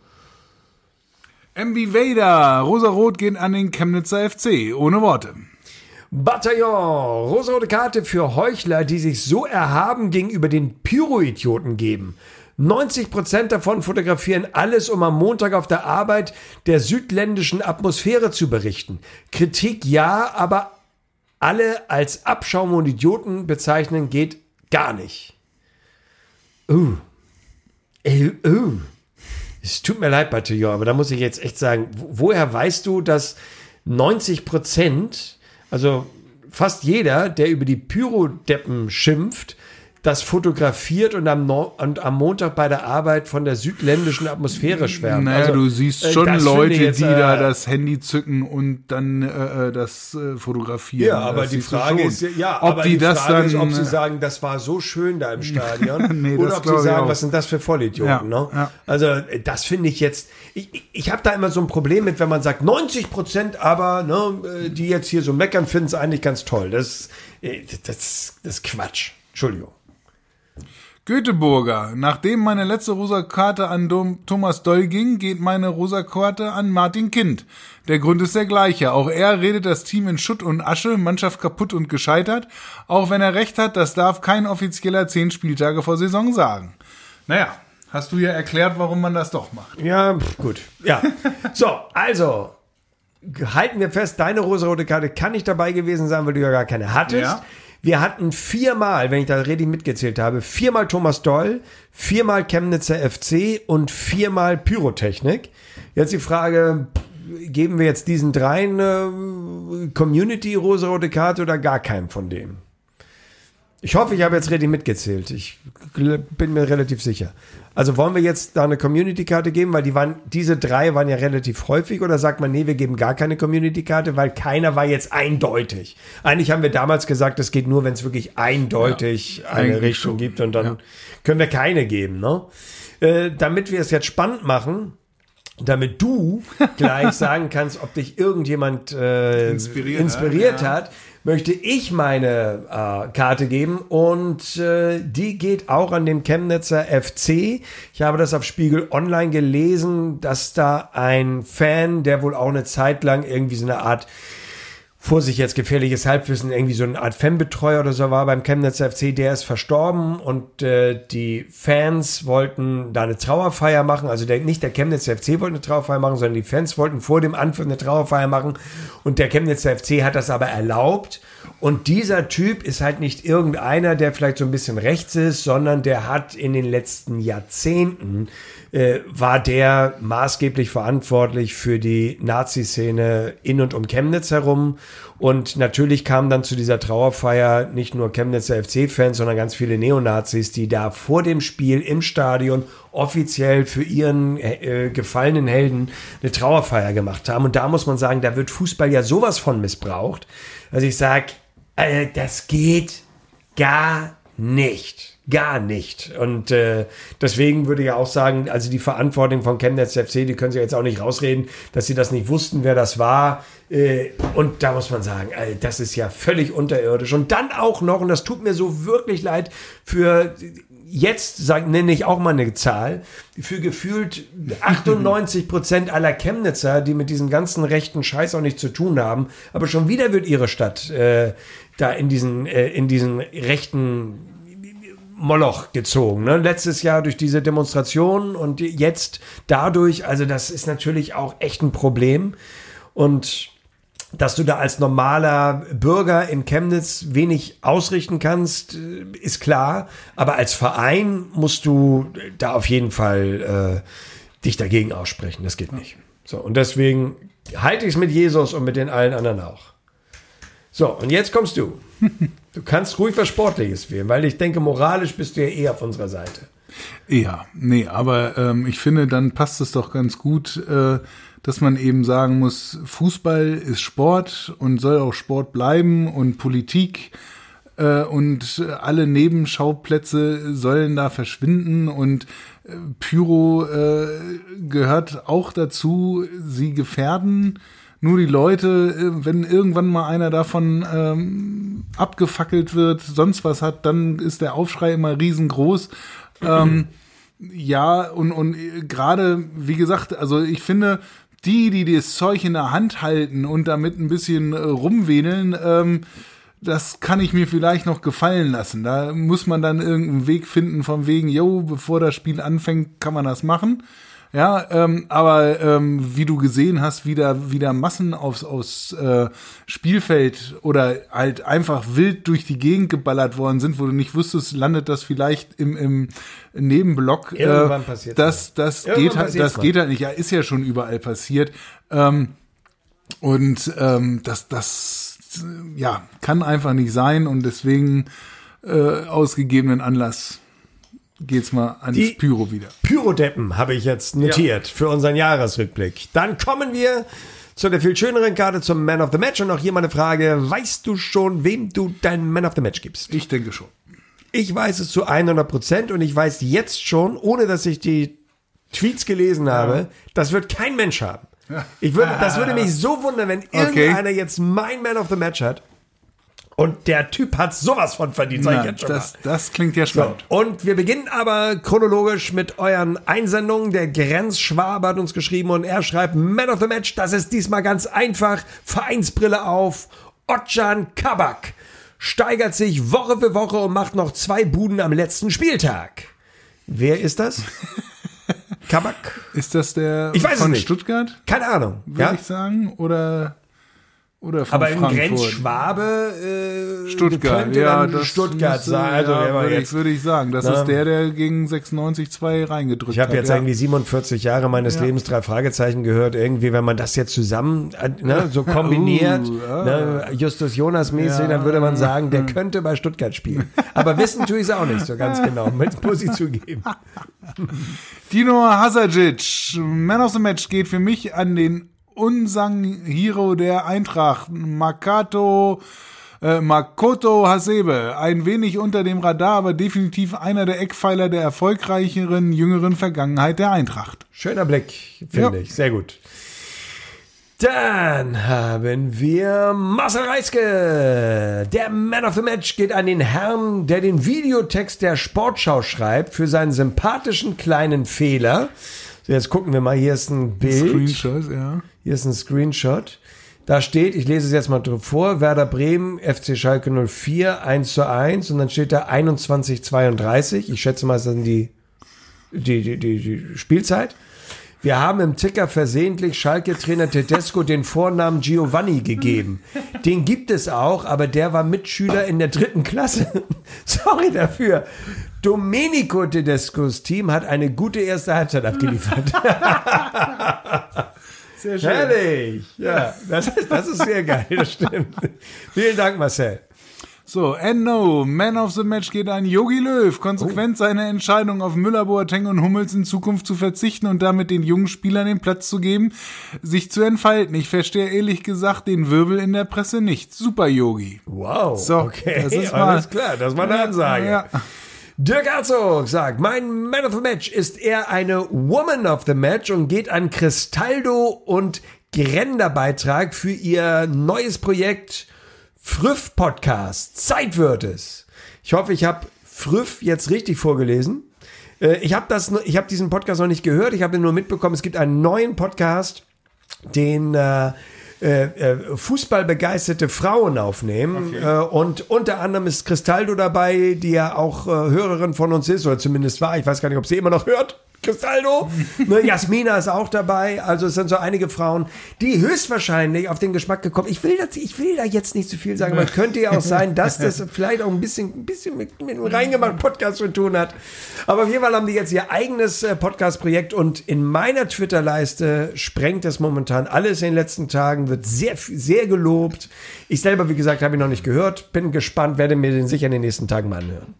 M B Vader, Rosarot geht an den Chemnitzer F C, ohne Worte. Bataillon, rosarote Karte für Heuchler, die sich so erhaben gegenüber den Pyro-Idioten geben. neunzig Prozent davon fotografieren alles, um am Montag auf der Arbeit der südländischen Atmosphäre zu berichten. Kritik ja, aber alle als Abschaum und Idioten bezeichnen geht gar nicht. Uh. Uh, uh. Es tut mir leid, Bataillon, aber da muss ich jetzt echt sagen, woher weißt du, dass neunzig Prozent, also fast jeder, der über die Pyrodeppen schimpft, das fotografiert und am, no- und am Montag bei der Arbeit von der südländischen Atmosphäre schwärmt. Naja, also, du siehst äh, schon das Leute, finde ich jetzt, die äh, da das Handy zücken und dann äh, das äh, fotografieren. Ja, aber das die siehst du Frage schon. ist, ja, ob aber die, die das Frage dann, ist, ob sie äh, sagen, das war so schön da im Stadion, Nee, oder das ob glaub sie ich sagen, auch. was sind das für Vollidioten. Ja, Ne? ja. Also äh, das finde ich jetzt, ich, ich, ich habe da immer so ein Problem mit, wenn man sagt, neunzig Prozent aber, ne, äh, die jetzt hier so meckern, finden es eigentlich ganz toll. Das, äh, das, das ist Quatsch. Entschuldigung. Göteborger, nachdem meine letzte rosa Karte an Dom- Thomas Doll ging, geht meine rosa Karte an Martin Kind. Der Grund ist der gleiche. Auch er redet das Team in Schutt und Asche, Mannschaft kaputt und gescheitert. Auch wenn er recht hat, das darf kein offizieller zehn Spieltage vor Saison sagen. Naja, hast du ja erklärt, warum man das doch macht. Ja, pf, gut. Ja. So, also, halten wir fest, deine rosarote Karte kann nicht dabei gewesen sein, weil du ja gar keine hattest. Ja. Wir hatten viermal, wenn ich da richtig mitgezählt habe, viermal Thomas Doll, viermal Chemnitzer F C und viermal Pyrotechnik. Jetzt die Frage, geben wir jetzt diesen dreien äh, Community rosarote Karte oder gar keinem von denen? Ich hoffe, ich habe jetzt richtig mitgezählt. Ich gl- bin mir relativ sicher. Also wollen wir jetzt da eine Community-Karte geben, weil die waren, diese drei waren ja relativ häufig, oder sagt man, nee, wir geben gar keine Community-Karte, weil keiner war jetzt eindeutig. Eigentlich haben wir damals gesagt, das geht nur, wenn es wirklich eindeutig Ja, eine eigentlich Richtung schon. gibt, und dann Ja. können wir keine geben, ne? Äh, damit wir es jetzt spannend machen, damit du gleich sagen kannst, ob dich irgendjemand äh, Inspiriert inspiriert, hat, ja. hat, möchte ich meine äh, Karte geben, und äh, die geht auch an den Chemnitzer F C. Ich habe das auf Spiegel Online gelesen, dass da ein Fan, der wohl auch eine Zeit lang irgendwie so eine Art, Vorsicht jetzt, gefährliches Halbwissen, irgendwie so eine Art Fanbetreuer oder so war beim Chemnitzer F C, der ist verstorben, und äh, die Fans wollten da eine Trauerfeier machen, also der, nicht der Chemnitzer F C wollte eine Trauerfeier machen, sondern die Fans wollten vor dem Anpfiff eine Trauerfeier machen, und der Chemnitzer F C hat das aber erlaubt, und dieser Typ ist halt nicht irgendeiner, der vielleicht so ein bisschen rechts ist, sondern der hat in den letzten Jahrzehnten äh, war der maßgeblich verantwortlich für die Nazi-Szene in und um Chemnitz herum. Und natürlich kamen dann zu dieser Trauerfeier nicht nur Chemnitzer F C-Fans, sondern ganz viele Neonazis, die da vor dem Spiel im Stadion offiziell für ihren äh, gefallenen Helden eine Trauerfeier gemacht haben. Und da muss man sagen, da wird Fußball ja sowas von missbraucht. Also ich sag, äh, das geht gar nicht. Gar nicht. Und äh, deswegen würde ich auch sagen, also die Verantwortung von Chemnitz F C, die können sie jetzt auch nicht rausreden, dass sie das nicht wussten, wer das war. Äh, und da muss man sagen, äh, das ist ja völlig unterirdisch. Und dann auch noch, und das tut mir so wirklich leid, für jetzt sag, nenne ich auch mal eine Zahl, für gefühlt achtundneunzig Prozent aller Chemnitzer, die mit diesem ganzen rechten Scheiß auch nichts zu tun haben, aber schon wieder wird ihre Stadt äh, da in diesen, äh, in diesen rechten Moloch gezogen. Ne? Letztes Jahr durch diese Demonstrationen und jetzt dadurch, also das ist natürlich auch echt ein Problem. Und dass du da als normaler Bürger in Chemnitz wenig ausrichten kannst, ist klar. Aber als Verein musst du da auf jeden Fall äh, dich dagegen aussprechen. Das geht nicht. So, und deswegen halte ich es mit Jesus und mit den allen anderen auch. So, und jetzt kommst du. Du kannst ruhig was Sportliches wählen, weil ich denke, moralisch bist du ja eh auf unserer Seite. Ja, nee, aber ähm, ich finde, dann passt es doch ganz gut, äh, dass man eben sagen muss, Fußball ist Sport und soll auch Sport bleiben, und Politik äh, und alle Nebenschauplätze sollen da verschwinden, und äh, Pyro äh, gehört auch dazu, sie gefährden nur die Leute, wenn irgendwann mal einer davon ähm, abgefackelt wird, sonst was hat, dann ist der Aufschrei immer riesengroß. Ähm, ja, und, und gerade, wie gesagt, also ich finde, die, die das Zeug in der Hand halten und damit ein bisschen äh, rumwedeln, ähm, das kann ich mir vielleicht noch gefallen lassen. Da muss man dann irgendeinen Weg finden von wegen, yo, bevor das Spiel anfängt, kann man das machen. Ja, ähm, aber ähm, wie du gesehen hast, wie da wieder Massen aufs, aufs äh, Spielfeld oder halt einfach wild durch die Gegend geballert worden sind, wo du nicht wusstest, landet das vielleicht im, im Nebenblock. Irgendwann äh, passiert's das das Irgendwann geht halt, passiert's das mal. geht halt nicht. Ja, ist ja schon überall passiert. Ähm, und ähm, das, das äh, ja, kann einfach nicht sein, und deswegen äh, aus gegebenen Anlass geht's mal ans Die Pyro wieder. Pyrodeppen habe ich jetzt notiert für unseren Jahresrückblick. Dann kommen wir zu der viel schöneren Karte, zum Man of the Match. Und noch hier mal eine Frage. Weißt du schon, wem du dein Man of the Match gibst? Ich denke schon. Ich weiß es zu hundert Prozent, und ich weiß jetzt schon, ohne dass ich die Tweets gelesen habe, das wird kein Mensch haben. Ich würde, das würde mich so wundern, wenn irgendeiner jetzt mein Man of the Match hat. Und der Typ hat sowas von verdient, sag ich Na, jetzt schon das, mal. das klingt ja So, spannend. und wir beginnen aber chronologisch mit euren Einsendungen. Der Grenzschwabe hat uns geschrieben, und er schreibt, Man of the Match, das ist diesmal ganz einfach. Vereinsbrille auf. Otcan Kabak steigert sich Woche für Woche und macht noch zwei Buden am letzten Spieltag. Wer ist das? Kabak? Ist das der Ich weiß es von nicht. Stuttgart, Keine Ahnung. würde Ja? ich sagen? Oder, Oder von Aber im Frankfurt. Grenzschwabe äh, Stuttgart, könnte ja, dann das Stuttgart müsste, sein. Also, ja, wenn man würde, jetzt, ich, würde ich sagen. Das Na, ist der, der gegen sechsundneunzig zwei reingedrückt ich habe hat. jetzt ja. irgendwie siebenundvierzig Jahre meines Ja. Lebens drei Fragezeichen gehört. Irgendwie, wenn man das jetzt zusammen äh, ne, so kombiniert, Uh, ah. ne, Justus Jonas mäßig, Ja. dann würde man sagen, der könnte bei Stuttgart spielen. Aber wissen tue ich es auch nicht so ganz genau, muss ich zugeben. Dino Hasajic, Man of the Match, geht für mich an den Unsung Hero der Eintracht, Makato, äh, Makoto Hasebe. Ein wenig unter dem Radar, aber definitiv einer der Eckpfeiler der erfolgreicheren, jüngeren Vergangenheit der Eintracht. Schöner Blick, finde Ja. ich. Sehr gut. Dann haben wir Marcel Reiske. Der Man of the Match geht an den Herrn, der den Videotext der Sportschau schreibt für seinen sympathischen kleinen Fehler. So, jetzt gucken wir mal. Hier ist ein Bild. Screenshots, ja. Hier ist ein Screenshot. Da steht, ich lese es jetzt mal drauf vor, Werder Bremen, F C Schalke null vier, eins zu eins. Und dann steht da einundzwanzig zweiunddreißig. Ich schätze mal, das ist dann die, die, die, die, die Spielzeit. Wir haben im Ticker versehentlich Schalke-Trainer Tedesco den Vornamen Giovanni gegeben. Den gibt es auch, aber der war Mitschüler in der dritten Klasse. Sorry dafür. Domenico Tedescos Team hat eine gute erste Halbzeit abgeliefert. Sehr schön. Herrlich. Ja, das ist, das ist sehr geil, das stimmt. Vielen Dank, Marcel. So, and no, Man of the Match geht an Jogi Löw. Konsequent seine Entscheidung, auf Müller, Boateng und Hummels in Zukunft zu verzichten und damit den jungen Spielern den Platz zu geben, sich zu entfalten. Ich verstehe ehrlich gesagt den Wirbel in der Presse nicht. Super, Jogi. Wow, So, okay, das ist mal- alles klar, das war eine Ansage. Ja. Dirk Herzog sagt, mein Man of the Match ist eher eine Woman of the Match und geht an Cristaldo und Gränderbeitrag für ihr neues Projekt Früff Podcast. Zeit wird es. Ich hoffe, ich habe Früff jetzt richtig vorgelesen. Äh, ich habe das, ich habe diesen Podcast noch nicht gehört. Ich habe nur mitbekommen, es gibt einen neuen Podcast, den äh, äh, fußballbegeisterte Frauen aufnehmen. Okay. Äh, und unter anderem ist Cristaldo dabei, die ja auch äh, Hörerin von uns ist, oder zumindest war. Ich weiß gar nicht, ob sie immer noch hört. Cristaldo. Ne, Jasmina ist auch dabei. Also es sind so einige Frauen, die höchstwahrscheinlich auf den Geschmack gekommen. Ich will, das, ich will da jetzt nicht zu viel sagen, aber es könnte ja auch sein, dass das vielleicht auch ein bisschen, ein bisschen mit, mit einem reingemachten Podcast zu tun hat. Aber auf jeden Fall haben die jetzt ihr eigenes äh, Podcast-Projekt und in meiner Twitter-Leiste sprengt es momentan alles in den letzten Tagen, wird sehr, sehr gelobt. Ich selber, wie gesagt, habe ihn noch nicht gehört. Bin gespannt, werde mir den sicher in den nächsten Tagen mal anhören.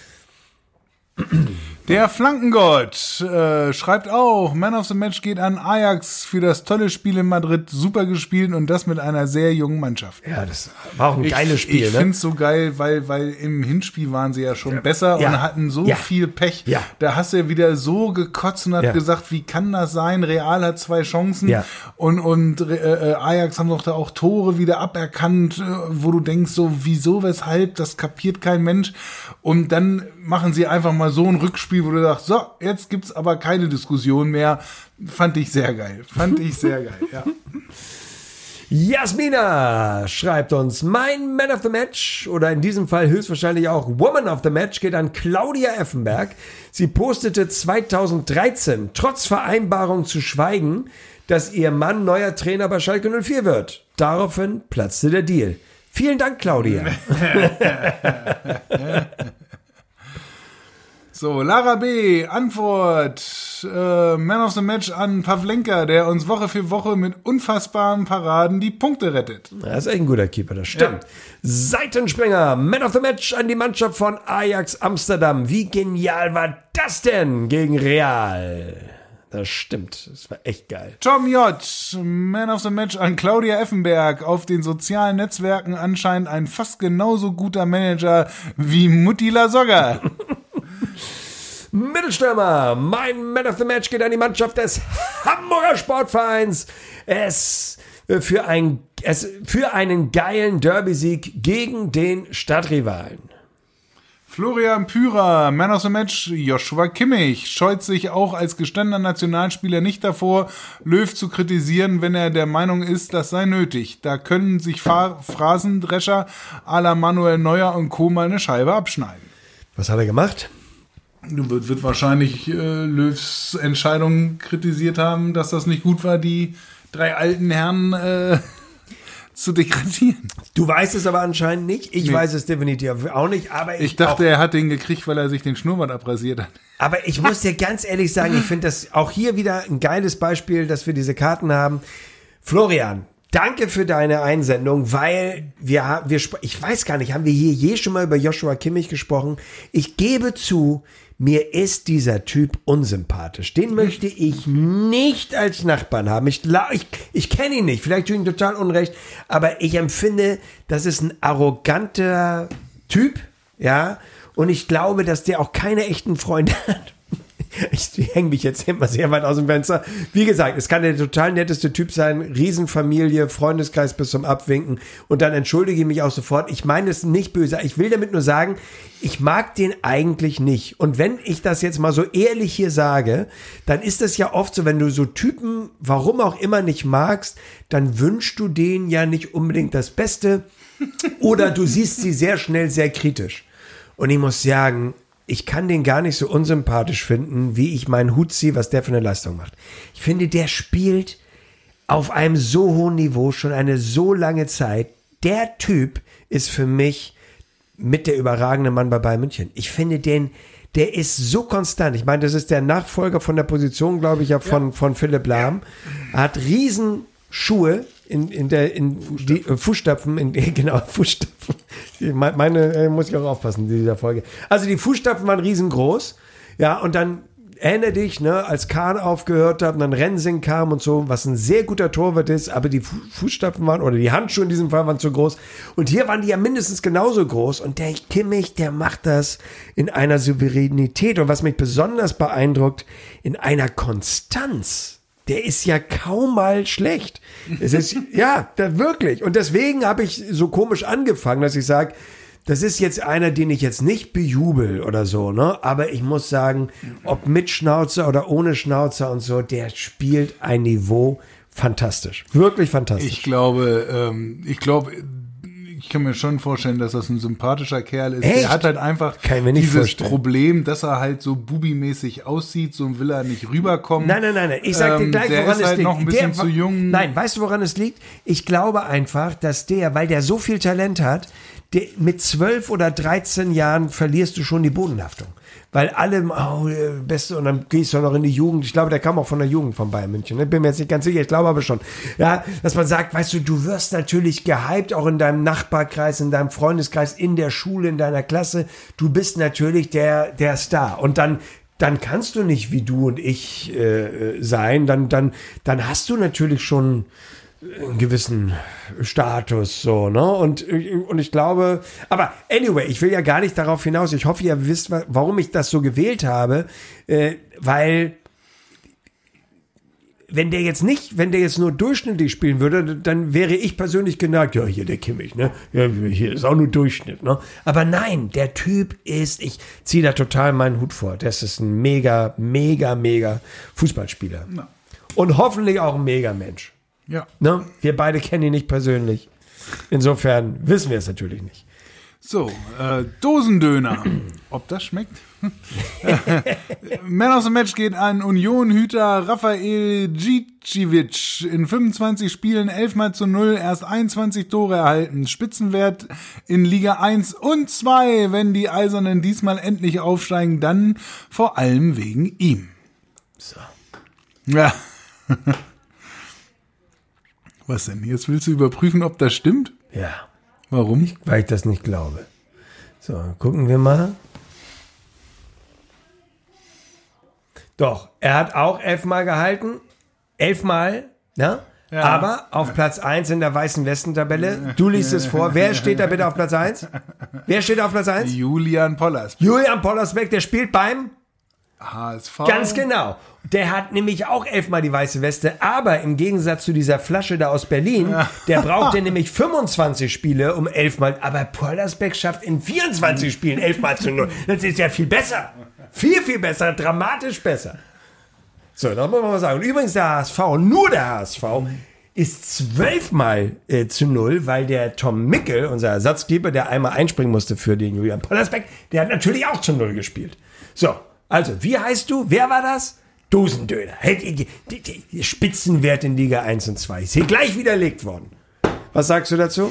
Der Flankengott äh, schreibt auch, Man of the Match geht an Ajax für das tolle Spiel in Madrid, super gespielt und das mit einer sehr jungen Mannschaft. Ja, das war auch ein geiles Spiel. Ich ne? finde es so geil, weil, weil im Hinspiel waren sie ja schon ja. besser ja. und hatten so ja. viel Pech. Ja. Da hast du ja wieder so gekotzt und hat ja. gesagt, wie kann das sein? Real hat zwei Chancen ja. und, und äh, Ajax haben doch da auch Tore wieder aberkannt, äh, wo du denkst so, wieso, weshalb, das kapiert kein Mensch. Und dann machen sie einfach mal so ein Rückspiel, wo du sagst, so, jetzt gibt's aber keine Diskussion mehr. Fand ich sehr geil. Fand ich sehr geil, ja. Jasmina schreibt uns, mein Man of the Match oder in diesem Fall höchstwahrscheinlich auch Woman of the Match geht an Claudia Effenberg. Sie postete zweitausenddreizehn, trotz Vereinbarung zu schweigen, dass ihr Mann neuer Trainer bei Schalke null vier wird. Daraufhin platzte der Deal. Vielen Dank, Claudia. So, Lara B., Antwort, äh, Man of the Match an Pavlenka, der uns Woche für Woche mit unfassbaren Paraden die Punkte rettet. Das ist echt ein guter Keeper, das stimmt. Ja. Seitenspringer, Man of the Match an die Mannschaft von Ajax Amsterdam. Wie genial war das denn gegen Real? Das stimmt, das war echt geil. Tom J., Man of the Match an Claudia Effenberg, auf den sozialen Netzwerken anscheinend ein fast genauso guter Manager wie Mutti Lasogga. Mittelstürmer, mein Man of the Match geht an die Mannschaft des Hamburger Sportvereins. Es für, ein, es für einen geilen Derby-Sieg gegen den Stadtrivalen. Florian Pürer, Man of the Match, Joshua Kimmich, scheut sich auch als gestandener Nationalspieler nicht davor, Löw zu kritisieren, wenn er der Meinung ist, das sei nötig. Da können sich Fa- Phrasendrescher à la Manuel Neuer und Co. mal eine Scheibe abschneiden. Was hat er gemacht? Wird, wird wahrscheinlich äh, Löws Entscheidung kritisiert haben, dass das nicht gut war, die drei alten Herren äh, zu degradieren. Du weißt es aber anscheinend nicht. Ich Nee. weiß es definitiv auch nicht. Aber ich, Ich dachte, auch, er hat den gekriegt, weil er sich den Schnurrbart abrasiert hat. aber ich muss dir ganz ehrlich sagen, ich finde das auch hier wieder ein geiles Beispiel, dass wir diese Karten haben. Florian, danke für deine Einsendung, weil wir, ha- wir, sp- ich weiß gar nicht, haben wir hier je schon mal über Joshua Kimmich gesprochen? Ich gebe zu, mir ist dieser Typ unsympathisch. Den möchte ich nicht als Nachbarn haben. Ich, la- ich, ich kenne ihn nicht, vielleicht tue ich ihm total unrecht, aber ich empfinde, das ist ein arroganter Typ, ja, und ich glaube, dass der auch keine echten Freunde hat. Ich hänge mich jetzt immer sehr weit aus dem Fenster. Wie gesagt, es kann der total netteste Typ sein, Riesenfamilie, Freundeskreis bis zum Abwinken und dann entschuldige ich mich auch sofort. Ich meine es nicht böse. Ich will damit nur sagen, ich mag den eigentlich nicht. Und wenn ich das jetzt mal so ehrlich hier sage, dann ist es ja oft so, wenn du so Typen, warum auch immer, nicht magst, dann wünschst du denen ja nicht unbedingt das Beste oder du siehst sie sehr schnell sehr kritisch. Und ich muss sagen, ich kann den gar nicht so unsympathisch finden, wie ich meinen Hut ziehe, was der für eine Leistung macht. Ich finde, der spielt auf einem so hohen Niveau schon eine so lange Zeit. Der Typ ist für mich mit der überragende Mann bei Bayern München. Ich finde den, der ist so konstant. Ich meine, das ist der Nachfolger von der Position, glaube ich, ja, von, ja. von Philipp Lahm. Er hat Riesenschuhe in, in der, in Fußstapfen. Die äh, Fußstapfen, in, genau, Fußstapfen. Meine, meine äh, muss ich auch aufpassen, in dieser Folge. Also die Fußstapfen waren riesengroß, ja, und dann erinnere dich, ne, als Kahn aufgehört hat und dann Rensing kam und so, was ein sehr guter Torwart ist, aber die Fu- Fußstapfen waren, oder die Handschuhe in diesem Fall waren zu groß. Und hier waren die ja mindestens genauso groß. Und der Kimmich, der macht das in einer Souveränität. Und was mich besonders beeindruckt, in einer Konstanz. Der ist ja kaum mal schlecht. Es ist, ja, da wirklich. Und deswegen habe ich so komisch angefangen, dass ich sage, das ist jetzt einer, den ich jetzt nicht bejubel oder so, ne? Aber ich muss sagen, ob mit Schnauzer oder ohne Schnauzer und so, der spielt ein Niveau fantastisch. Wirklich fantastisch. Ich glaube, ähm, ich glaube, ich kann mir schon vorstellen, dass das ein sympathischer Kerl ist. Echt? Der hat halt einfach Kann ich mir nicht dieses vorstellen. Problem, dass er halt so bubimäßig aussieht, so will er nicht rüberkommen. Nein, nein, nein, nein. Ich sag dir Ähm, gleich, der woran ist es halt liegt. noch ein bisschen der, zu jung. Nein, weißt du, woran es liegt? Ich glaube einfach, dass der, weil der so viel Talent hat, der, mit zwölf oder dreizehn Jahren verlierst du schon die Bodenhaftung. Weil alle, oh, der Beste, und dann gehst du noch in die Jugend. Ich glaube, der kam auch von der Jugend von Bayern München. Ne? Bin mir jetzt nicht ganz sicher, ich glaube aber schon. Ja, dass man sagt, weißt du, du wirst natürlich gehypt, auch in deinem Nachbarkreis, in deinem Freundeskreis, in der Schule, in deiner Klasse. Du bist natürlich der, der Star. Und dann, dann kannst du nicht wie du und ich äh, sein. Dann, dann, dann hast du natürlich schon einen gewissen Status, so, ne? Und, und ich glaube, aber anyway, ich will ja gar nicht darauf hinaus. Ich hoffe, ihr wisst, warum ich das so gewählt habe, äh, weil wenn der jetzt nicht, wenn der jetzt nur durchschnittlich spielen würde, dann wäre ich persönlich geneigt, ja, hier der Kimmich, ne? Ja, hier ist auch nur Durchschnitt, ne? Aber nein, der Typ ist, ich ziehe da total meinen Hut vor. Das ist ein mega, mega, mega Fußballspieler. Ja. Und hoffentlich auch ein mega Mensch. Ja. Ne? Wir beide kennen ihn nicht persönlich. Insofern wissen wir es natürlich nicht. So, äh, Dosendöner. Ob das schmeckt? Man of the Match geht an Union-Hüter Rafael Djicivic. In fünfundzwanzig Spielen elf mal zu null, erst einundzwanzig Tore erhalten. Spitzenwert in Liga eins und zwei. Wenn die Eisernen diesmal endlich aufsteigen, dann vor allem wegen ihm. So. Ja. Was denn? Jetzt willst du überprüfen, ob das stimmt? Ja, Warum? weil ich das nicht glaube. So, gucken wir mal. Doch, er hat auch elfmal gehalten. Elfmal, ne? Ja. Aber auf Platz eins in der weißen Westentabelle. Du liest es vor. Wer steht da bitte auf Platz eins? Wer steht auf Platz eins? Julian Pollers. Julian Pollersbeck, der spielt beim... H S V. Ganz genau. Der hat nämlich auch elfmal die weiße Weste, aber im Gegensatz zu dieser Flasche da aus Berlin, der brauchte nämlich fünfundzwanzig Spiele um elfmal, aber Pollersbeck schafft in vierundzwanzig Spielen elfmal zu null. Das ist ja viel besser. Viel, viel besser, dramatisch besser. So, das muss man mal sagen. Und übrigens der H S V, nur der H S V, ist zwölfmal äh, zu null, weil der Tom Mickel, unser Ersatzkeeper, der einmal einspringen musste für den Julian Pollersbeck, der hat natürlich auch zu null gespielt. So, also, wie heißt du? Wer war das? Dosendöner. Hey, die, die, die Spitzenwert in Liga eins und zwei. Ist hier gleich widerlegt worden. Was sagst du dazu?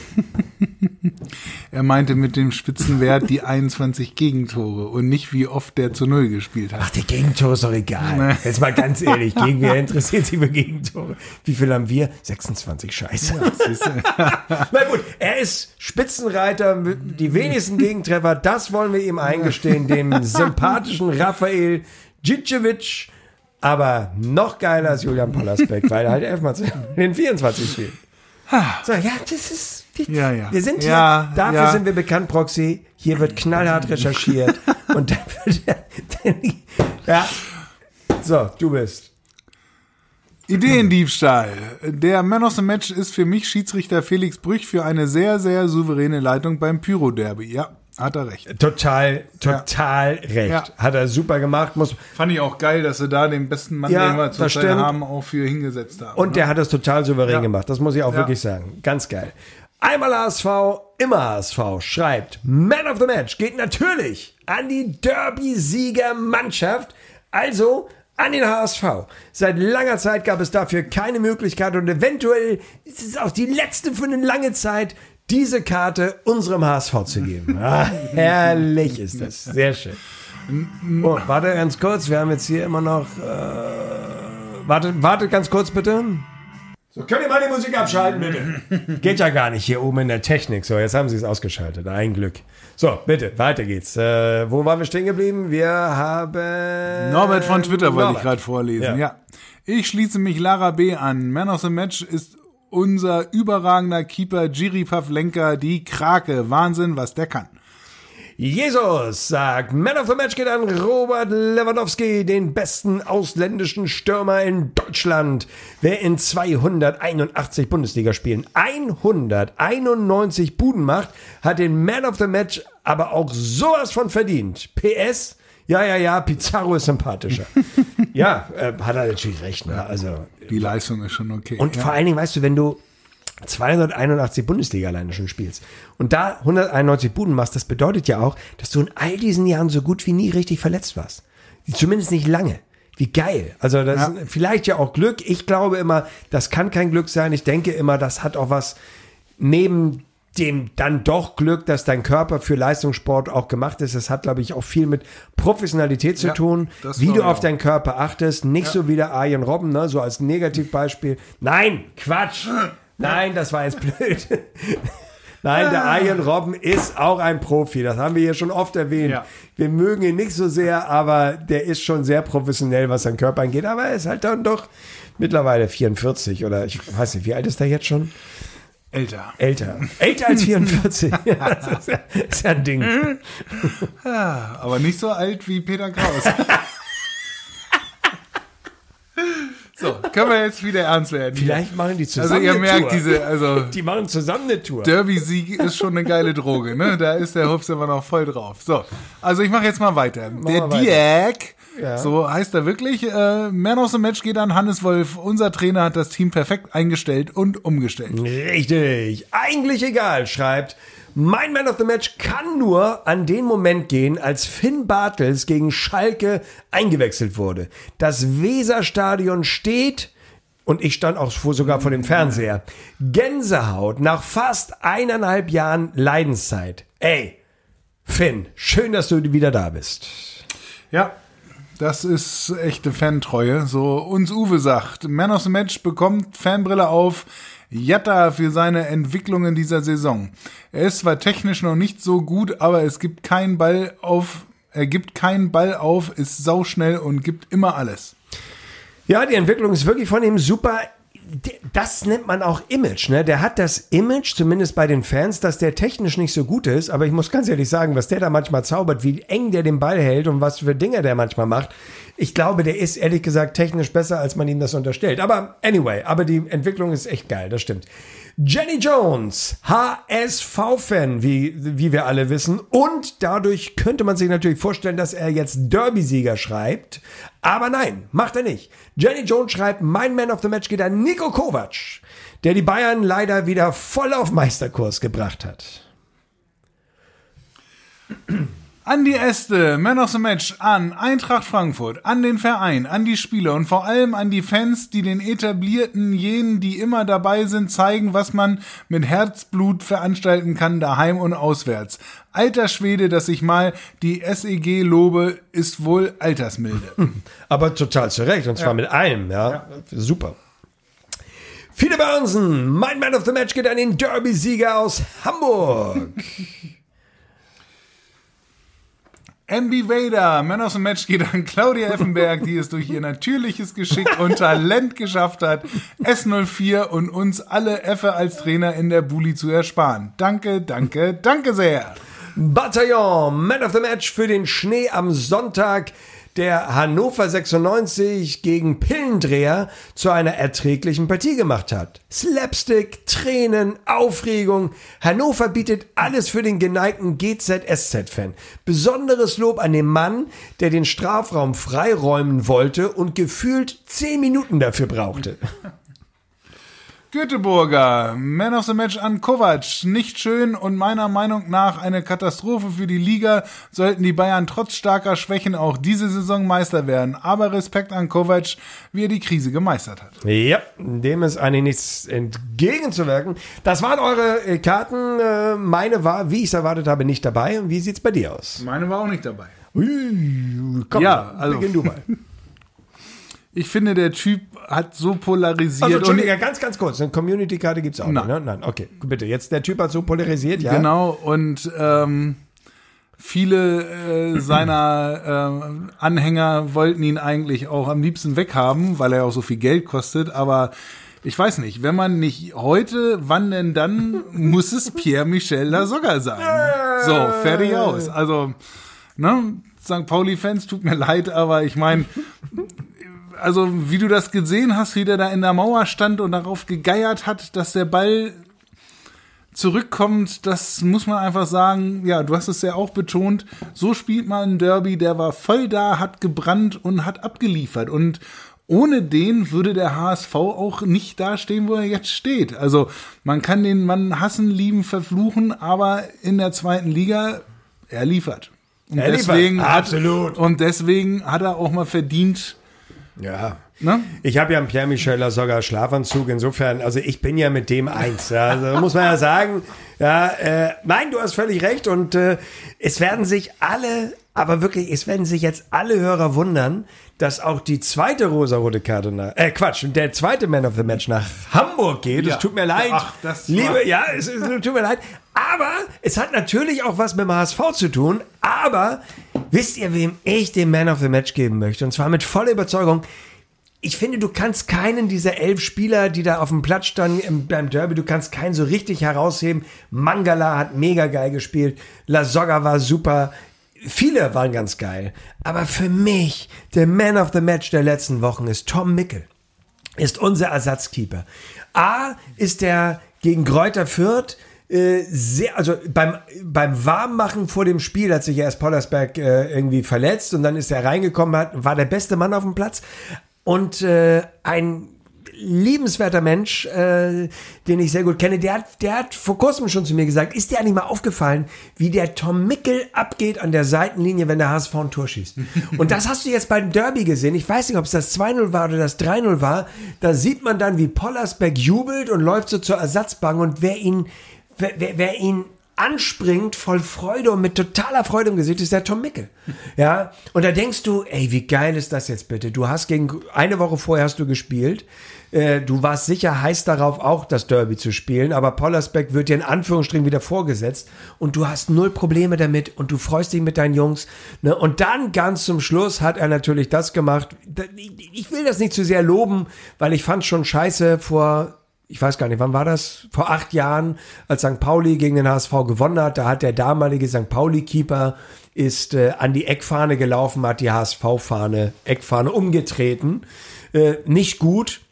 Er meinte mit dem Spitzenwert die einundzwanzig Gegentore und nicht, wie oft der zu Null gespielt hat. Ach, die Gegentore ist doch egal. Jetzt mal ganz ehrlich, gegen wer interessiert sich für Gegentore? Wie viel haben wir? sechsundzwanzig, scheiße. Na gut, er ist Spitzenreiter, mit die wenigsten Gegentreffer, das wollen wir ihm eingestehen, dem sympathischen Rafael Djidjevic, aber noch geiler als Julian Pollersbeck, weil er halt elfmal den vierundzwanzig spielt. So, ja, das ist, wir, Ja, ja. wir sind hier, Ja, dafür ja. sind wir bekannt, Proxy, hier wird knallhart recherchiert und dann wird, ja, so, du bist. Ideendiebstahl. Der Man of the Match ist für mich Schiedsrichter Felix Brüch für eine sehr, sehr souveräne Leitung beim Pyro-Derby. Ja, hat er recht. Total, total recht. Ja. Hat er super gemacht. Muss, Fand ich auch geil, dass sie da den besten Mann, Ja, den wir das zurzeit stimmt. haben, auch für hingesetzt haben. und ne? der hat das total souverän Ja. gemacht. Das muss ich auch Ja. wirklich sagen. Ganz geil. Einmal H S V, immer H S V. Schreibt, Man of the Match geht natürlich an die Derby-Sieger-Mannschaft. Also an den H S V. Seit langer Zeit gab es dafür keine Möglichkeit und eventuell ist es auch die letzte für eine lange Zeit, diese Karte unserem H S V zu geben. Ah, herrlich ist das. Sehr schön. Oh, warte ganz kurz, wir haben jetzt hier immer noch... Äh, wartet, wartet ganz kurz bitte. So, könnt ihr mal die Musik abschalten, bitte? Geht ja gar nicht hier oben in der Technik. So, jetzt haben sie es ausgeschaltet. Ein Glück. So, bitte, weiter geht's. Äh, wo waren wir stehen geblieben? Wir haben... Norbert von Twitter wollte ich Norbert. gerade vorlesen. Ja. Ja. Ich schließe mich Lara B. an. Man of the Match ist unser überragender Keeper Jiri Pavlenka, die Krake. Wahnsinn, was der kann. Jesus sagt, Man of the Match geht an Robert Lewandowski, den besten ausländischen Stürmer in Deutschland. Wer in zweihunderteinundachtzig Bundesligaspielen hunderteinundneunzig Buden macht, hat den Man of the Match aber auch sowas von verdient. P S, ja, ja, ja, Pizarro ist sympathischer. Ja, äh, hat er natürlich recht. Ne? Also, Die Leistung ist schon okay. und ja. vor allen Dingen, weißt du, wenn du zweihunderteinundachtzig Bundesliga alleine schon spielst und da hunderteinundneunzig Buden machst, das bedeutet ja auch, dass du in all diesen Jahren so gut wie nie richtig verletzt warst. Zumindest nicht lange. Wie geil. Also das Ja. ist vielleicht ja auch Glück. Ich glaube immer, das kann kein Glück sein. Ich denke immer, das hat auch was neben dem dann doch Glück, dass dein Körper für Leistungssport auch gemacht ist. Das hat, glaube ich, auch viel mit Professionalität zu Ja, tun, das wie glaube du ich auf auch. deinen Körper achtest. Nicht Ja. so wie der Arjen Robben, ne? So als Negativbeispiel. Nein, Quatsch. Nein, das war jetzt blöd. Nein, der Arjen Robben ist auch ein Profi. Das haben wir hier schon oft erwähnt. Ja. Wir mögen ihn nicht so sehr, aber der ist schon sehr professionell, was seinen Körper angeht. Aber er ist halt dann doch mittlerweile vierundvierzig oder ich weiß nicht, wie alt ist er jetzt schon? Älter. Älter. Älter als vierundvierzig. Ja, das ist ja, das ist ja ein Ding. Aber nicht so alt wie Peter Kraus. So, können wir jetzt wieder ernst werden. Vielleicht machen die zusammen Also ihr eine merkt Tour. diese, also Die machen zusammen eine Tour. Derby-Sieg ist schon eine geile Droge, ne? Da ist der Hupf immer noch voll drauf. So, also ich mache jetzt mal weiter. der mal weiter. Diak, Ja. so heißt er wirklich, äh, Man of the Match geht an Hannes Wolf. Unser Trainer hat das Team perfekt eingestellt und umgestellt. Richtig. Eigentlich egal, schreibt. Mein Man of the Match kann nur an den Moment gehen, als Finn Bartels gegen Schalke eingewechselt wurde. Das Weserstadion steht, und ich stand auch vor, sogar vor dem Fernseher, Gänsehaut nach fast eineinhalb Jahren Leidenszeit. Ey, Finn, schön, dass du wieder da bist. Ja, das ist echte Fantreue. So, uns Uwe sagt, Man of the Match bekommt Fanbrille auf. Jatta für seine Entwicklung in dieser Saison. Er ist zwar technisch noch nicht so gut, aber es gibt keinen Ball auf, er gibt keinen Ball auf, ist sauschnell und gibt immer alles. Ja, die Entwicklung ist wirklich von ihm super. Das nennt man auch Image, ne? Der hat das Image, zumindest bei den Fans, dass der technisch nicht so gut ist, aber ich muss ganz ehrlich sagen, was der da manchmal zaubert, wie eng der den Ball hält und was für Dinge der manchmal macht. Ich glaube, der ist ehrlich gesagt technisch besser, als man ihm das unterstellt. Aber anyway, aber die Entwicklung ist echt geil, das stimmt. Jenny Jones, H S V-Fan, wie, wie wir alle wissen. Und dadurch könnte man sich natürlich vorstellen, dass er jetzt Derby-Sieger schreibt. Aber nein, macht er nicht. Jenny Jones schreibt, mein Man of the Match geht an Niko Kovac, der die Bayern leider wieder voll auf Meisterkurs gebracht hat. An die Äste, Man of the Match, an Eintracht Frankfurt, an den Verein, an die Spieler und vor allem an die Fans, die den etablierten, jenen, die immer dabei sind, zeigen, was man mit Herzblut veranstalten kann, daheim und auswärts. Alter Schwede, dass ich mal die S E G lobe, ist wohl altersmilde. Aber total zu Recht, und zwar ja. mit allem, ja. ja. Super. Fiete Börnsen, mein Man of the Match geht an den Derby-Sieger aus Hamburg. M B Vader, Man of the Match geht an Claudia Effenberg, die es durch ihr natürliches Geschick und Talent geschafft hat, S null vier und uns alle Effe als Trainer in der Bulli zu ersparen. Danke, danke, danke sehr. Bataillon, Man of the Match für den Schnee am Sonntag, der Hannover sechsundneunzig gegen Pillendreher zu einer erträglichen Partie gemacht hat. Slapstick, Tränen, Aufregung. Hannover bietet alles für den geneigten G Z S Z-Fan. Besonderes Lob an den Mann, der den Strafraum freiräumen wollte und gefühlt zehn Minuten dafür brauchte. Göteborger, Man of the Match an Kovac, nicht schön und meiner Meinung nach eine Katastrophe für die Liga, sollten die Bayern trotz starker Schwächen auch diese Saison Meister werden. Aber Respekt an Kovac, wie er die Krise gemeistert hat. Ja, dem ist eigentlich nichts entgegenzuwirken. Das waren eure Karten. Meine war, wie ich es erwartet habe, nicht dabei. Und wie sieht's bei dir aus? Meine war auch nicht dabei. Ui, komm, ja, also beginn du mal. Ich finde, der Typ hat so polarisiert. Also, Entschuldigung, ganz, ganz kurz. Eine Community-Karte gibt es auch Nein. nicht, ne? Nein, okay, bitte. Jetzt, der Typ hat so polarisiert, ja? Genau, und ähm, viele äh, seiner äh, Anhänger wollten ihn eigentlich auch am liebsten weghaben, weil er auch so viel Geld kostet. Aber ich weiß nicht, wenn man nicht heute, wann denn dann, muss es Pierre-Michel Lasogga sein. So, fertig aus. Also, ne, Sankt Pauli-Fans, tut mir leid, aber ich meine... Also, wie du das gesehen hast, wie der da in der Mauer stand und darauf gegeiert hat, dass der Ball zurückkommt, das muss man einfach sagen, ja, du hast es ja auch betont, so spielt man ein Derby, der war voll da, hat gebrannt und hat abgeliefert und ohne den würde der H S V auch nicht da stehen, wo er jetzt steht. Also, man kann den Mann hassen, lieben, verfluchen, aber in der zweiten Liga, er liefert. Und er deswegen liefert, hat, absolut. Und deswegen hat er auch mal verdient. Ja, ne? Ich habe ja einen Pierre-Michel Lasogga Schlafanzug, insofern, also ich bin ja mit dem eins, ja, also muss man ja sagen, ja, äh, nein, du hast völlig recht und äh, es werden sich alle, aber wirklich, es werden sich jetzt alle Hörer wundern, dass auch die zweite rosarote Karte nach, äh, Quatsch, der zweite Man of the Match nach Hamburg geht, Ja. es tut mir leid, Ach, das liebe, war- ja, es, es tut mir leid, aber es hat natürlich auch was mit dem H S V zu tun, aber wisst ihr, wem ich den Man of the Match geben möchte? Und zwar mit voller Überzeugung. Ich finde, du kannst keinen dieser elf Spieler, die da auf dem Platz standen im, beim Derby, du kannst keinen so richtig herausheben. Mangala hat mega geil gespielt. Lasogga war super. Viele waren ganz geil. Aber für mich, der Man of the Match der letzten Wochen ist Tom Mickel. Ist unser Ersatzkeeper. A, ist der gegen Greuther Fürth äh, sehr, also beim, beim Warmmachen vor dem Spiel hat sich erst Pollersberg äh, irgendwie verletzt und dann ist er reingekommen, hat, war der beste Mann auf dem Platz und äh, ein liebenswerter Mensch, äh, den ich sehr gut kenne, der hat, der hat vor kurzem schon zu mir gesagt, ist dir eigentlich mal aufgefallen, wie der Tom Mickel abgeht an der Seitenlinie, wenn der H S V ein Tor schießt. Und das hast du jetzt beim Derby gesehen. Ich weiß nicht, ob es das zwei null war oder das drei null war. Da sieht man dann, wie Pollersberg jubelt und läuft so zur Ersatzbank und wer ihn, wer, wer, wer ihn anspringt voll Freude und mit totaler Freude im Gesicht ist der Tom Mickel. Ja, und da denkst du, ey, wie geil ist das jetzt bitte? Du hast gegen, eine Woche vorher hast du gespielt, äh, du warst sicher heiß darauf, auch das Derby zu spielen, aber Pollersbeck wird dir in Anführungsstrichen wieder vorgesetzt und du hast null Probleme damit und du freust dich mit deinen Jungs, ne? Und dann ganz zum Schluss hat er natürlich das gemacht, ich will das nicht zu sehr loben, weil ich fand schon scheiße vor ich weiß gar nicht, wann war das? Vor acht Jahren, als Sankt Pauli gegen den H S V gewonnen hat, da hat der damalige Sankt Pauli-Keeper ist äh, an die Eckfahne gelaufen, hat die H S V-Fahne, Eckfahne umgetreten. Äh, nicht gut.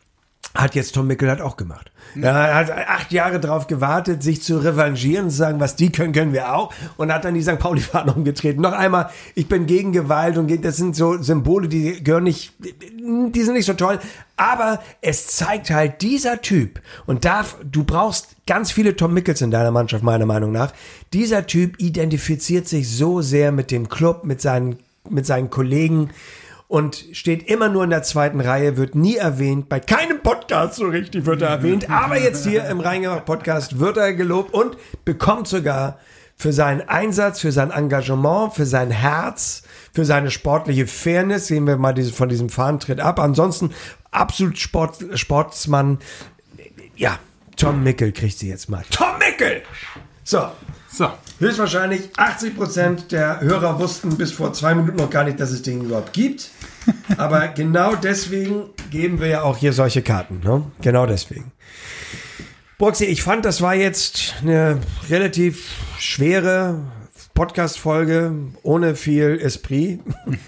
Hat jetzt Tom Mickel halt auch gemacht. Ja, er hat acht Jahre drauf gewartet, sich zu revanchieren und zu sagen, was die können, können wir auch. Und hat dann die Sankt Pauli-Fahne umgetreten. Noch einmal, ich bin gegen Gewalt und gegen, das sind so Symbole, die gehören nicht, die sind nicht so toll. Aber es zeigt halt, dieser Typ, und darf, du brauchst ganz viele Tom Mickels in deiner Mannschaft, meiner Meinung nach. Dieser Typ identifiziert sich so sehr mit dem Club, mit seinen, mit seinen Kollegen, und steht immer nur in der zweiten Reihe, wird nie erwähnt, bei keinem Podcast so richtig wird er erwähnt, aber jetzt hier im Reingemacht-Podcast wird er gelobt und bekommt sogar für seinen Einsatz, für sein Engagement, für sein Herz, für seine sportliche Fairness, sehen wir mal diese, von diesem Fahnentritt ab. Ansonsten absolut Sport, Sportsmann. Ja, Tom Mickel kriegt sie jetzt mal. Tom Mickel! So. So. Höchstwahrscheinlich achtzig Prozent der Hörer wussten bis vor zwei Minuten noch gar nicht, dass es den überhaupt gibt. Aber genau deswegen geben wir ja auch hier solche Karten. Ne? Genau deswegen. Broxy, ich fand, das war jetzt eine relativ schwere Podcast-Folge ohne viel Esprit.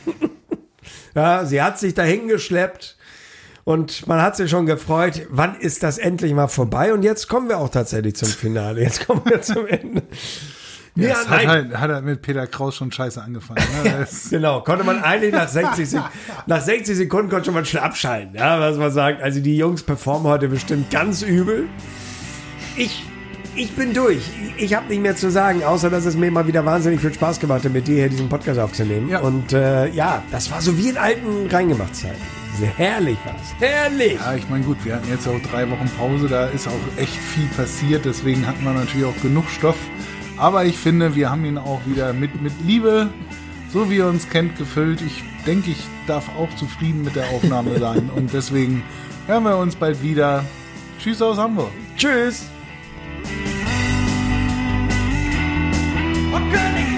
Ja, sie hat sich dahin geschleppt. Und man hat sich schon gefreut, wann ist das endlich mal vorbei? Und jetzt kommen wir auch tatsächlich zum Finale. Jetzt kommen wir zum Ende. Ja, Ja, hat, nein. halt, hat er mit Peter Kraus schon scheiße angefangen. Ne? Das- Genau, konnte man eigentlich nach sechzig, Sek- nach sechzig Sekunden konnte man schon abschalten. Ja, was man sagt. Also die Jungs performen heute bestimmt ganz übel. Ich, ich bin durch. Ich habe nicht mehr zu sagen, außer dass es mir mal wieder wahnsinnig viel Spaß gemacht hat, mit dir hier diesen Podcast aufzunehmen. Ja. Und äh, ja, das war so wie in alten Reingemacht-Zeiten. Herrlich war's. Herrlich. Ja, ich meine, gut, wir hatten jetzt auch drei Wochen Pause, da ist auch echt viel passiert, deswegen hatten wir natürlich auch genug Stoff. Aber ich finde, wir haben ihn auch wieder mit, mit Liebe, so wie er uns kennt, gefüllt. Ich denke, ich darf auch zufrieden mit der Aufnahme sein. Und deswegen hören wir uns bald wieder. Tschüss aus Hamburg. Tschüss. Und König